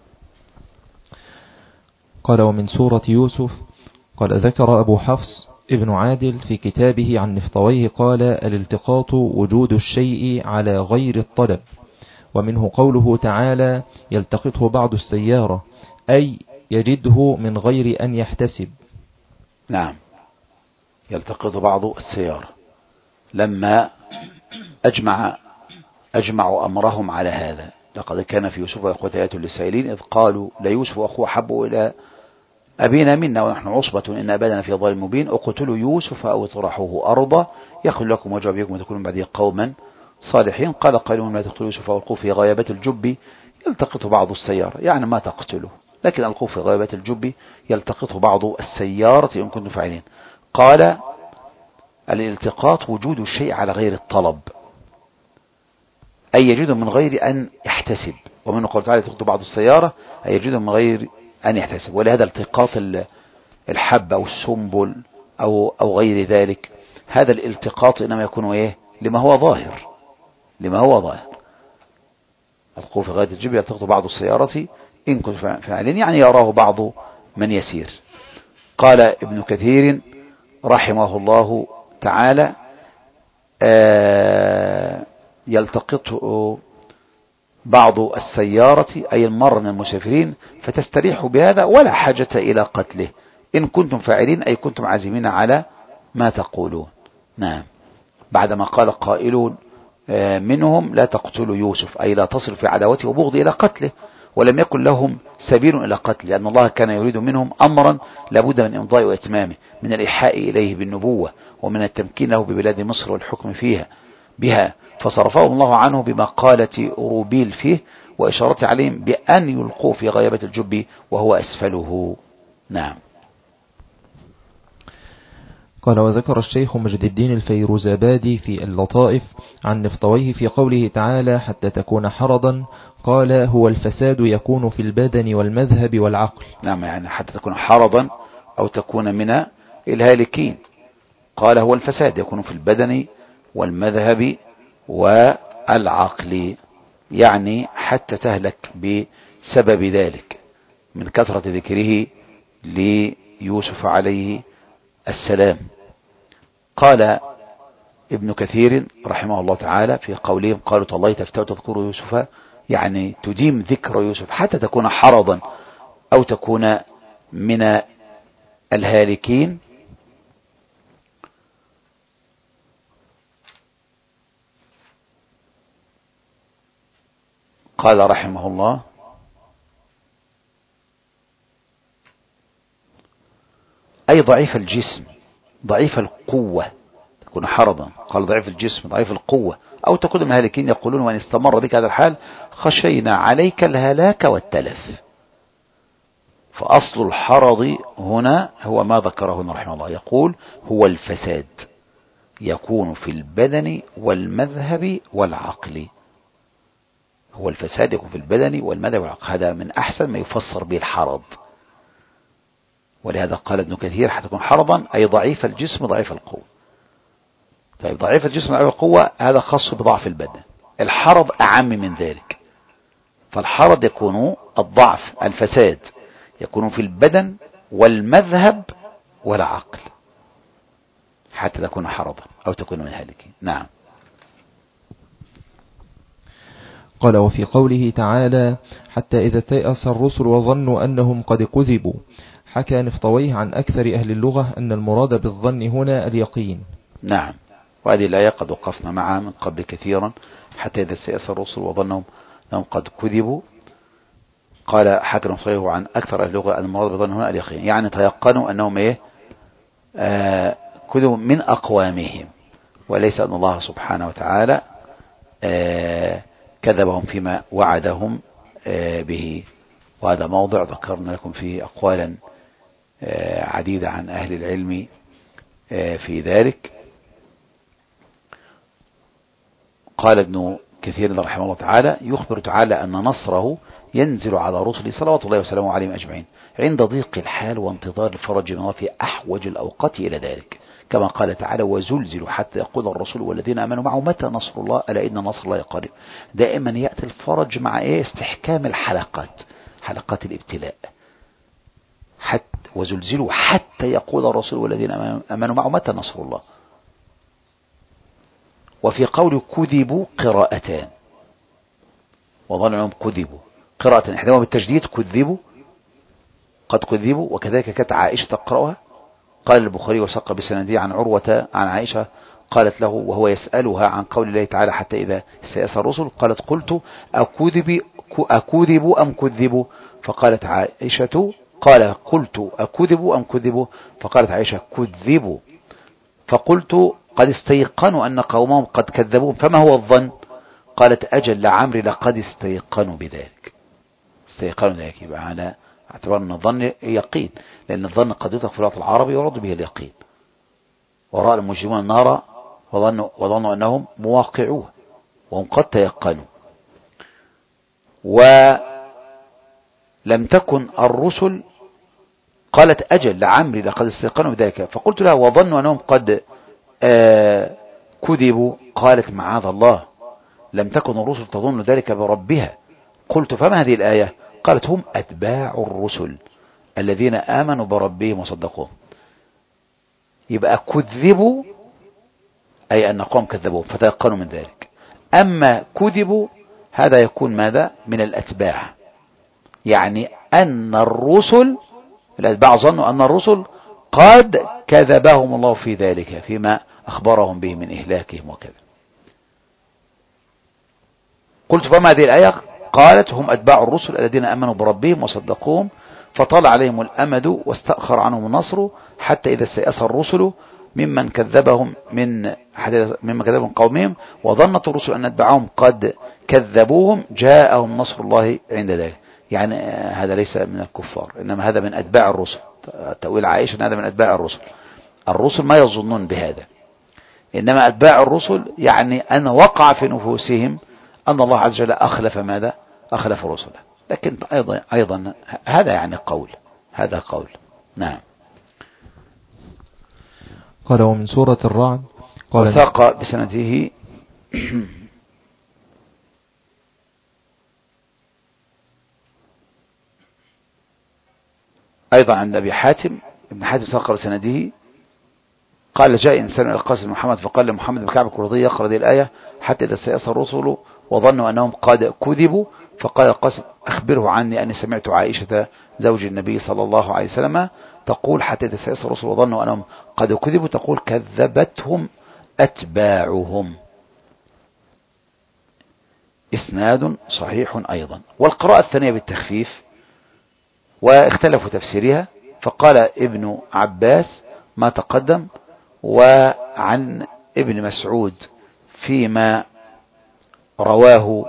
S2: قال ومن سورة يوسف قال ذكر أبو حفص ابن عادل في كتابه عن نفطويه قال الالتقاط وجود الشيء على غير الطلب، ومنه قوله تعالى يلتقطه بعض السيارة أي يجده من غير أن يحتسب.
S1: نعم، يلتقط بعض السيارة لما أجمع أجمعوا أمرهم على هذا. لقد كان في يوسف وإخوة آيات للسائلين إذ قالوا ليوسف وأخوه حب إلى أبينا منا ونحن عصبة إن أبانا في ضلال مبين اقتلوا يوسف أو اطرحوه أرضا يخل لكم وجه أبيكم وتكونوا بعده قوما صالحين. قال قائلون لا تقتلوا يوسف والقوه في غيابة الجب يلتقط بعض السيارة، يعني ما تقتله لكن القوه في غيابة الجب يلتقطه بعض السيارة إن كنتم فاعلين. قال الالتقاط وجود الشيء على غير الطلب أي يجده من غير أن يحتسب، ومنه قول تعالى يلتقط بعض السيارة أي يجده من غير أن يحتسب. ولهذا التقاط الحب أو السنبل أو, أو غير ذلك، هذا الالتقاط إنما يكون إيه لما هو ظاهر، لما هو ظاهر. القوه في غاية الجب يلتقط بعض السيارة إن كنتم فاعلين، يعني يراه بعض من يسير. قال ابن كثير رحمه الله تعالى آه يلتقطه بعض السيارة أي المر من المسافرين فتستريح بهذا ولا حاجة إلى قتله إن كنتم فاعلين أي كنتم عازمين على ما تقولون. نعم. بعدما قال قائلون منهم لا تقتلوا يوسف أي لا تصل في عداوته وبغضه إلى قتله، ولم يكن لهم سبيل إلى قتله لأن الله كان يريد منهم أمرا لابد من إمضاء وإتمامه من الإيحاء إليه بالنبوة ومن التمكين له ببلاد مصر والحكم فيها بها، فصرفهم الله عنه بما قالت أوروبيل فيه وإشارة عليهم بأن يلقوا في غيابة الجب وهو أسفله. نعم.
S2: قال وذكر الشيخ مجد الدين الفيروزابادي في اللطائف عن نفطويه في قوله تعالى حتى تكون حرضا قال هو الفساد يكون في البدن والمذهب والعقل.
S1: نعم، يعني حتى تكون حرضا أو تكون من الهالكين. قال هو الفساد يكون في البدن والمذهب والعقل، يعني حتى تهلك بسبب ذلك من كثرة ذكره ليوسف عليه السلام. قال ابن كثير رحمه الله تعالى في قولهم قالوا تالله تفتأ تذكر يوسف، يعني تديم ذكر يوسف حتى تكون حرضا أو تكون من الهالكين قال رحمه الله: أي ضعيف الجسم ضعيف القوة، تكون حرضا. قال ضعيف الجسم ضعيف القوة، أو تكون المهالكين يقولون: وإن استمر بك هذا الحال خشينا عليك الهلاك والتلف. فأصل الحرض هنا هو ما ذكره هنا رحمه الله، يقول: هو الفساد يكون في البدن والمذهب والعقل. هو الفساد يكون في البدن والمذهب والعقل، هذا من أحسن ما يفسر به الحرض. ولهذا قال ابن كثير: حتكون حرضا أي ضعيف الجسم ضعيف القوة. طيب، ضعيف الجسم ضعيف القوة هذا خاص بضعف البدن، الحرض أعم من ذلك. فالحرض يكون الضعف الفساد يكون في البدن والمذهب والعقل حتى تكون حرضا أو تكون من هالكين. نعم.
S2: قال: وفي قوله تعالى: حتى إذا تيأس الرسل وظنوا أنهم قد كذبوا. حكى نفطويه عن أكثر أهل اللغة أن المراد بالظن هنا اليقين.
S1: نعم، وهذه الآية قد وقفنا معها من قبل كثيرا. حتى إذا تيأس الرسل وظنوا أنهم قد كذبوا، قال حكى نفطويه عن أكثر أهل اللغة أن المراد بالظن هنا اليقين، يعني تيقنوا أنهم إيه آه كذبوا من أقوامهم، وليس أن الله سبحانه وتعالى آه كذبهم فيما وعدهم به. وهذا موضع ذكرنا لكم فيه أقوالا عديدة عن أهل العلم في ذلك. قال ابن كثير رحمه الله تعالى: يخبر تعالى أن نصره ينزل على رسله صلوات الله وسلامه عليهم أجمعين عند ضيق الحال وانتظار الفرج من الله في أحوج الأوقات إلى ذلك، كما قال تعالى: وزلزلوا حتى يقول الرسول والذين آمنوا معه متى نصر الله ألا إن نصر الله قريب. دائما يأتي الفرج مع إيه استحكام الحلقات، حلقات الابتلاء. حتى وزلزلوا حتى يقول الرسول والذين آمنوا معه متى نصر الله. وفي قول كذبوا قراءتان، وظنوا أنهم كذبوا قراءة إحداهما بالتجديد كذبوا قد كذبوا، وكذلك كانت عائشة تقرأها. قال البخاري وسق بسنده عن عروة عن عائشة قالت له وهو يسألها عن قول الله تعالى: حتى إذا استيأس الرسل، قالت: قلت أكذب أكذب أم كذبوا؟ فقالت عائشة قال قلت أكذب أم كذبوا؟ فقالت عائشة: كذبوا. فقلت: قد استيقنوا أن قومهم قد كذبوا، فما هو الظن؟ قالت: أجل لعمري لقد استيقنوا بذلك. استيقنوا ذلك يبقى على اعتبار أن الظن يقين، لأن الظن قد يطلق في اللغة العربي يرد به اليقين. ورأى المجرمون النار وظنوا, وظنوا أنهم مواقعوه وهم قد تيقنوا. ولم تكن الرسل قالت: أجل لعمري لقد استيقنوا بذلك. فقلت لها: وظنوا أنهم قد آه كذبوا؟ قالت: معاذ الله، لم تكن الرسل تظن ذلك بربها. قلت: فما هذه الآية؟ قالت: هم أتباع الرسل الذين آمنوا بربهم وصدقوه. يبقى كذبوا أي أن قوم كذبوا فتيقنوا من ذلك. أما كذبوا هذا يكون ماذا؟ من الأتباع، يعني أن الرسل الأتباع ظنوا أن الرسل قد كذبهم الله في ذلك فيما أخبرهم به من إهلاكهم وكذا. قلت: فما هذه الآية؟ قالت: هم أتباع الرسل الذين آمنوا بربهم وصدقوهم فطال عليهم الأمد واستأخر عنهم النصر حتى إذا استيأس الرسل ممن كذبهم من ممن كذبهم قومهم وظنت الرسل أن أتباعهم قد كذبوهم جاءهم نصر الله عند ذلك. يعني هذا ليس من الكفار، إنما هذا من أتباع الرسل. تأويل عائشة أن هذا من أتباع الرسل. الرسل ما يظنون بهذا، إنما أتباع الرسل يعني أن وقع في نفوسهم أن الله عز وجل أخلف ماذا؟ أخلف رسله. لكن أيضا, أيضا هذا يعني قول، هذا قول. نعم.
S2: قال: ومن سورة الرعد قال
S1: وساق بسنده أيضا عند أبي حاتم ابن حاتم ساق بسنده قال: جاء إنسان إلى القاسم محمد فقال لمحمد بن كعب القرظي يقرأ هذه الآية: حتى إذا استيأس الرسل وظنوا أنهم قد كذبوا فقال القاسم أخبره عني أني سمعت عائشة زوج النبي صلى الله عليه وسلم تقول حتى إذا سيأس الرسل وظنوا أنهم قد كذبوا تقول كذبتهم أتباعهم. إسناد صحيح أيضا. والقراءة الثانية بالتخفيف واختلفوا تفسيرها، فقال ابن عباس ما تقدم، وعن ابن مسعود فيما رواه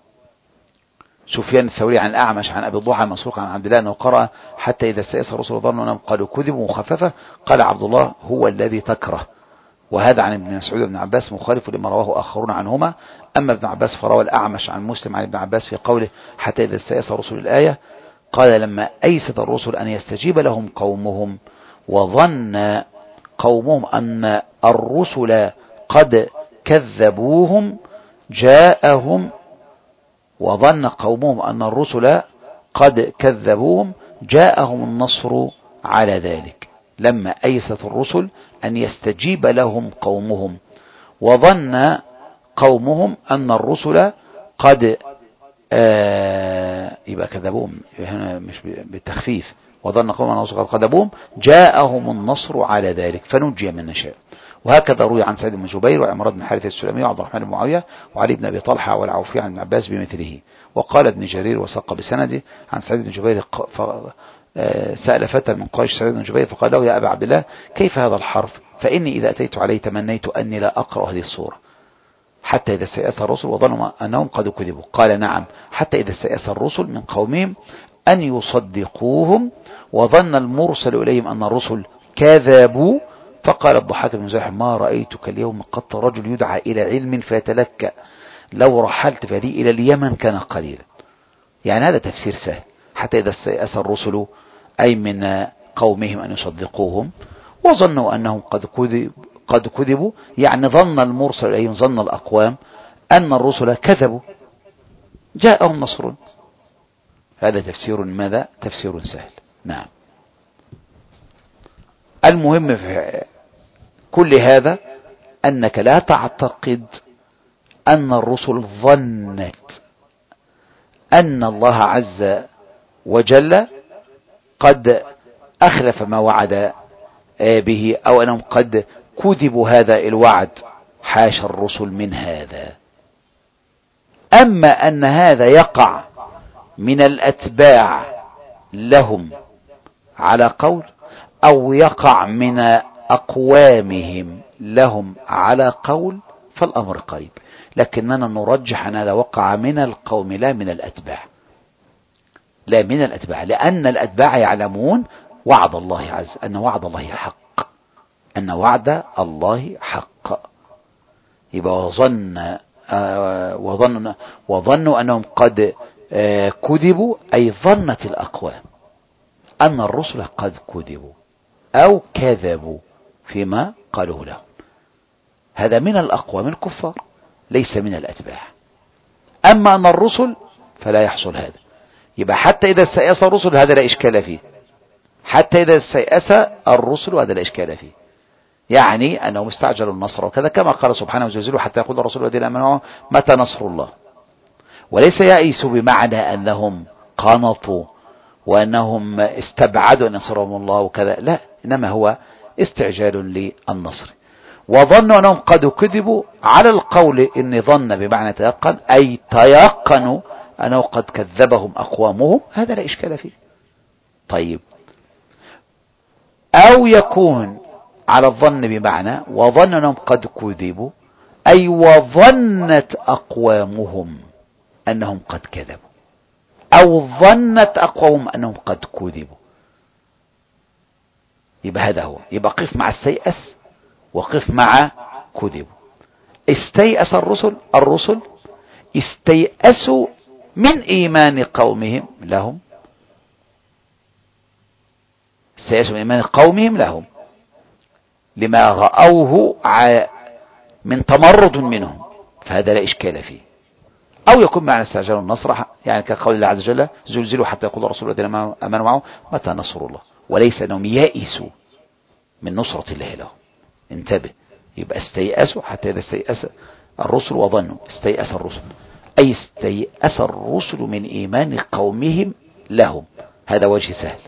S1: سفيان الثوري عن الأعمش عن أبي الضحى مسروق عن عبد الله أنه قرأ حتى إذا استيأس الرسل وظنوا أنهم قد كذبوا مخففة. قال عبد الله هو الذي تكره، وهذا عن ابن مسعود وابن عباس مخالف لما رواه آخرون عنهما. أما ابن عباس فروى الأعمش عن مسلم عن ابن عباس في قوله حتى إذا استيأس الرسل الآية قال لما أيست الرسل أن يستجيب لهم قومهم وظن قومهم أن الرسل قد كذبوهم جاءهم وظن قومهم أن الرسل قد كذبوهم جاءهم النصر على ذلك. لما أيست الرسل أن يستجيب لهم قومهم وظن قومهم أن الرسل قد آه يبقى كذبوهم هنا مش بالتخفيف، وظن قومهم أن الرسل قد كذبوهم جاءهم النصر على ذلك فنجي من نشاء. وهكذا روي عن سعيد بن جبير وعمران بن حارثة السلمي وعبد الرحمن بن معاوية وعلي بن أبي طلحة والعوفي عن ابن عباس بمثله. وقال ابن جرير وسق بسنده عن سعيد بن جبير سأل فتى من قريش سعيد بن جبير فقال له يا أبا عبد الله كيف هذا الحرف؟ فإني إذا أتيت عليه تمنيت أني لا أقرأ هذه السورة حتى إذا استيأس الرسل وظنوا أنهم قد كذبوا. قال نعم حتى إذا استيأس الرسل من قومهم أن يصدقوهم وظن المرسل إليهم أن الرسل كذبوا. فقال الضحاك بن زاحم ما رأيتك اليوم قط رجل يدعى إلى علم فيتلكأ لو رحلت فدي إلى اليمن كان قليلا. يعني هذا تفسير سهل. حتى إذا استيأس الرسل أي من قومهم أن يصدقوهم وظنوا أنهم قد كذب قد كذبوا، يعني ظن المرسل إليهم ظن الأقوام أن الرسل كذبوا جاءهم نصر. هذا تفسير ماذا؟ تفسير سهل. نعم. المهم في كل هذا أنك لا تعتقد أن الرسل ظنت أن الله عز وجل قد أخلف ما وعد به أو أنهم قد كذبوا هذا الوعد، حاشا الرسل من هذا. أما أن هذا يقع من الأتباع لهم على قول أو يقع من أقوامهم لهم على قول فالأمر قريب، لكننا نرجح أن هذا وقع من القوم لا من الأتباع، لا من الأتباع، لأن الأتباع يعلمون وعد الله عز أن وعد الله حق، أن وعد الله حق. يبقى وظن آه وظن وظنوا أنهم قد آه كذبوا، أي ظنت الأقوام أن الرسل قد كذبوا أو كذبوا فيما قالوه لهم. هذا من الأقوام الكفار ليس من الأتباع. أما أن الرسل فلا يحصل هذا. يبقى حتى إذا استيأس الرسل هذا لا إشكال فيه، حتى إذا استيأس الرسل هذا لا إشكال فيه، يعني أنهم استعجلوا النصر وكذا كما قال سبحانه وتعالى حتى يقول الرسول الذين آمنوا متى نصر الله. وليس يأسوا بمعنى أنهم قنطوا وأنهم استبعدوا أن ينصرهم الله وكذا، لا، إنما هو استعجال للنصر. وظنوا أنهم قد كذبوا على القول إن ظن بمعنى تيقن، أي تيقنوا أنه قد كذبهم أقوامهم، هذا لا إشكال فيه. طيب، أو يكون على الظن بمعنى وظن أنهم قد كذبوا، أي وظنت أقوامهم أنهم قد كذبوا، أو ظنت أقوامهم أنهم قد كذبوا. يبقى هذا هو، يبقى قف مع استيأس وقف مع كذبوا. استيأس الرسل الرسل استيأسوا من إيمان قومهم لهم، استيأسوا من إيمان قومهم لهم لما رأوه من تمرد منهم، فهذا لا إشكال فيه. أو يكون معنى استعجال النصر، يعني كقول الله عز وجل زلزلوا حتى يقول الرسول الذين آمنوا معه متى نصر الله، وليس أنهم يئسوا من نصرة الله لهم. انتبه، يبقى استيأسوا حتى إذا استيأس الرسل وظنوا، استيأس الرسل أي استيأس الرسل من إيمان قومهم لهم، هذا وجه سهل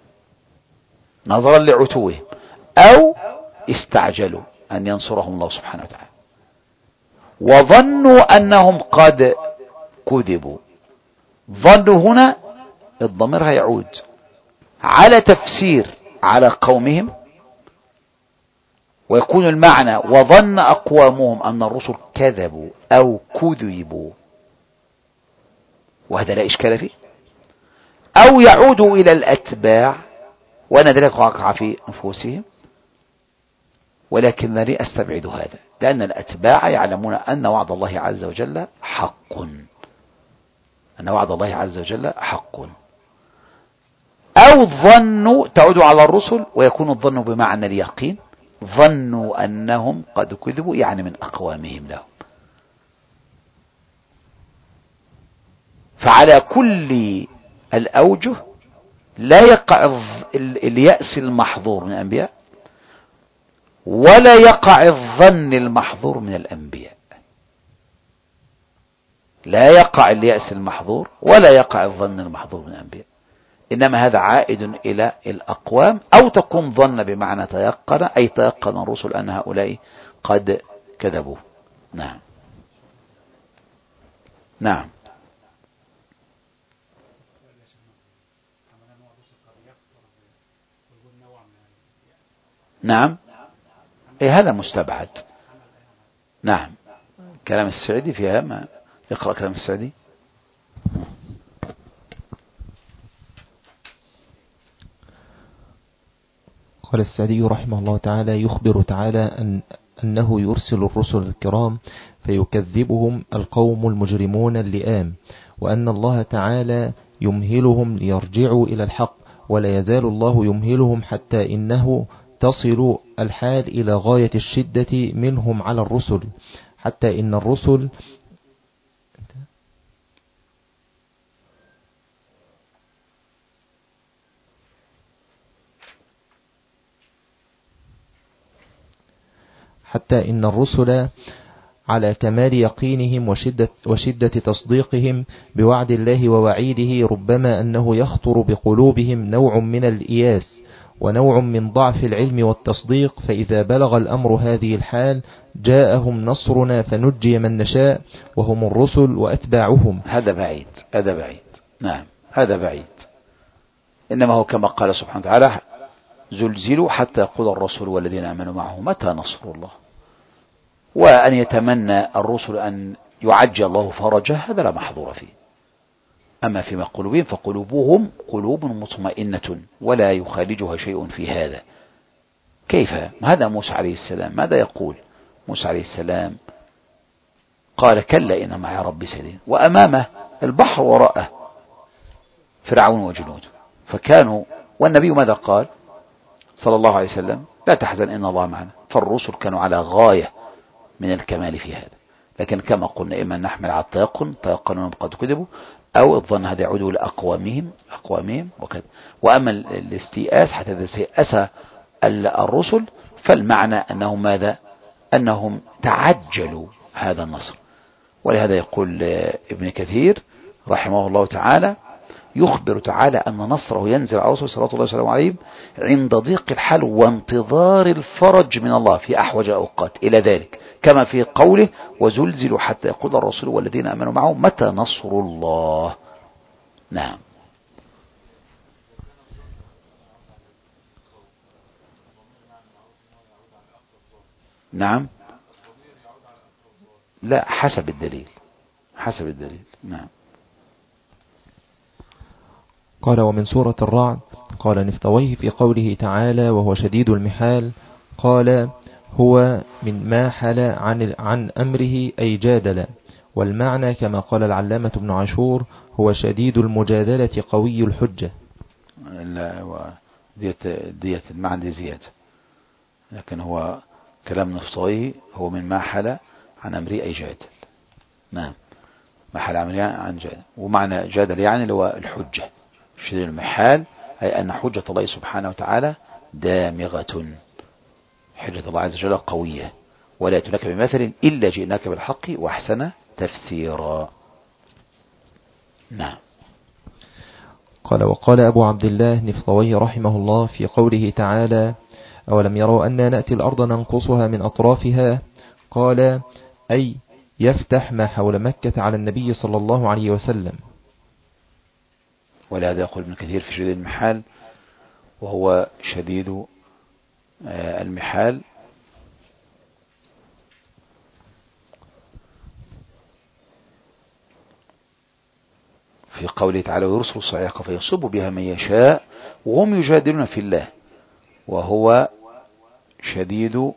S1: نظرا لعتوهم، أو استعجلوا أن ينصرهم الله سبحانه وتعالى، وظنوا أنهم قد كذبوا. ظنوا هنا الضمير هيعود على تفسير على قومهم، ويكون المعنى وظن أقوامهم أن الرسل كذبوا أو كذبوا، وهذا لا إشكال فيه. أو يعودوا إلى الأتباع، وأن ذلك وقع في أنفسهم، ولكنني أستبعد هذا، لأن الأتباع يعلمون أن وعد الله عز وجل حق، أن وعد الله عز وجل حق. أو ظنوا تعود على الرسل، ويكون الظن بمعنى اليقين، ظنوا أنهم قد كذبوا يعني من أقوامهم لهم. فعلى كل الأوجه لا يقع اليأس المحظور من الأنبياء، ولا يقع الظن المحظور من الأنبياء. لا يقع اليأس المحظور ولا يقع الظن المحظور من الأنبياء، إنما هذا عائد إلى الأقوام. أو تكون ظن بمعنى تيقن، أي تيقن الرسل أن هؤلاء قد كذبوا. نعم نعم نعم إيه هذا مستبعد. نعم كلام السعدي فيها، ما يقرأ كلام السعدي.
S2: قال السعدي رحمه الله تعالى: يخبر تعالى أن أنه يرسل الرسل الكرام فيكذبهم القوم المجرمون اللئام، وأن الله تعالى يمهلهم ليرجعوا إلى الحق، ولا يزال الله يمهلهم حتى إنه تصل الحال إلى غاية الشدة منهم على الرسل، حتى إن الرسل حتى إن الرسل على كمال يقينهم وشدة, وشدة تصديقهم بوعد الله ووعيده، ربما أنه يخطر بقلوبهم نوع من الإياس ونوع من ضعف العلم والتصديق، فإذا بلغ الأمر هذه الحال جاءهم نصرنا فنجي من نشاء وهم الرسل وأتباعهم.
S1: هذا بعيد، هذا بعيد. نعم هذا بعيد. إنما هو كما قال سبحانه وتعالى: زلزلوا حتى يقول الرسول والذين آمنوا معه متى نصر الله. وأن يتمنى الرسل أن يعجل الله فرجه هذا لا محظور فيه. أما فيما قلوبهم فقلوبهم قلوب مطمئنة ولا يخالجها شيء في هذا. كيف؟ هذا موسى عليه السلام ماذا يقول؟ موسى عليه السلام قال: كلا إن معي ربي سيهدين، وأمامه البحر وراءه فرعون وجنوده. فكانوا، والنبي ماذا قال صلى الله عليه وسلم؟ لا تحزن إن الله معنا. فالرسل كانوا على غاية من الكمال في هذا. لكن كما قلنا إما نحمل على التيقن، تيقنون قد كذبوا، أو الظن هذا يعود لأقوامهم أقوامهم وكذا. وأما الاستيئاس حتى إذا استيأس الرسل فالمعنى أنهم ماذا؟ أنهم تعجلوا هذا النصر. ولهذا يقول ابن كثير رحمه الله تعالى: يخبر تعالى أن نصره ينزل على رسول صلى الله عليه وسلم عليه عند ضيق الحال وانتظار الفرج من الله في أحوج الأوقات إلى ذلك، كما في قوله: وزلزلوا حتى يقول الرسول والذين آمنوا معه متى نصر الله. نعم نعم لا حسب الدليل، حسب الدليل. نعم.
S2: قال: ومن سورة الرعد قال نفتويه في قوله تعالى: وهو شديد المحال، قال: هو من ما حل عن, عن أمره أي جادل. والمعنى كما قال العلامة ابن عاشور: هو شديد المجادلة قوي الحجة.
S1: لا ديت ديت المعنى دي زيادة، لكن هو كلام نفتويه هو من ما حل عن أمره أي جادل. نعم ما حل عن أمره عن جادل، ومعنى جادل يعني اللي هو الحجة. شديد المحال أي أن حجة الله سبحانه وتعالى دامغة، حجة الله عز وجل قوية، ولا يأتونك بمثل إلا جئناك بالحق وأحسن تفسيرا. نعم.
S2: قال وقال أبو عبد الله نفطوي رحمه الله في قوله تعالى أولم يروا أننا نأتي الأرض ننقصها من أطرافها قال أي يفتح ما حول مكة على النبي صلى الله عليه وسلم.
S1: ولهذا يقول ابن كثير في شديد المحال وهو شديد المحال في قوله تعالى ويرسل الصاعقة فيصب بها من يشاء وهم يجادلون في الله وهو شديد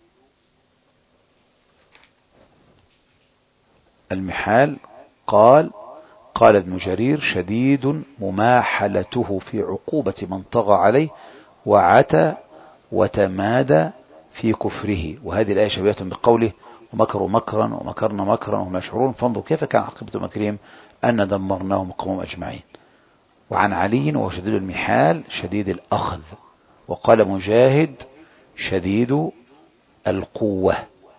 S1: المحال. قال قال ابن جرير شديد مماحلته في عقوبة من طغى عليه وعتى وتمادى في كفره. وهذه الآية شبيهة بقوله ومكروا مكرا ومكرنا مكرا وهم يشعرون فانظر كيف كان عاقبة مكرهم أن دمرناهم وقومهم أجمعين. وعن علي وهو شديد المحال شديد الأخذ. وقال مجاهد شديد القوة.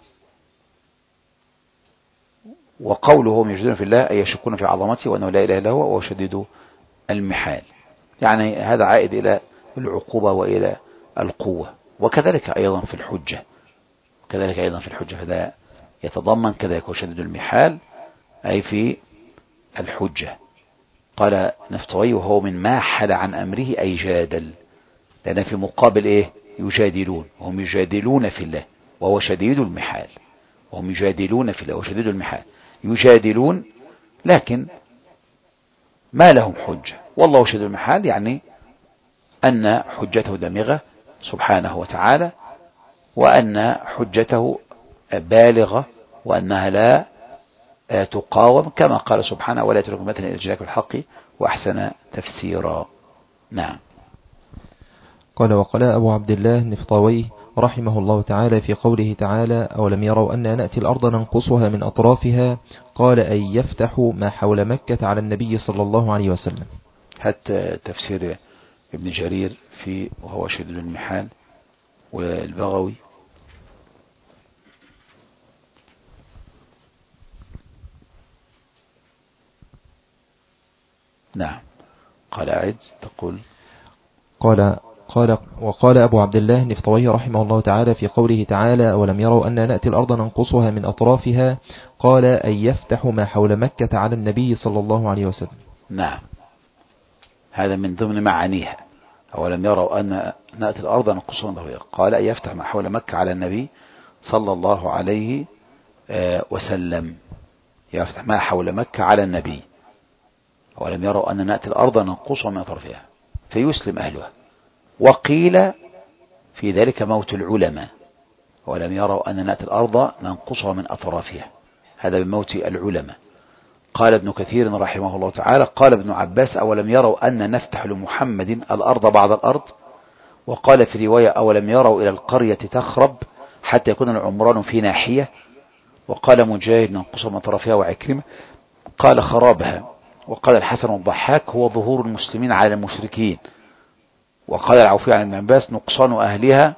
S1: وقوله هم يجدون في الله أي يشكون في عظمته وأنه لا إله إلا هو وهو شديد المحال. يعني هذا عائد إلى العقوبة وإلى القوة. وكذلك أيضا في الحجة كذلك أيضا في الحجة فذا يتضمن كذلك هو شديد المحال أي في الحجة. قال نفطوي وهو من ما حل عن أمره أي جادل لأن في مقابل إيه يجادلون وهم يجادلون في الله وهو شديد المحال وهم يجادلون في الله وشديد المحال يجادلون لكن ما لهم حجة والله شديد المحال يعني أن حجته دامغة سبحانه وتعالى وأن حجته بالغة وأنها لا تقاوم كما قال سبحانه ولا يترك مثلا إلى جلاك الحق وأحسن تفسيرا. نعم.
S2: قال وقال أبو عبد الله نفطوي رحمه الله تعالى في قوله تعالى أولم يروا أننا نأتي الأرض ننقصها من أطرافها قال أي يفتح ما حول مكة على النبي صلى الله عليه وسلم.
S1: حتى تفسير ابن جرير في وهو شديد المحال والبغوي نعم. قال أعد تقول
S2: قال قال وقال أبو عبد الله نفطوي رحمه الله تعالى في قوله تعالى ولم يروا أن نأتي الأرض ننقصها من أطرافها قال أي يفتح ما حول مكة على النبي صلى الله عليه وسلم.
S1: نعم. هذا من ضمن معانيها أولم يروا أن نأتي الأرض ننقصها من أطرافها قال أي يفتح ما حول مكة على النبي صلى الله عليه وسلم يفتح ما حول مكة على النبي أولم يروا أن نأتي الأرض ننقصها من أطرافها فيسلم أهلها. وقيل في ذلك موت العلماء ولم يروا أن نأتي الأرض ننقصها من أطرافها هذا بموت العلماء. قال ابن كثير رحمه الله تعالى قال ابن عباس أولم يروا أن نفتح لمحمد الأرض بعد الأرض. وقال في رواية أولم يروا إلى القرية تخرب حتى يكون العمران في ناحية. وقال مجاهد ننقصها من أطرافها وعكرمة قال خرابها. وقال الحسن الضحاك هو ظهور المسلمين على المشركين. وقال العوفي عن ابن عباس نقصان أهلها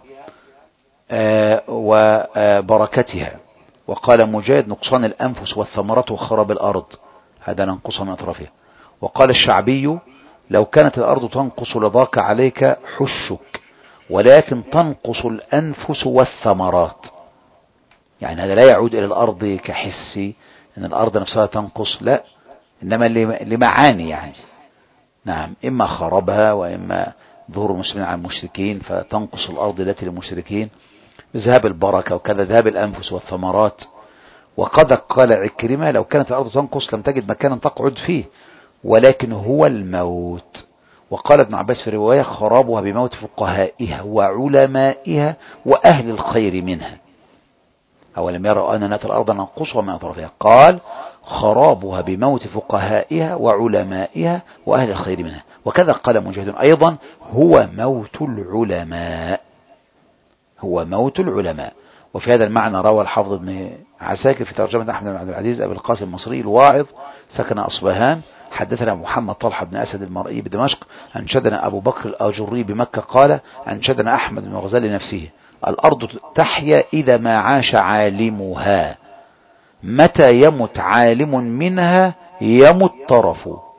S1: وبركتها. وقال مجاهد نقصان الأنفس والثمرات وخراب الأرض هذا ننقصها من أطرافها. وقال الشعبي لو كانت الأرض تنقص لضاق عليك حشك ولكن تنقص الأنفس والثمرات يعني هذا لا يعود إلى الأرض كحسي أن الأرض نفسها تنقص لا إنما لمعاني يعني نعم إما خربها وإما ظهور المسلمين على المشركين فتنقص الأرض التي للمشركين ذهاب البركة وكذا ذهاب الأنفس والثمرات. وقد قال عكرمة لو كانت الأرض تنقص لم تجد مكانا تقعد فيه ولكن هو الموت. وقال ابن عباس في رواية خرابها بموت فقهائها وعلمائها وأهل الخير منها. أولم يروا أن نأتي الأرض ننقصها من أطرافها قال خرابها بموت فقهائها وعلمائها وأهل الخير منها. وكذا قال مجاهد أيضا هو موت العلماء هو موت العلماء. وفي هذا المعنى روى الحافظ ابن عساكر في ترجمة أحمد بن عبد العزيز أبي القاسم المصري الواعظ سكن أصبهان حدثنا محمد طلحة بن أسد المرئي بدمشق أنشدنا أبو بكر الآجري بمكة قال أنشدنا أحمد بن غزال نفسه الأرض تحيا إذا ما عاش عالمها متى يمت عالم منها يمت طرف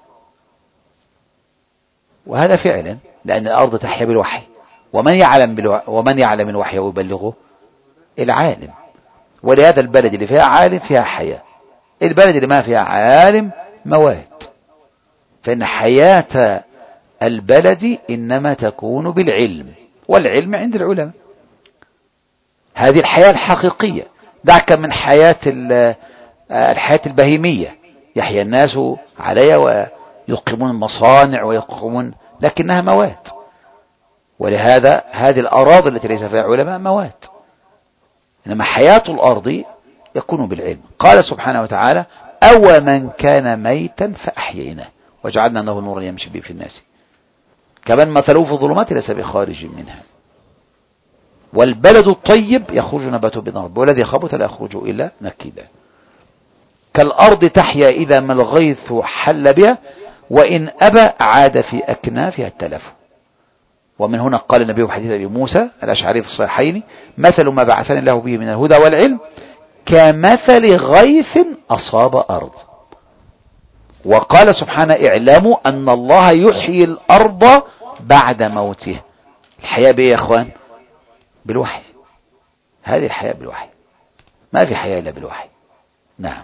S1: وهذا فعلا، لأن الأرض تحيا بالوحي، ومن يعلم بالوحي ومن يعلم الوحي ويبلغه العالم. ولهذا البلد اللي فيها عالم فيها حياة، البلد اللي ما فيها عالم موات. فإن حياة البلد إنما تكون بالعلم، والعلم عند العلماء. هذه الحياة الحقيقية، دعك من حياة الحياة البهيمية يحيا الناس عليها ويقيمون المصانع ويقومون، لكنها موات. ولهذا هذه الأراضي التي ليس فيها علماء موات، إنما حياة الأرض يكون بالعلم. قال سبحانه وتعالى: أو من كان ميتا فأحييناه وجعلنا له نورا يمشي به في الناس كمن مثله في الظلمات ليس بخارج منها. والبلد الطيب يخرج نباته بإذن ربه والذي خبث لا يخرج إلا نكدا. كالأرض تحيا إذا ما الغيث حل بها وإن أبى عاد في أكنافها التلف. ومن هنا قال النبي في حديث أبي موسى الأشعري في الصحيحين: مثل ما بعثني الله به من الهدى والعلم كمثل غيث أصاب أرض. وقال سبحانه: اعلموا أن الله يحيي الأرض بعد موتها. الحياة بإيه يا أخوان؟ بالوحي. هذه الحياة بالوحي، ما في حياة إلا بالوحي. نعم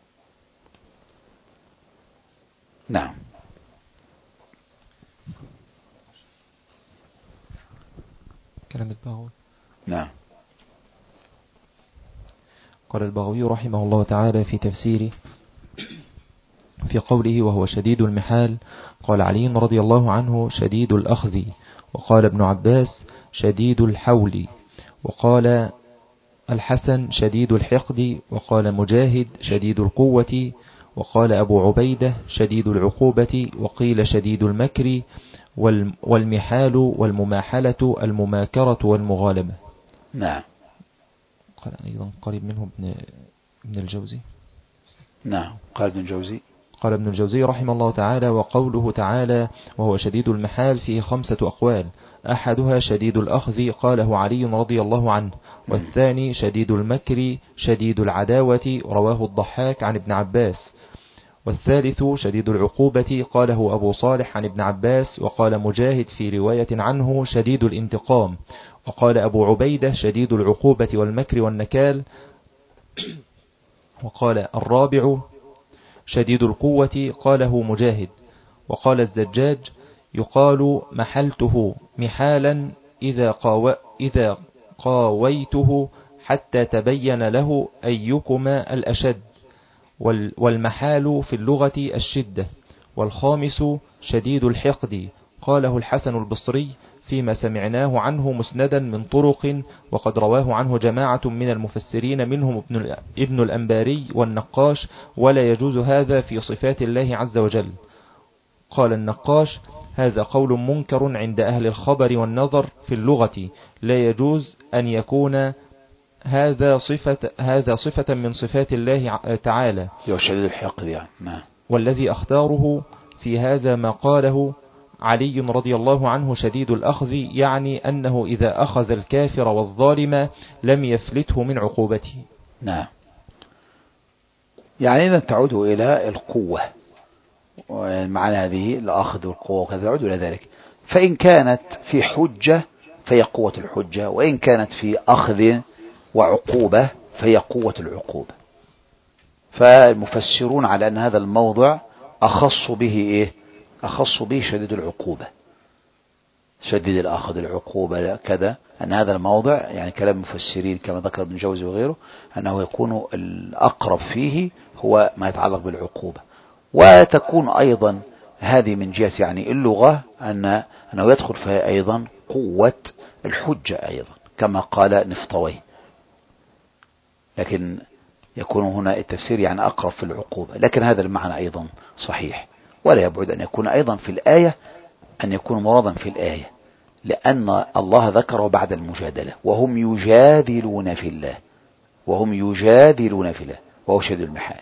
S1: نعم.
S2: كلام البغوي.
S1: نعم.
S2: قال البغوي رحمه الله تعالى في تفسيره في قوله: وهو شديد المحال، قال علي رضي الله عنه: شديد الأخذ. وقال ابن عباس: شديد الحول. وقال الحسن: شديد الحقد. وقال مجاهد: شديد القوة. وقال أبو عبيدة: شديد العقوبة. وقيل: شديد المكر والمحال والمماحلة المماكرة والمغالبة.
S1: نعم.
S2: قال أيضا قريب منه ابن, ابن الجوزي.
S1: نعم. قال ابن الجوزي
S2: قال ابن الجوزي رحمه الله تعالى: وقوله تعالى: وهو شديد المحال، فيه خمسة أقوال. أحدها شديد الأخذ، قاله علي رضي الله عنه. والثاني شديد المكر شديد العداوة، رواه الضحاك عن ابن عباس. والثالث شديد العقوبة، قاله أبو صالح عن ابن عباس. وقال مجاهد في رواية عنه: شديد الانتقام. وقال أبو عبيدة: شديد العقوبة والمكر والنكال. وقال الرابع شديد القوة، قاله مجاهد. وقال الزجاج: يقال محلته محالا إذا, قاو إذا قاويته حتى تبين له أيكما الأشد. والمحال في اللغة الشدة. والخامس شديد الحقد، قاله الحسن البصري فيما سمعناه عنه مسندا من طرق، وقد رواه عنه جماعة من المفسرين منهم ابن الأنباري والنقاش، ولا يجوز هذا في صفات الله عز وجل. قال النقاش: هذا قول منكر عند أهل الخبر والنظر في اللغة، لا يجوز أن يكون هذا صفة, هذا صفة من صفات الله تعالى.
S1: شديد الحقد يعني. نعم.
S2: والذي أختاره في هذا ما قاله علي رضي الله عنه: شديد الأخذ، يعني أنه إذا أخذ الكافر والظالم لم يفلته من عقوبته.
S1: نعم. يعني إذا تعود إلى القوة، معنى هذه الأخذ والقوة وكذا تعود إلى ذلك. فإن كانت في حجة فهي قوة الحجة، وإن كانت في أخذ وعقوبة فهي قوة العقوبة. فالمفسرون على أن هذا الموضع أخص به إيه؟ أخص به شديد العقوبة، شديد الأخذ العقوبة كذا، أن هذا الموضع يعني كلام المفسرين كما ذكر ابن جوزي وغيره أنه يكون الأقرب فيه هو ما يتعلق بالعقوبة. وتكون أيضا هذه من جهة يعني اللغة أن أنه يدخل فيها أيضا قوة الحجة أيضا كما قال نفطوي، لكن يكون هنا التفسير يعني أقرب في العقوبة، لكن هذا المعنى أيضا صحيح. ولا يبعد أن يكون أيضا في الآية أن يكون مرادا في الآية، لأن الله ذكره بعد المجادلة: وهم يجادلون في الله، وهم يجادلون في الله وهو شديد المحال.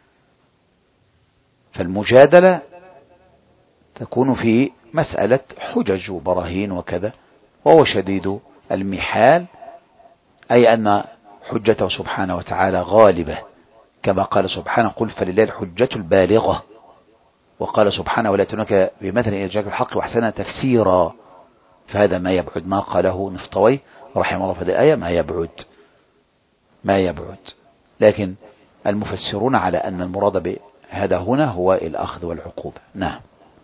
S1: فالمجادلة تكون في مسألة حجج وبراهين وكذا، وهو شديد المحال أي أن حجته سبحانه وتعالى غالبة، كما قال سبحانه: قل فلله الحجة البالغة. وقال سبحانه ولا يأتونك بمثل إلا جاءك بالحق وأحسن تفسيرا، فهذا ما يبعد ما قاله نفطوي رحمه الله في هذه الآية، ما يبعد ما يبعد لكن المفسرون على أن المراد بهذا هنا هو الأخذ والعقوبة. نعم.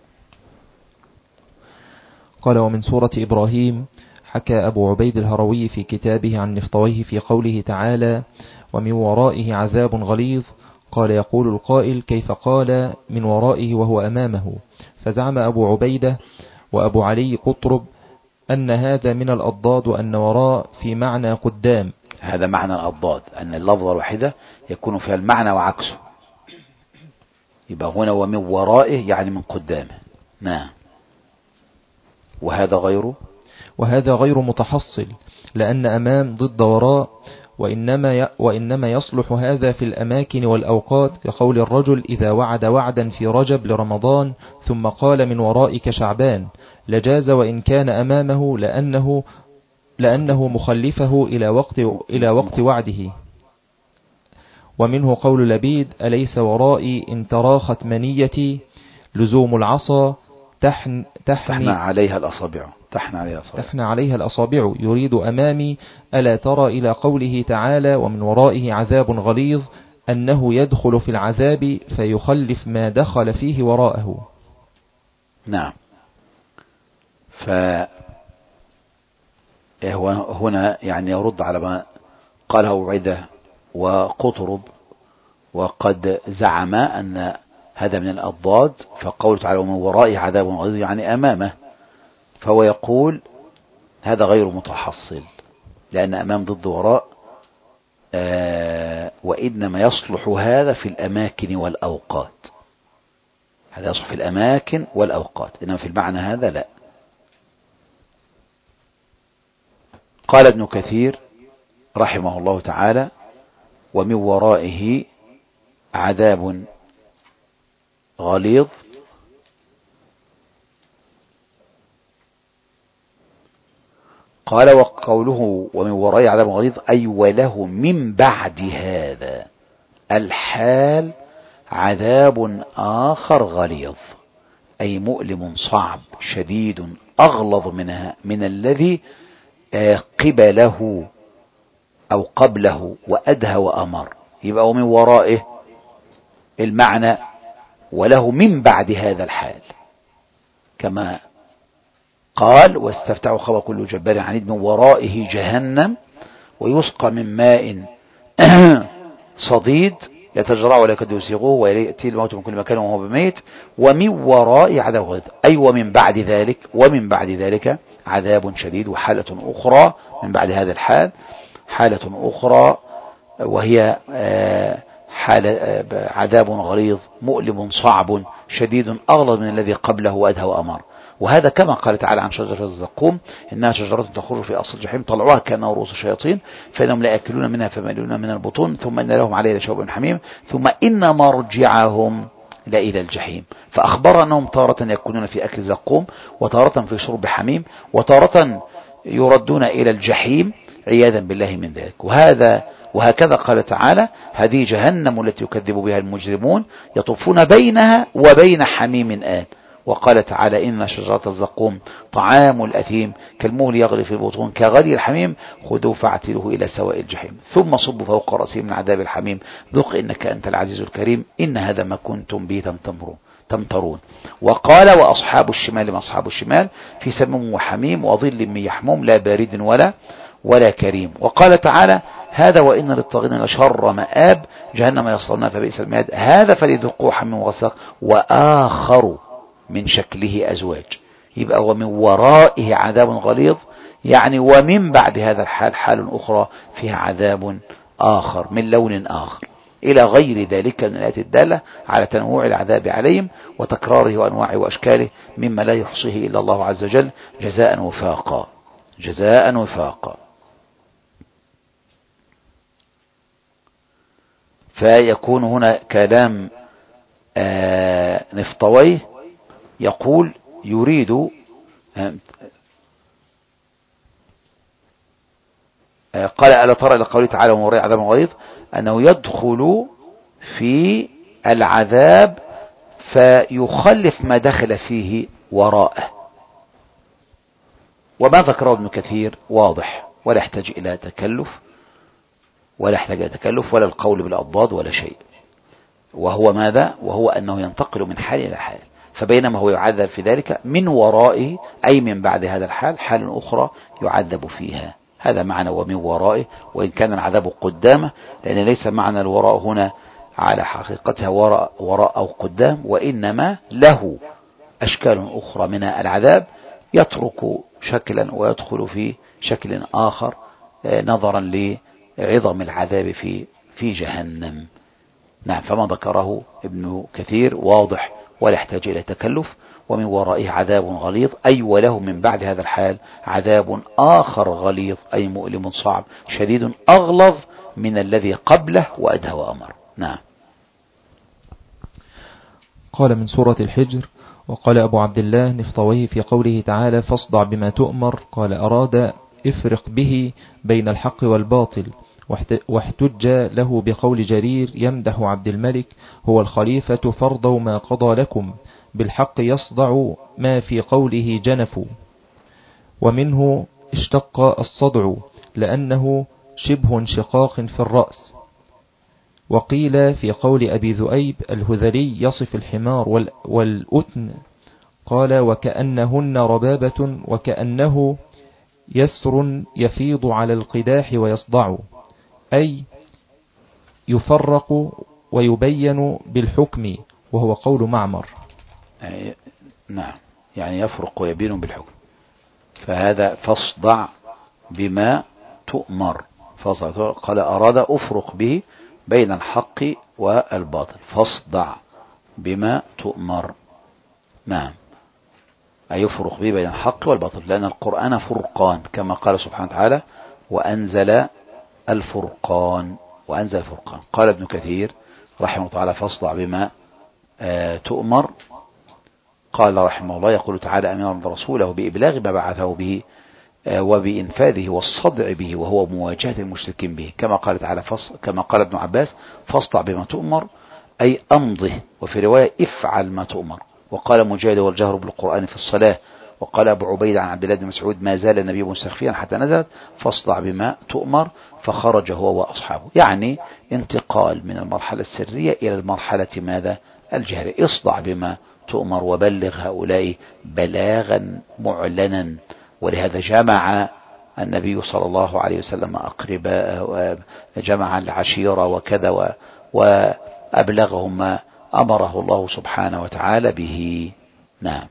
S2: قال ومن سورة إبراهيم حكى أبو عبيد الهروي في كتابه عن نفطويه في قوله تعالى ومن ورائه عذاب غليظ، قال يقول القائل كيف قال من ورائه وهو أمامه؟ فزعم أبو عبيدة وأبو علي قطرب أن هذا من الأضداد وأن وراء في معنى قدام.
S1: هذا معنى الأضداد، أن اللفظة الواحدة يكون فيها المعنى وعكسه، يبقى هنا ومن ورائه يعني من قدامه. نعم. وهذا غيره
S2: وهذا غير متحصل، لأن أمام ضد وراء، وإنما وإنما يصلح هذا في الأماكن والأوقات، كقول الرجل إذا وعد وعدا في رجب لرمضان ثم قال من ورائك شعبان، لجاز وإن كان أمامه، لأنه لأنه مخلفه إلى وقت إلى وقت وعده. ومنه قول لبيد أليس ورائي إن تراخت منيتي، لزوم العصا تحن
S1: تحنى عليها الأصابع تحنى عليها الأصابع
S2: تحنى عليها الأصابع يريد أمامي. ألا ترى إلى قوله تعالى ومن ورائه عذاب غليظ، أنه يدخل في العذاب فيخلف ما دخل فيه وراءه.
S1: نعم. فهنا يعني يرد على ما قاله عدة وقطرب، وقد زعم أن هذا من الأضداد، فقوله تعالى ومن ورائه عذاب غليظ يعني أمامه، فهو يقول هذا غير متحصل، لأن أمام ضد وراء، آه وإنما يصلح هذا في الأماكن والأوقات، هذا يصلح في الأماكن والأوقات، إنما في المعنى هذا لا. قال ابن كثير رحمه الله تعالى ومن ورائه عذاب غليظ، قال وقوله ومن ورائه عذاب غليظ أي وله من بعد هذا الحال عذاب آخر غليظ، أي مؤلم صعب شديد أغلظ منها من الذي قبله أو قبله وأدهى وأمر. يبقى ومن ورائه المعنى وله من بعد هذا الحال، كما قال واستفتحوا خبر كل جبار عنيد من ورائه جهنم ويسقى من ماء صديد يتجرع ولا يكاد يسيغه ويأتي الموت من كل مكان وهو بميت، ومن ورائه عذاب غليظ أي ومن بعد ذلك ومن بعد ذلك عذاب شديد، وحالة أخرى من بعد هذا الحال حالة أخرى وهي حالة عذاب غليظ مؤلم صعب شديد أغلظ من الذي قبله وأدهى وأمر. وهذا كما قال تعالى عن شجرة الزقوم إنها شجرة تخرج في أصل الجحيم طلعوها كأنه رؤوس الشياطين فإنهم لا يأكلون منها فمالون من البطون ثم إن لهم عليها لشوب حميم ثم إن مرجعهم إلى الجحيم. فأخبر أنهم تارة يكونون في أكل زقوم وتارة في شرب حميم وتارة يردون إلى الجحيم عياذا بالله من ذلك. وهذا وهكذا قال تعالى هذه جهنم التي يكذب بها المجرمون يطوفون بينها وبين حميم آن. وقال تعالى إن شجرة الزقوم طعام الأثيم كالمهل يغلي في البطون كغلي الحميم خذوه فاعتلوه إلى سواء الجحيم ثم صبوا فوق رأسه من عذاب الحميم ذق إنك أنت العزيز الكريم إن هذا ما كنتم به تمترون. وقال وأصحاب الشمال ما أصحاب الشمال في سموم وحميم وظل من يحموم لا بارد ولا ولا كريم. وقال تعالى هذا وإن للطاغين لشر مآب جهنم يصلونها فبئس المهاد هذا فليذوقوا حميم وغساق وآخر من شكله أزواج. يبقى ومن ورائه عذاب غليظ يعني ومن بعد هذا الحال حال أخرى فيها عذاب آخر من لون آخر إلى غير ذلك من الآيات الدالة على تنوع العذاب عليهم وتكراره وأنواعه وأشكاله مما لا يحصيه إلا الله عز وجل جزاء وفاقا جزاء وفاقا. فيكون هنا كلام آه نفطويه يقول يريد قال ألا ترى إلى قوله تعالى ومن ورائه عذاب غليظ أنه يدخل في العذاب فيخلف ما دخل فيه وراءه. وما ذكره ابن كثير واضح، ولا يحتاج إلى تكلف ولا يحتاج إلى تكلف ولا القول بالأضداد ولا شيء. وهو ماذا؟ وهو أنه ينتقل من حال إلى حال، فبينما هو يعذب في ذلك من ورائه أي من بعد هذا الحال حال أخرى يعذب فيها. هذا معنى ومن ورائه، وإن كان العذاب قدامه، لأن ليس معنى الوراء هنا على حقيقتها وراء, وراء أو قدام، وإنما له أشكال أخرى من العذاب يترك شكلا ويدخل في شكل آخر نظرا لعظم العذاب في في جهنم. نعم، فما ذكره ابن كثير واضح ولا يحتاج إلى تكلف. ومن ورائه عذاب غليظ أي وله من بعد هذا الحال عذاب آخر غليظ أي مؤلم صعب شديد أغلظ من الذي قبله وأدهى وأمر. نعم.
S2: قال من سورة الحجر: وقال أبو عبد الله نفطويه في قوله تعالى فاصدع بما تؤمر، قال أراد افرق به بين الحق والباطل، واحتج له بقول جرير يمدح عبد الملك: هو الخليفة فرضوا ما قضى لكم، بالحق يصدع ما في قوله جنف. ومنه اشتق الصدع لأنه شبه انشقاق في الرأس. وقيل في قول أبي ذؤيب الهذلي يصف الحمار والأتن، قال وكأنهن ربابة وكأنه يسر يفيض على القداح ويصدع، أي يفرق ويبين بالحكم، وهو قول معمر.
S1: نعم، يعني يفرق ويبين بالحكم. فهذا فاصدع بما تؤمر، فاصدع قال أراد أفرق به بين الحق والباطل، فاصدع بما تؤمر. نعم، أي يفرق به بين الحق والباطل، لأن القرآن فرقان كما قال سبحانه وتعالى وأنزل الفرقان وأنزل الفرقان. قال ابن كثير رحمه الله تعالى فاصدع بما آه تؤمر. قال رحمه الله يقول تعالى أمر رسوله بإبلاغ ما بعثه به آه وبإنفاذه والصدع به، وهو مواجهة المشركين به، كما قال تعالى كما قال ابن عباس فاصدع بما تؤمر أي أمضه، وفي رواية افعل ما تؤمر. وقال مجاهد والجهر بالقرآن في الصلاة. وقال أبو عبيد عن عبد الله بن مسعود ما زال النبي مستخفيا حتى نزلت فاصدع بما تؤمر، فخرج هو وأصحابه. يعني انتقال من المرحلة السرية إلى المرحلة ماذا؟ الجهرية. اصدع بما تؤمر وبلغ هؤلاء بلاغا معلنا. ولهذا جمع النبي صلى الله عليه وسلم أقرباء، جمع العشيرة وكذا، وأبلغهم ما أمره الله سبحانه وتعالى به. نعم.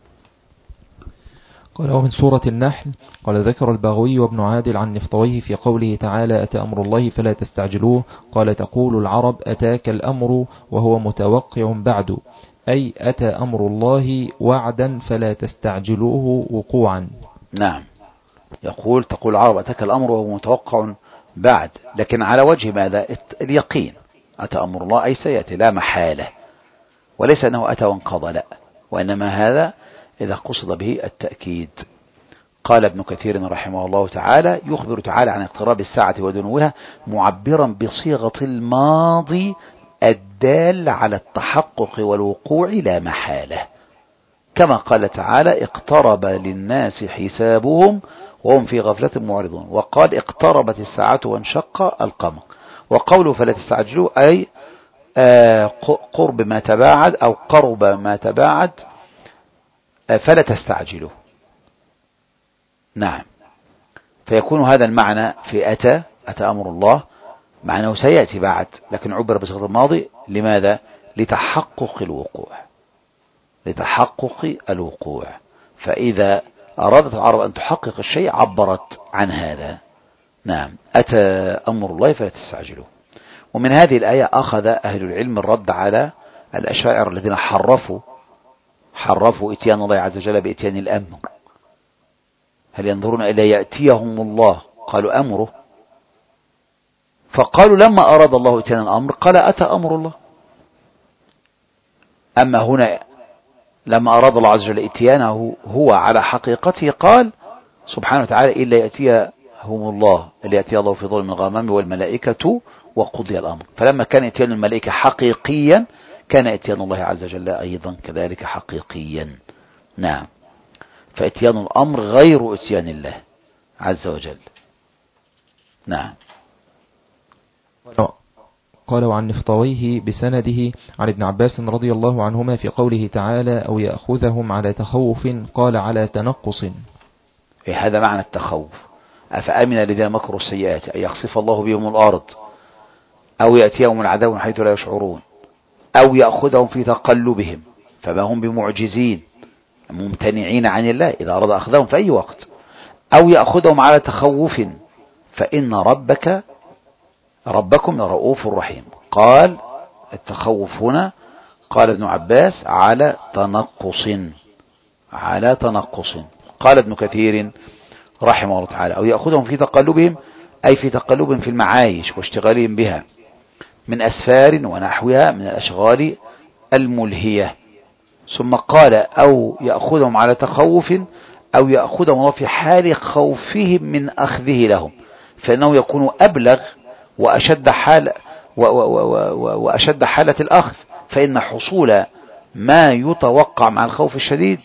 S2: قال ومن سورة النحل قال ذكر الباغوي وابن عادل عن نفطويه في قوله تعالى أتى أمر الله فلا تستعجلوه، قال تقول العرب أتاك الأمر وهو متوقع بعد، أي أتى أمر الله وعدا فلا تستعجلوه وقوعا.
S1: نعم، يقول تقول العرب أتاك الأمر وهو متوقع بعد، لكن على وجه ماذا؟ اليقين. أتى أمر الله أي سيأتي لا محالة، وليس أنه أتى وانقضى، لا، وإنما هذا إذا قصد به التأكيد. قال ابن كثير رحمه الله تعالى يخبر تعالى عن اقتراب الساعة ودنوها معبرا بصيغة الماضي الدال على التحقق والوقوع لا محالة، كما قال تعالى اقترب للناس حسابهم وهم في غفلة معرضون. وقال اقتربت الساعة وانشق القمر. وقوله فلا تستعجلوا أي قرب ما تباعد أو قرب ما تباعد فلا تستعجلوا. نعم، فيكون هذا المعنى في أتى أتى أمر الله معناه سيأتي بعد، لكن عبر بصيغة الماضي لماذا؟ لتحقق الوقوع، لتحقق الوقوع. فإذا أرادت العرب أن تحقق الشيء عبرت عن هذا. نعم، أتى أمر الله فلا تستعجلوا. ومن هذه الآية أخذ أهل العلم الرد على الأشاعرة الذين حرفوا حرفوا إتيان الله عز وجل بإتيان الأمر. هل ينظرون إلى يأتيهم الله؟ قالوا أمره. فقالوا لما أراد الله إتيان الأمر قال أتى أمر الله. أما هنا لما أراد الله عز وجل إتيانه هو على حقيقته قال سبحانه وتعالى إلا يأتيهم الله، اللي يأتي الله في ظلم الغمام والملائكة وقضي الأمر. فلما كان إتيان الملائكة حقيقيا كان اتيان الله عز وجل أيضا كذلك حقيقيا. نعم، فاتيان الأمر غير اتيان الله عز وجل. نعم.
S2: قال وعن نفطويه بسنده عن ابن عباس رضي الله عنهما في قوله تعالى أو يأخذهم على تخوف قال على تنقص.
S1: هذا معنى التخوف. أفأمن الذين مكروا السيئات أن يخسف الله بهم الأرض أو يأتيهم العذاب من حيث لا يشعرون أو يأخذهم في تقلبهم فما هم بمعجزين ممتنعين عن الله إذا أراد أخذهم في أي وقت، أو يأخذهم على تخوف فإن ربك ربكم لرؤوف رحيم. قال التخوف هنا قال ابن عباس على تنقص، على تنقص. قال ابن كثير رحمه الله تعالى أو يأخذهم في تقلبهم أي في تقلبهم في المعايش واشتغالهم بها من أسفار ونحوها من الأشغال الملهية. ثم قال أو يأخذهم على تخوف أو يأخذهم الله في حال خوفهم من أخذه لهم، فإنه يكون أبلغ وأشد حال وأشد حالة الأخذ، فإن حصول ما يتوقع مع الخوف الشديد.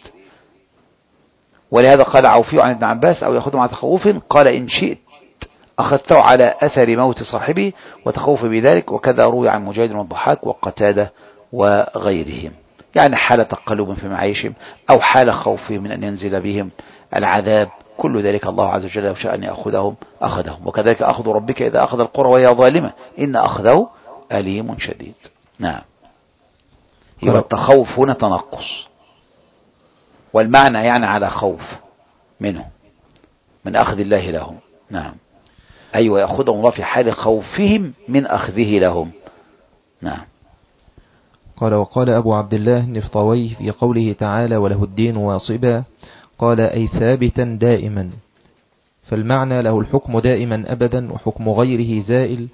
S1: ولهذا قال عوفي عن ابن عباس أو يأخذهم على تخوف قال إن شئت أخذته على أثر موت صاحبه وتخوف بذلك، وكذا روي عن مجاهد والضحاك وقتادة وغيرهم، يعني حالة تقلب في معيشهم أو حالة خوفهم من أن ينزل بهم العذاب، كل ذلك الله عز وجل لو شاء أن يأخذهم أخذهم. وكذلك أخذ ربك إذا أخذ القرى وهي ظالمة إن أخذه أليم شديد. نعم، يبقى التخوف هنا تنقص، والمعنى يعني على خوف منه من أخذ الله لهم. نعم، أيوة يأخذهم الله في حال خوفهم من أخذه لهم. نعم.
S2: قال وقال أبو عبد الله النفطوي في قوله تعالى وله الدين واصبا قال أي ثابتا دائما، فالمعنى له الحكم دائما أبدا وحكم غيره زائل،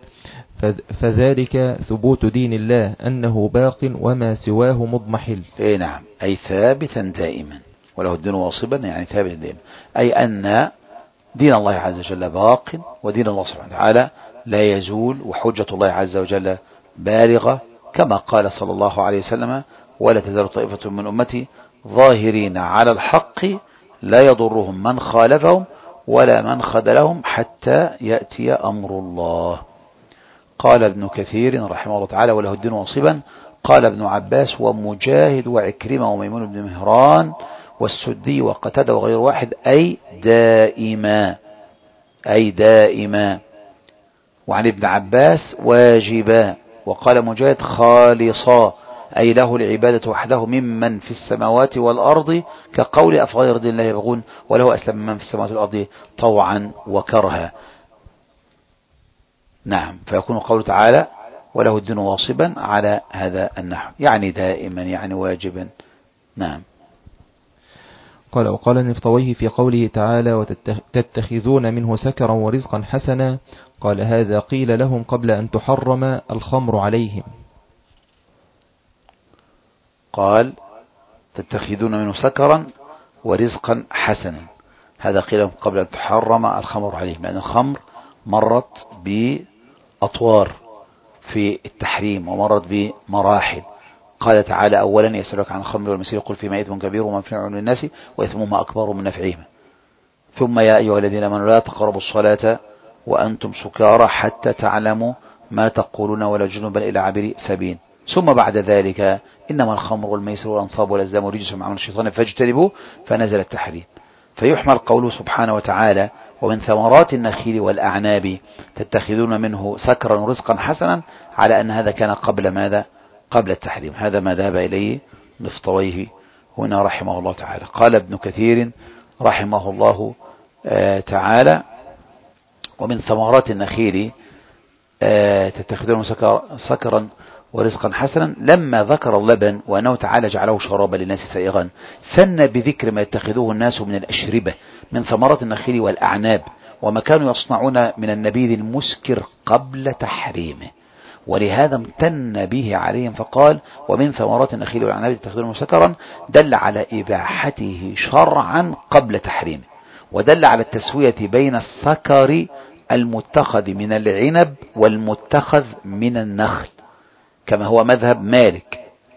S2: فذلك ثبوت دين الله أنه باق وما سواه مضمحل.
S1: إيه نعم، أي ثابتا دائما وله الدين واصبا يعني ثابتا دائما، أي أن دين الله عز وجل باق ودين الله سبحانه وتعالى لا يزول، وحجة الله عز وجل بالغة، كما قال صلى الله عليه وسلم ولا تزال طائفة من أمتي ظاهرين على الحق لا يضرهم من خالفهم ولا من خذلهم حتى يأتي أمر الله. قال ابن كثير رحمه الله تعالى وله الدين واصبا قال ابن عباس ومجاهد وعكرمة وميمون بن مهران والسدي وقتادة وغير واحد أي دائما، أي دائما. وعن ابن عباس واجبا. وقال مجاهد خالصا أي له العبادة وحده ممن في السماوات والأرض، كقول أفغير دين الله يبغون وله أسلم من في السماوات والأرض طوعا وكرها. نعم، فيكون قوله تعالى وله الدين واصبا على هذا النحو، يعني دائما يعني واجبا. نعم.
S2: قال وقال النفطويه في قوله تعالى وتتخذون منه سكرا ورزقا حسنا قال هذا قيل لهم قبل أن تحرم الخمر عليهم.
S1: قال تتخذون منه سكرا ورزقا حسنا، هذا قيل لهم قبل أن تحرم الخمر عليهم، لأن الخمر مرت بأطوار في التحريم ومرت بمراحل. قال تعالى أولا يسألك عن الخمر والميسر قل فيما إثم كبير ومنفع للناس وإثمهما أكبر من نفعهما، ثم يا أيها الذين آمنوا لا تقربوا الصلاة وأنتم سكارى حتى تعلموا ما تقولون ولا جنبا إلى عابري سبيل، ثم بعد ذلك إنما الخمر والميسر والأنصاب والأزلام رجس من عمل الشيطان فاجتنبوه، فنزل التحريم. فيحمل قوله سبحانه وتعالى ومن ثمرات النخيل والأعناب تتخذون منه سكرا ورزقا حسنا على أن هذا كان قبل ماذا؟ قبل التحريم. هذا ما ذهب إليه نفطويه هنا رحمه الله تعالى. قال ابن كثير رحمه الله تعالى ومن ثمرات النخيل تتخذون سكرا ورزقا حسنا، لما ذكر اللبن وأنه تعالى جعله شرابا للناس سائغا ثنى بذكر ما يتخذوه الناس من الأشربة من ثمرات النخيل والأعناب وما كانوا يصنعون من النبيذ المسكر قبل تحريمه، ولهذا امتن به عليهم فقال ومن ثمرات النخيل والأعناب تتخذون سكرا، دل على إباحته شرعا قبل تحريمه، ودل على التسوية بين السكر المتخذ من العنب والمتخذ من النخل كما هو مذهب مالك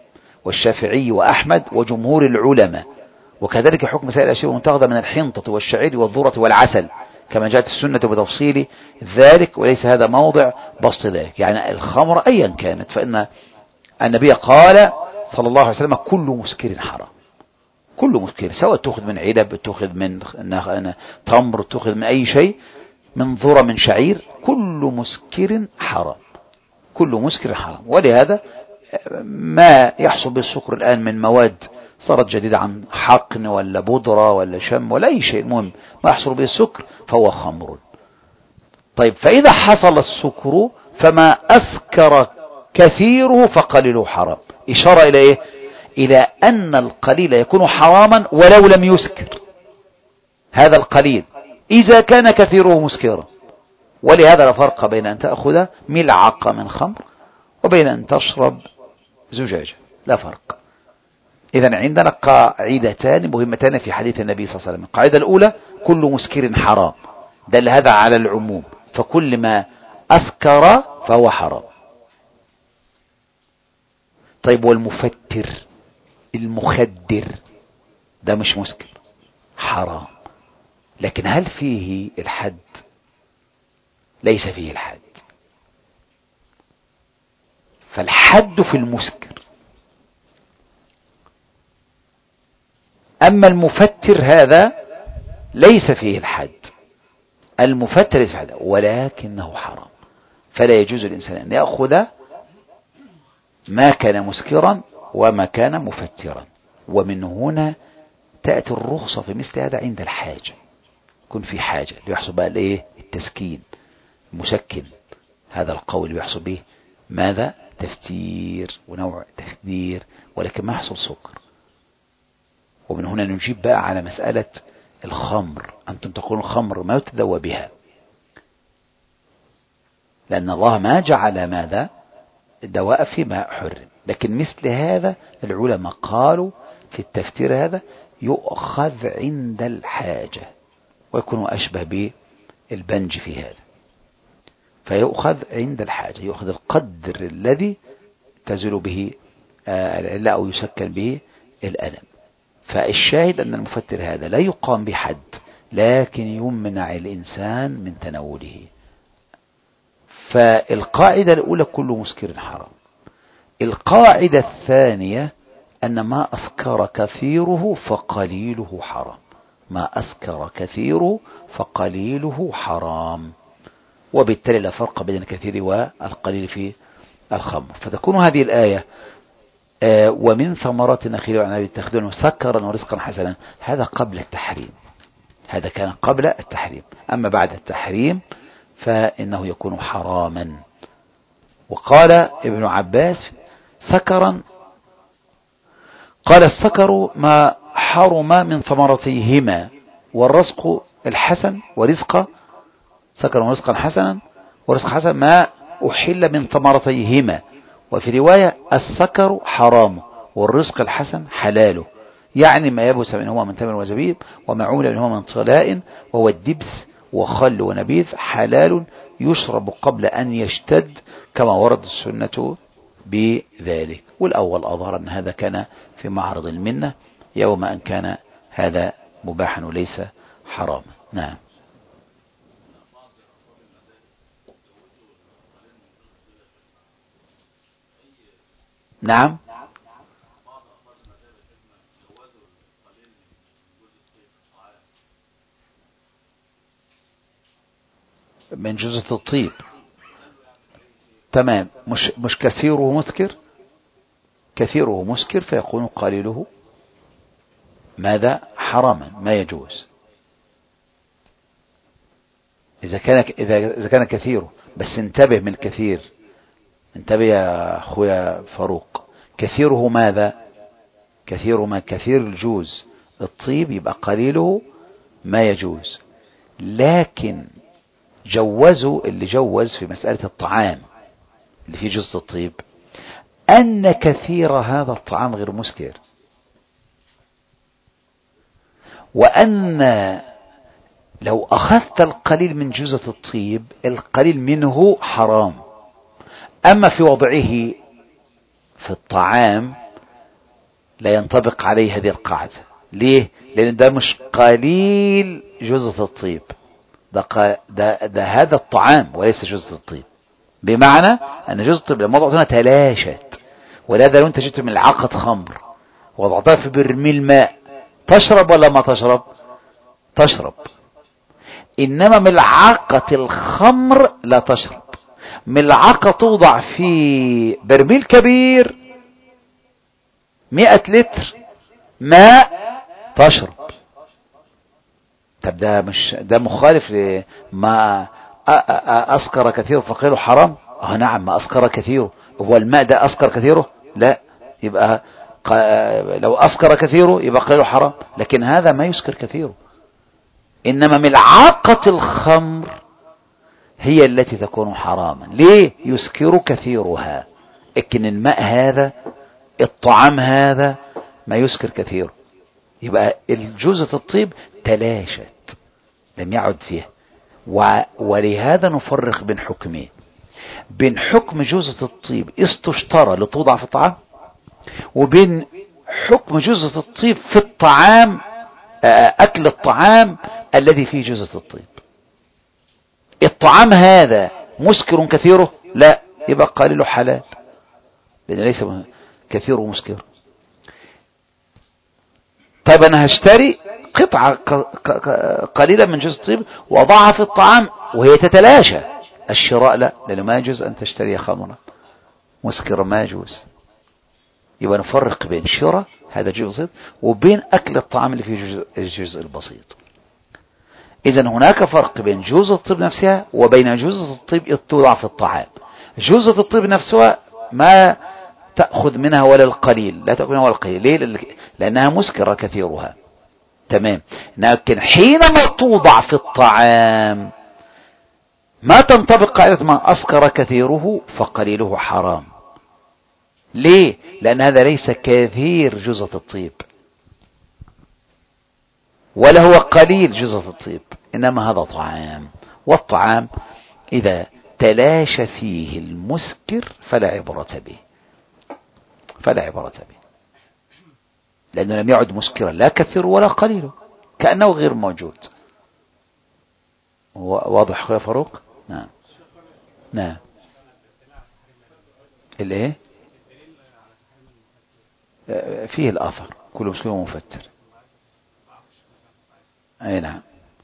S1: والشافعي وأحمد وجمهور العلماء. وكذلك حكم سائر الأشياء المتاخذة من الحنطة والشعير والذرة والعسل كما جاءت السنة بتفصيل ذلك، وليس هذا موضع بسط ذلك. يعني الخمر أيا كانت، فإن النبي قال صلى الله عليه وسلم كل مسكر حرام، كل مسكر، سواء تأخذ من علب، تأخذ من تمر، تأخذ من أي شيء، من ذرة، من شعير، كل مسكر حرام، كل مسكر حرام. ولهذا ما يحصل بالسكر الآن من مواد صارت جديدة عن حقن ولا بودرة ولا شم ولا أي شيء، المهم ما يحصل به السكر فهو خمر. طيب، فإذا حصل السكر فما أسكر كثيره فقليله حرام. إشارة إلى إيه؟ إلى أن القليل يكون حراما ولو لم يسكر، هذا القليل إذا كان كثيره مسكرا. ولهذا لا فرق بين أن تأخذ ملعقة من خمر وبين أن تشرب زجاجة، لا فرق. إذن عندنا قاعدتان مهمتان في حديث النبي صلى الله عليه وسلم. القاعدة الأولى كل مسكر حرام، دل هذا على العموم، فكل ما أسكر فهو حرام. طيب، والمفتر المخدر ده مش مسكر، حرام، لكن هل فيه الحد؟ ليس فيه الحد. فالحد في المسكر، أما المفتر هذا ليس فيه الحد، المفتر ليس فيه الحد ولكنه حرام. فلا يجوز الإنسان أن يأخذ ما كان مسكرا وما كان مفترا. ومن هنا تأتي الرخصة في مثل هذا عند الحاجة، يكون في حاجة ليحصل بقى الايه التسكين، مسكن، هذا القول يحصل به ماذا؟ تفتير ونوع تخدير، ولكن ما يحصل سكر. ومن هنا نجيب بقى على مسألة الخمر. أنتم تقولون الخمر ما يتدوى بها، لأن الله ما جعل ماذا؟ الدواء فيما حرم. لكن مثل هذا العلماء قالوا في التفتير هذا يؤخذ عند الحاجة، ويكون أشبه بالبنج في هذا، فيؤخذ عند الحاجة، يؤخذ القدر الذي تزول به العلة أو يسكن به الألم. فالشاهد أن المفتر هذا لا يقام بحد، لكن يمنع الإنسان من تناوله. فالقاعدة الأولى كل مسكر حرام. القاعدة الثانية أن ما أسكر كثيره فقليله حرام، ما أسكر كثيره فقليله حرام. وبالتالي لا فرق بين الكثير والقليل في الخمر. فتكون هذه الآية آه ومن ثمرات النخيل والعنب يتخذون سكرا ورزقا حسنا، هذا قبل التحريم، هذا كان قبل التحريم. أما بعد التحريم فإنه يكون حراما. وقال ابن عباس سكرا، قال السكر ما حرم من ثمرتيهما، والرزق الحسن ورزق سكر ورزقا حسنا، ورزق حسن ما أحل من ثمرتيهما. وفي رواية السكر حرام والرزق الحسن حلاله، يعني ما يبس منهما من تمر وزبيب، وما عمل منهما من طلاء، وهو الدبس وخل ونبيذ، حلال يشرب قبل أن يشتد، كما ورد السنة بذلك. والأول أظهر أن هذا كان في معرض المنة يوم أن كان هذا مباحا وليس حراما. نعم. نعم. من جزء الطيب، تمام. مش, مش كثيره مسكر، كثيره مسكر فيكون قليله ماذا؟ حراما، ما يجوز. إذا كان إذا إذا كان كثيره، بس انتبه من الكثير، انتبه يا أخويا فاروق، كثيره ماذا؟ كثير ما كثير الجوز الطيب يبقى قليله ما يجوز. لكن جوزوا اللي جوز في مسألة الطعام اللي فيه جزء الطيب أن كثير هذا الطعام غير مسكر، وأن لو أخذت القليل من جزء الطيب القليل منه حرام. أما في وضعه في الطعام لا ينطبق عليه هذه القاعدة. ليه؟ لأن ده مش قليل جزء الطيب، ده, ده, ده هذا الطعام وليس جزء الطيب، بمعنى أن جزء الطيب لما وضعت هنا تلاشت. ولهذا لو أنت جئت من العقد خمر وضعتها في برميل ماء تشرب ولا ما تشرب؟ تشرب. إنما ملعقة الخمر لا تشرب. ملعقة توضع في برميل كبير مئة لتر ماء تشرب. طب ده مش ده مخالف لما أسكر كثيره فقيله حرام؟ اه نعم، ما أسكر كثيره. هو الماء ده أسكر كثيره؟ لا، يبقى لو أسكر كثيره يبقى قيله حرام، لكن هذا ما يسكر كثيره. إنما ملعقة الخمر هي التي تكون حراما. ليه؟ يسكر كثيرها، لكن الماء هذا الطعام هذا ما يسكر كثيره. يبقى الجزء الطيب تلاشت لم يعد فيها. ولهذا نفرق بين حكمين، بين حكم جزء الطيب استشترى لتوضع في الطعام، وبين حكم جزء الطيب في الطعام، أكل الطعام الذي فيه جزء الطيب. الطعام هذا مسكر كثيره؟ لا، يبقى قليله حلال، لأن ليس كثيره مسكر. طيب أنا هشتري قطعة قليلة من جزء الطيب وضعها في الطعام وهي تتلاشى، الشراء لا، لأنه ما يجوز أن تشتري خمرا مسكرة، ما يجوز. يبقى نفرق بين شراء هذا جزء بسيط وبين أكل الطعام اللي فيه جزء الجزء البسيط. إذن هناك فرق بين جزء الطيب نفسها وبين جزء الطيب توضع في الطعام. جزء الطيب نفسها ما تأخذ منها ولا القليل، لا تأخذ منها ولا القليل. ليه؟ لأنها مسكرة كثيرها، تمام. لكن حينما توضع في الطعام ما تنطبق قاعدة ما أسكر كثيره فقليله حرام. ليه؟ لأن هذا ليس كثير جزء الطيب ولا هو قليل جزء الطيب، إنما هذا طعام، والطعام إذا تلاشى فيه المسكر فلا عبرة به، فلا عبرة به، لأنه لم يعد مسكرا لا كثير ولا قليل، كأنه غير موجود. واضح يا فاروق؟ نعم نعم. الايه؟ فيه الآثر كل مسكر مفتر. اي نعم.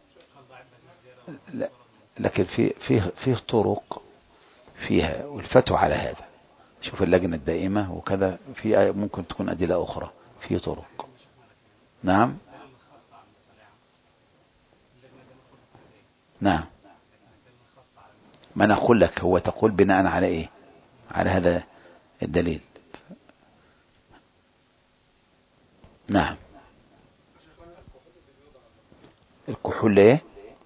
S1: لا، لكن في فيه فيه طرق فيها، والفتوى على هذا شوف اللجنة الدائمة وكذا، في ممكن تكون أدلة أخرى في طرق. نعم نعم. ما أنا أقول لك، هو تقول بناء على إيه؟ على هذا الدليل. نعم. الكحول إيه؟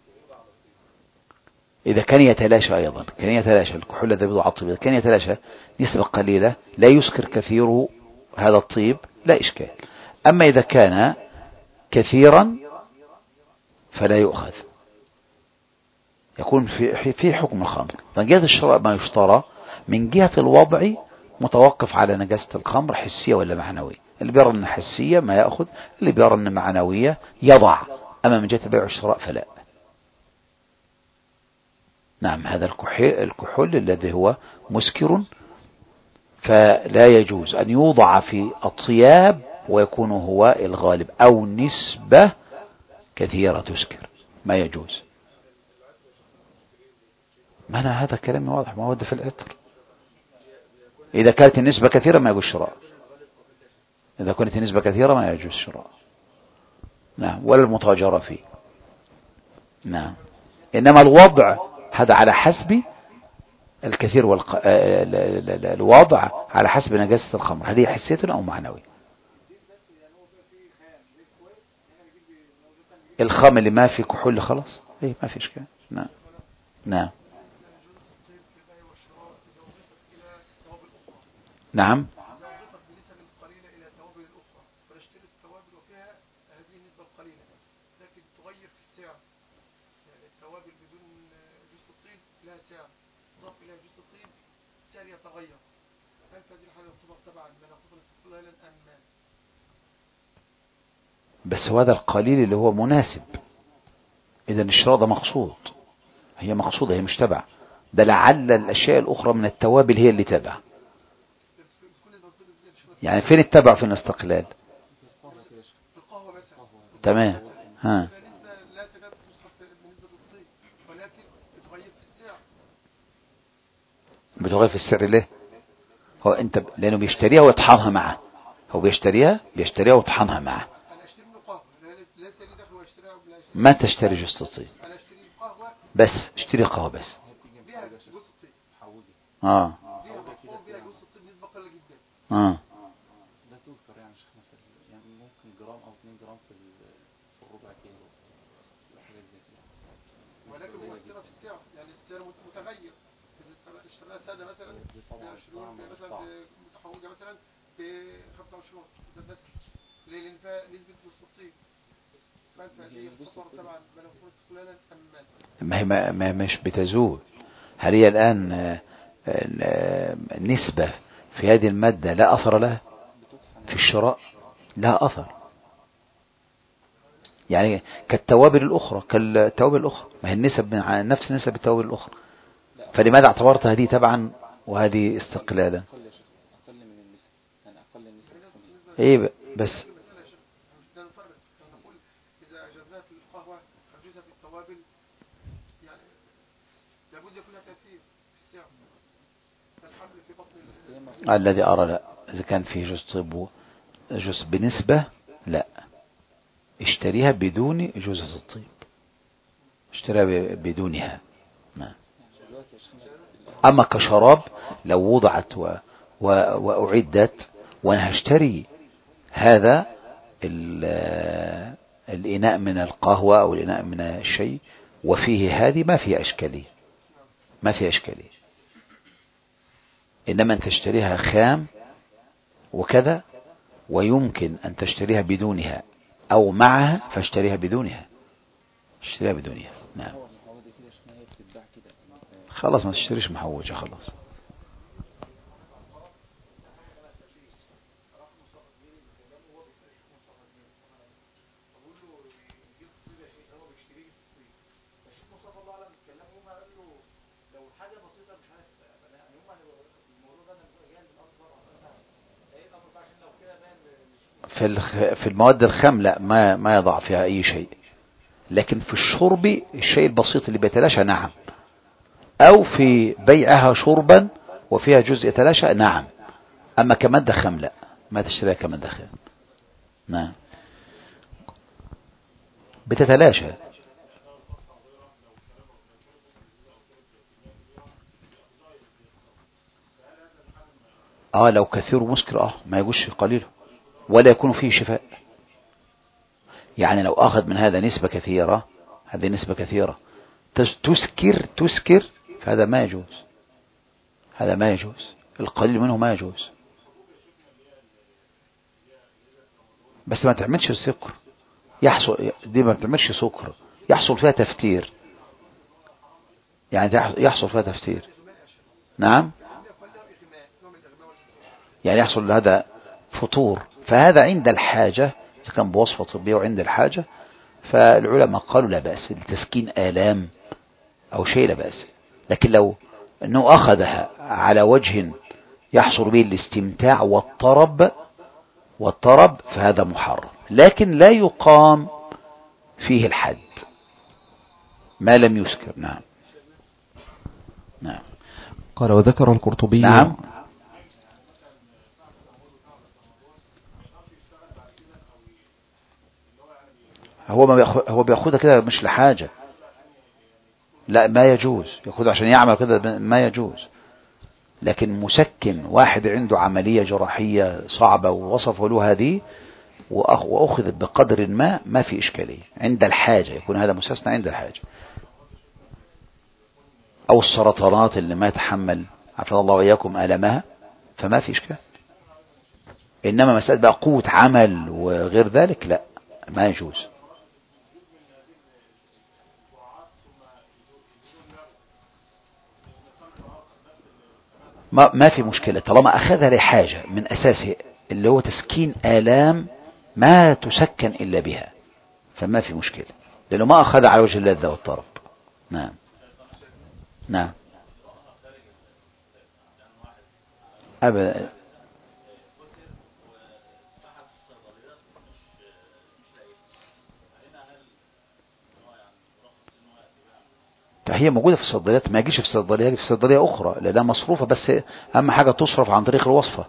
S1: إذا كان يتلاشى أيضا، كان يتلاشى الكحول الذي يوضع الطيب، إذا كان يتلاشى نسبة قليلة لا يسكر كثيره هذا الطيب لا إشكال. أما إذا كان كثيرا فلا يؤخذ، يكون في في حكم الخمر. من جهة الشراء ما يشترى، من جهة الوضع متوقف على نجاسة الخمر حسية ولا معنوية. اللي بيرى أن حسية ما يأخذ، اللي بيرى أن معنوية يضع. أما من جهة البيع والشراء فلا. نعم. هذا الكحول الذي هو مسكر فلا يجوز أن يوضع في الطياب ويكون هو الغالب، أو نسبة كثيرة تسكر، ما يجوز. ما أنا هذا كلام واضح، ما هو ده في العطر. إذا كانت النسبة كثيرة ما يجوز شراء، إذا كانت النسبة كثيرة ما يجوز شراء. نعم. ولا المتاجرة فيه. نعم. إنما الوضع هذا على حسب الكثير والق... الوضع على حسب نجاسة الخمر، هل هي حسية أو معنوية. الخمر اللي ما في كحول خلاص، ايه ما في اشكال. نعم نعم نعم. بس هذا القليل اللي هو مناسب. إذا الشراء ده مقصود، هي مقصودة، هي مش تبع. ده لعل الأشياء الأخرى من التوابل هي اللي تبع. يعني فين التبع في الاستقلال؟ تمام. ها بتغير في السعر ليه؟ هو انت لانه بيشتريها ويطحنها معه. هو بيشتريها بيشتريها ويطحنها معه. ما تشتري جوز الطيب، بس اشتري قهوة بس. اه اه
S2: لا تذكر يعني شيخنا في يعني ممكن جرام او اتنين جرام في في الربع كيلو وحاجات زي كده، ولكن مؤثرة في السعر. يعني السعر متغير. اشترينا سادة مثلا ب عشرين، مثلا متحوجة مثلا ب خمسة وعشرين، ده بس ليه؟ لان فيها نسبة الصوتين. فانت دي خطر طبعا بلا فرص فلانا تمام.
S1: ما هي ما ما مش بتزول. هل هي الآن آه، آه، نسبة في هذه المادة لا أثر لها في الشراء؟ لا أثر. يعني كالتوابل الأخرى، كالتوابل الأخرى، ما هي النسب من نفس نسب التوابل الأخرى. فلماذا اعتبرت هذه تبعا وهذه استقلالا؟
S2: أقل من النسب، يعني أقل النسب.
S1: إيه بس
S2: إذا أجزناها في القهوة أجزها في التوابل، يعني لابد يكون لها تأثير في السعر. الحمل في بطن
S1: الذي أرى لا، إذا كان فيه جزء طيب جزء بنسبة لا، اشتريها بدون جزء الطيب، اشتريها بدونها. ما. أما كشراب لو وضعت و... و... وأعدت وأنا هشتري هذا الإناء من القهوة أو الإناء من الشيء وفيه هذه، ما فيها إشكالية، ما فيها إشكالية. إنما أن تشتريها خام وكذا، ويمكن أن تشتريها بدونها أو معها، فاشتريها بدونها، اشتريها بدونها. نعم خلاص ما تشتريش محوجة خلاص. في في المواد الخام لا، ما ما يضع فيها أي شيء. لكن في الشرب الشيء البسيط اللي بيتلاشى نعم، أو في بيعها شربا وفيها جزء يتلاشى نعم. أما كمادة خام لا، ما تشتريها كمادة خام. نعم بتتلاشى. اه لو كثير مسكر اه ما يجوش قليله ولا يكون فيه شفاء. يعني لو أخذ من هذا نسبة كثيرة، هذه نسبة كثيرة تسكر تسكر فهذا ما يجوز، هذا ما يجوز، القليل منه ما يجوز. بس ما تعملش السكر، يحصل دي ما بتعملش سكر، يحصل فيها تفتير، يعني يحصل فيها تفتير. نعم يعني يحصل هذا فطور، فهذا عند الحاجة إذا كان بوصفة طبية وعند الحاجة، فالعلماء قالوا لا بأس لتسكين آلام أو شيء لا بأس. لكن لو أنه أخذها على وجه يحصل به الاستمتاع والطرب والطرب فهذا محرم، لكن لا يقام فيه الحد ما لم يسكر. نعم نعم.
S2: قال وذكر القرطبي.
S1: نعم هو ما بيأخذ هو بياخدها كده مش لحاجة، لا ما يجوز ياخدها عشان يعمل كده، ما يجوز. لكن مسكن واحد عنده عملية جراحية صعبة ووصفوا له هذه وأخذ بقدر ما، ما في إشكالية عند الحاجة، يكون هذا مستثنى عند الحاجة. أو السرطانات اللي ما يتحمل عفوا الله وإياكم ألمها فما في إشكال. إنما مسألة بقى قوة عمل وغير ذلك لا، ما يجوز. ما, ما في مشكلة طالما أخذها لحاجة من أساسه اللي هو تسكين آلام ما تسكن إلا بها، فما في مشكلة، لأنه ما أخذ على وجه اللذة والطرب. نعم نعم أبدا. هي موجودة في الصيدليات، ما يجيش في الصيدلية، يجي في صيدلية أخرى لأنها مصروفة، بس أهم حاجة تصرف عن طريق الوصفة،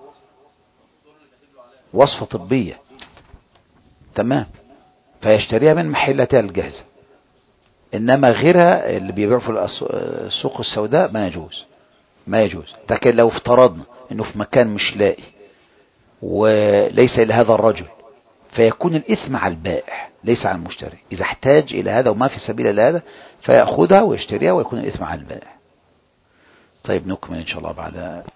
S1: وصفة طبية. تمام. فيشتريها من محلاتها الجاهزة، إنما غيرها اللي بيبيعوا في السوق السوداء ما يجوز، ما يجوز. لكن لو افترضنا إنه في مكان مش لاقي وليس إلى هذا الرجل، فيكون الإثم على البائع ليس على المشتري. إذا احتاج إلى هذا وما في سبيل إلى هذا فيأخذها ويشتريها، ويكون الإثم على البائع. طيب نكمل إن شاء الله بعد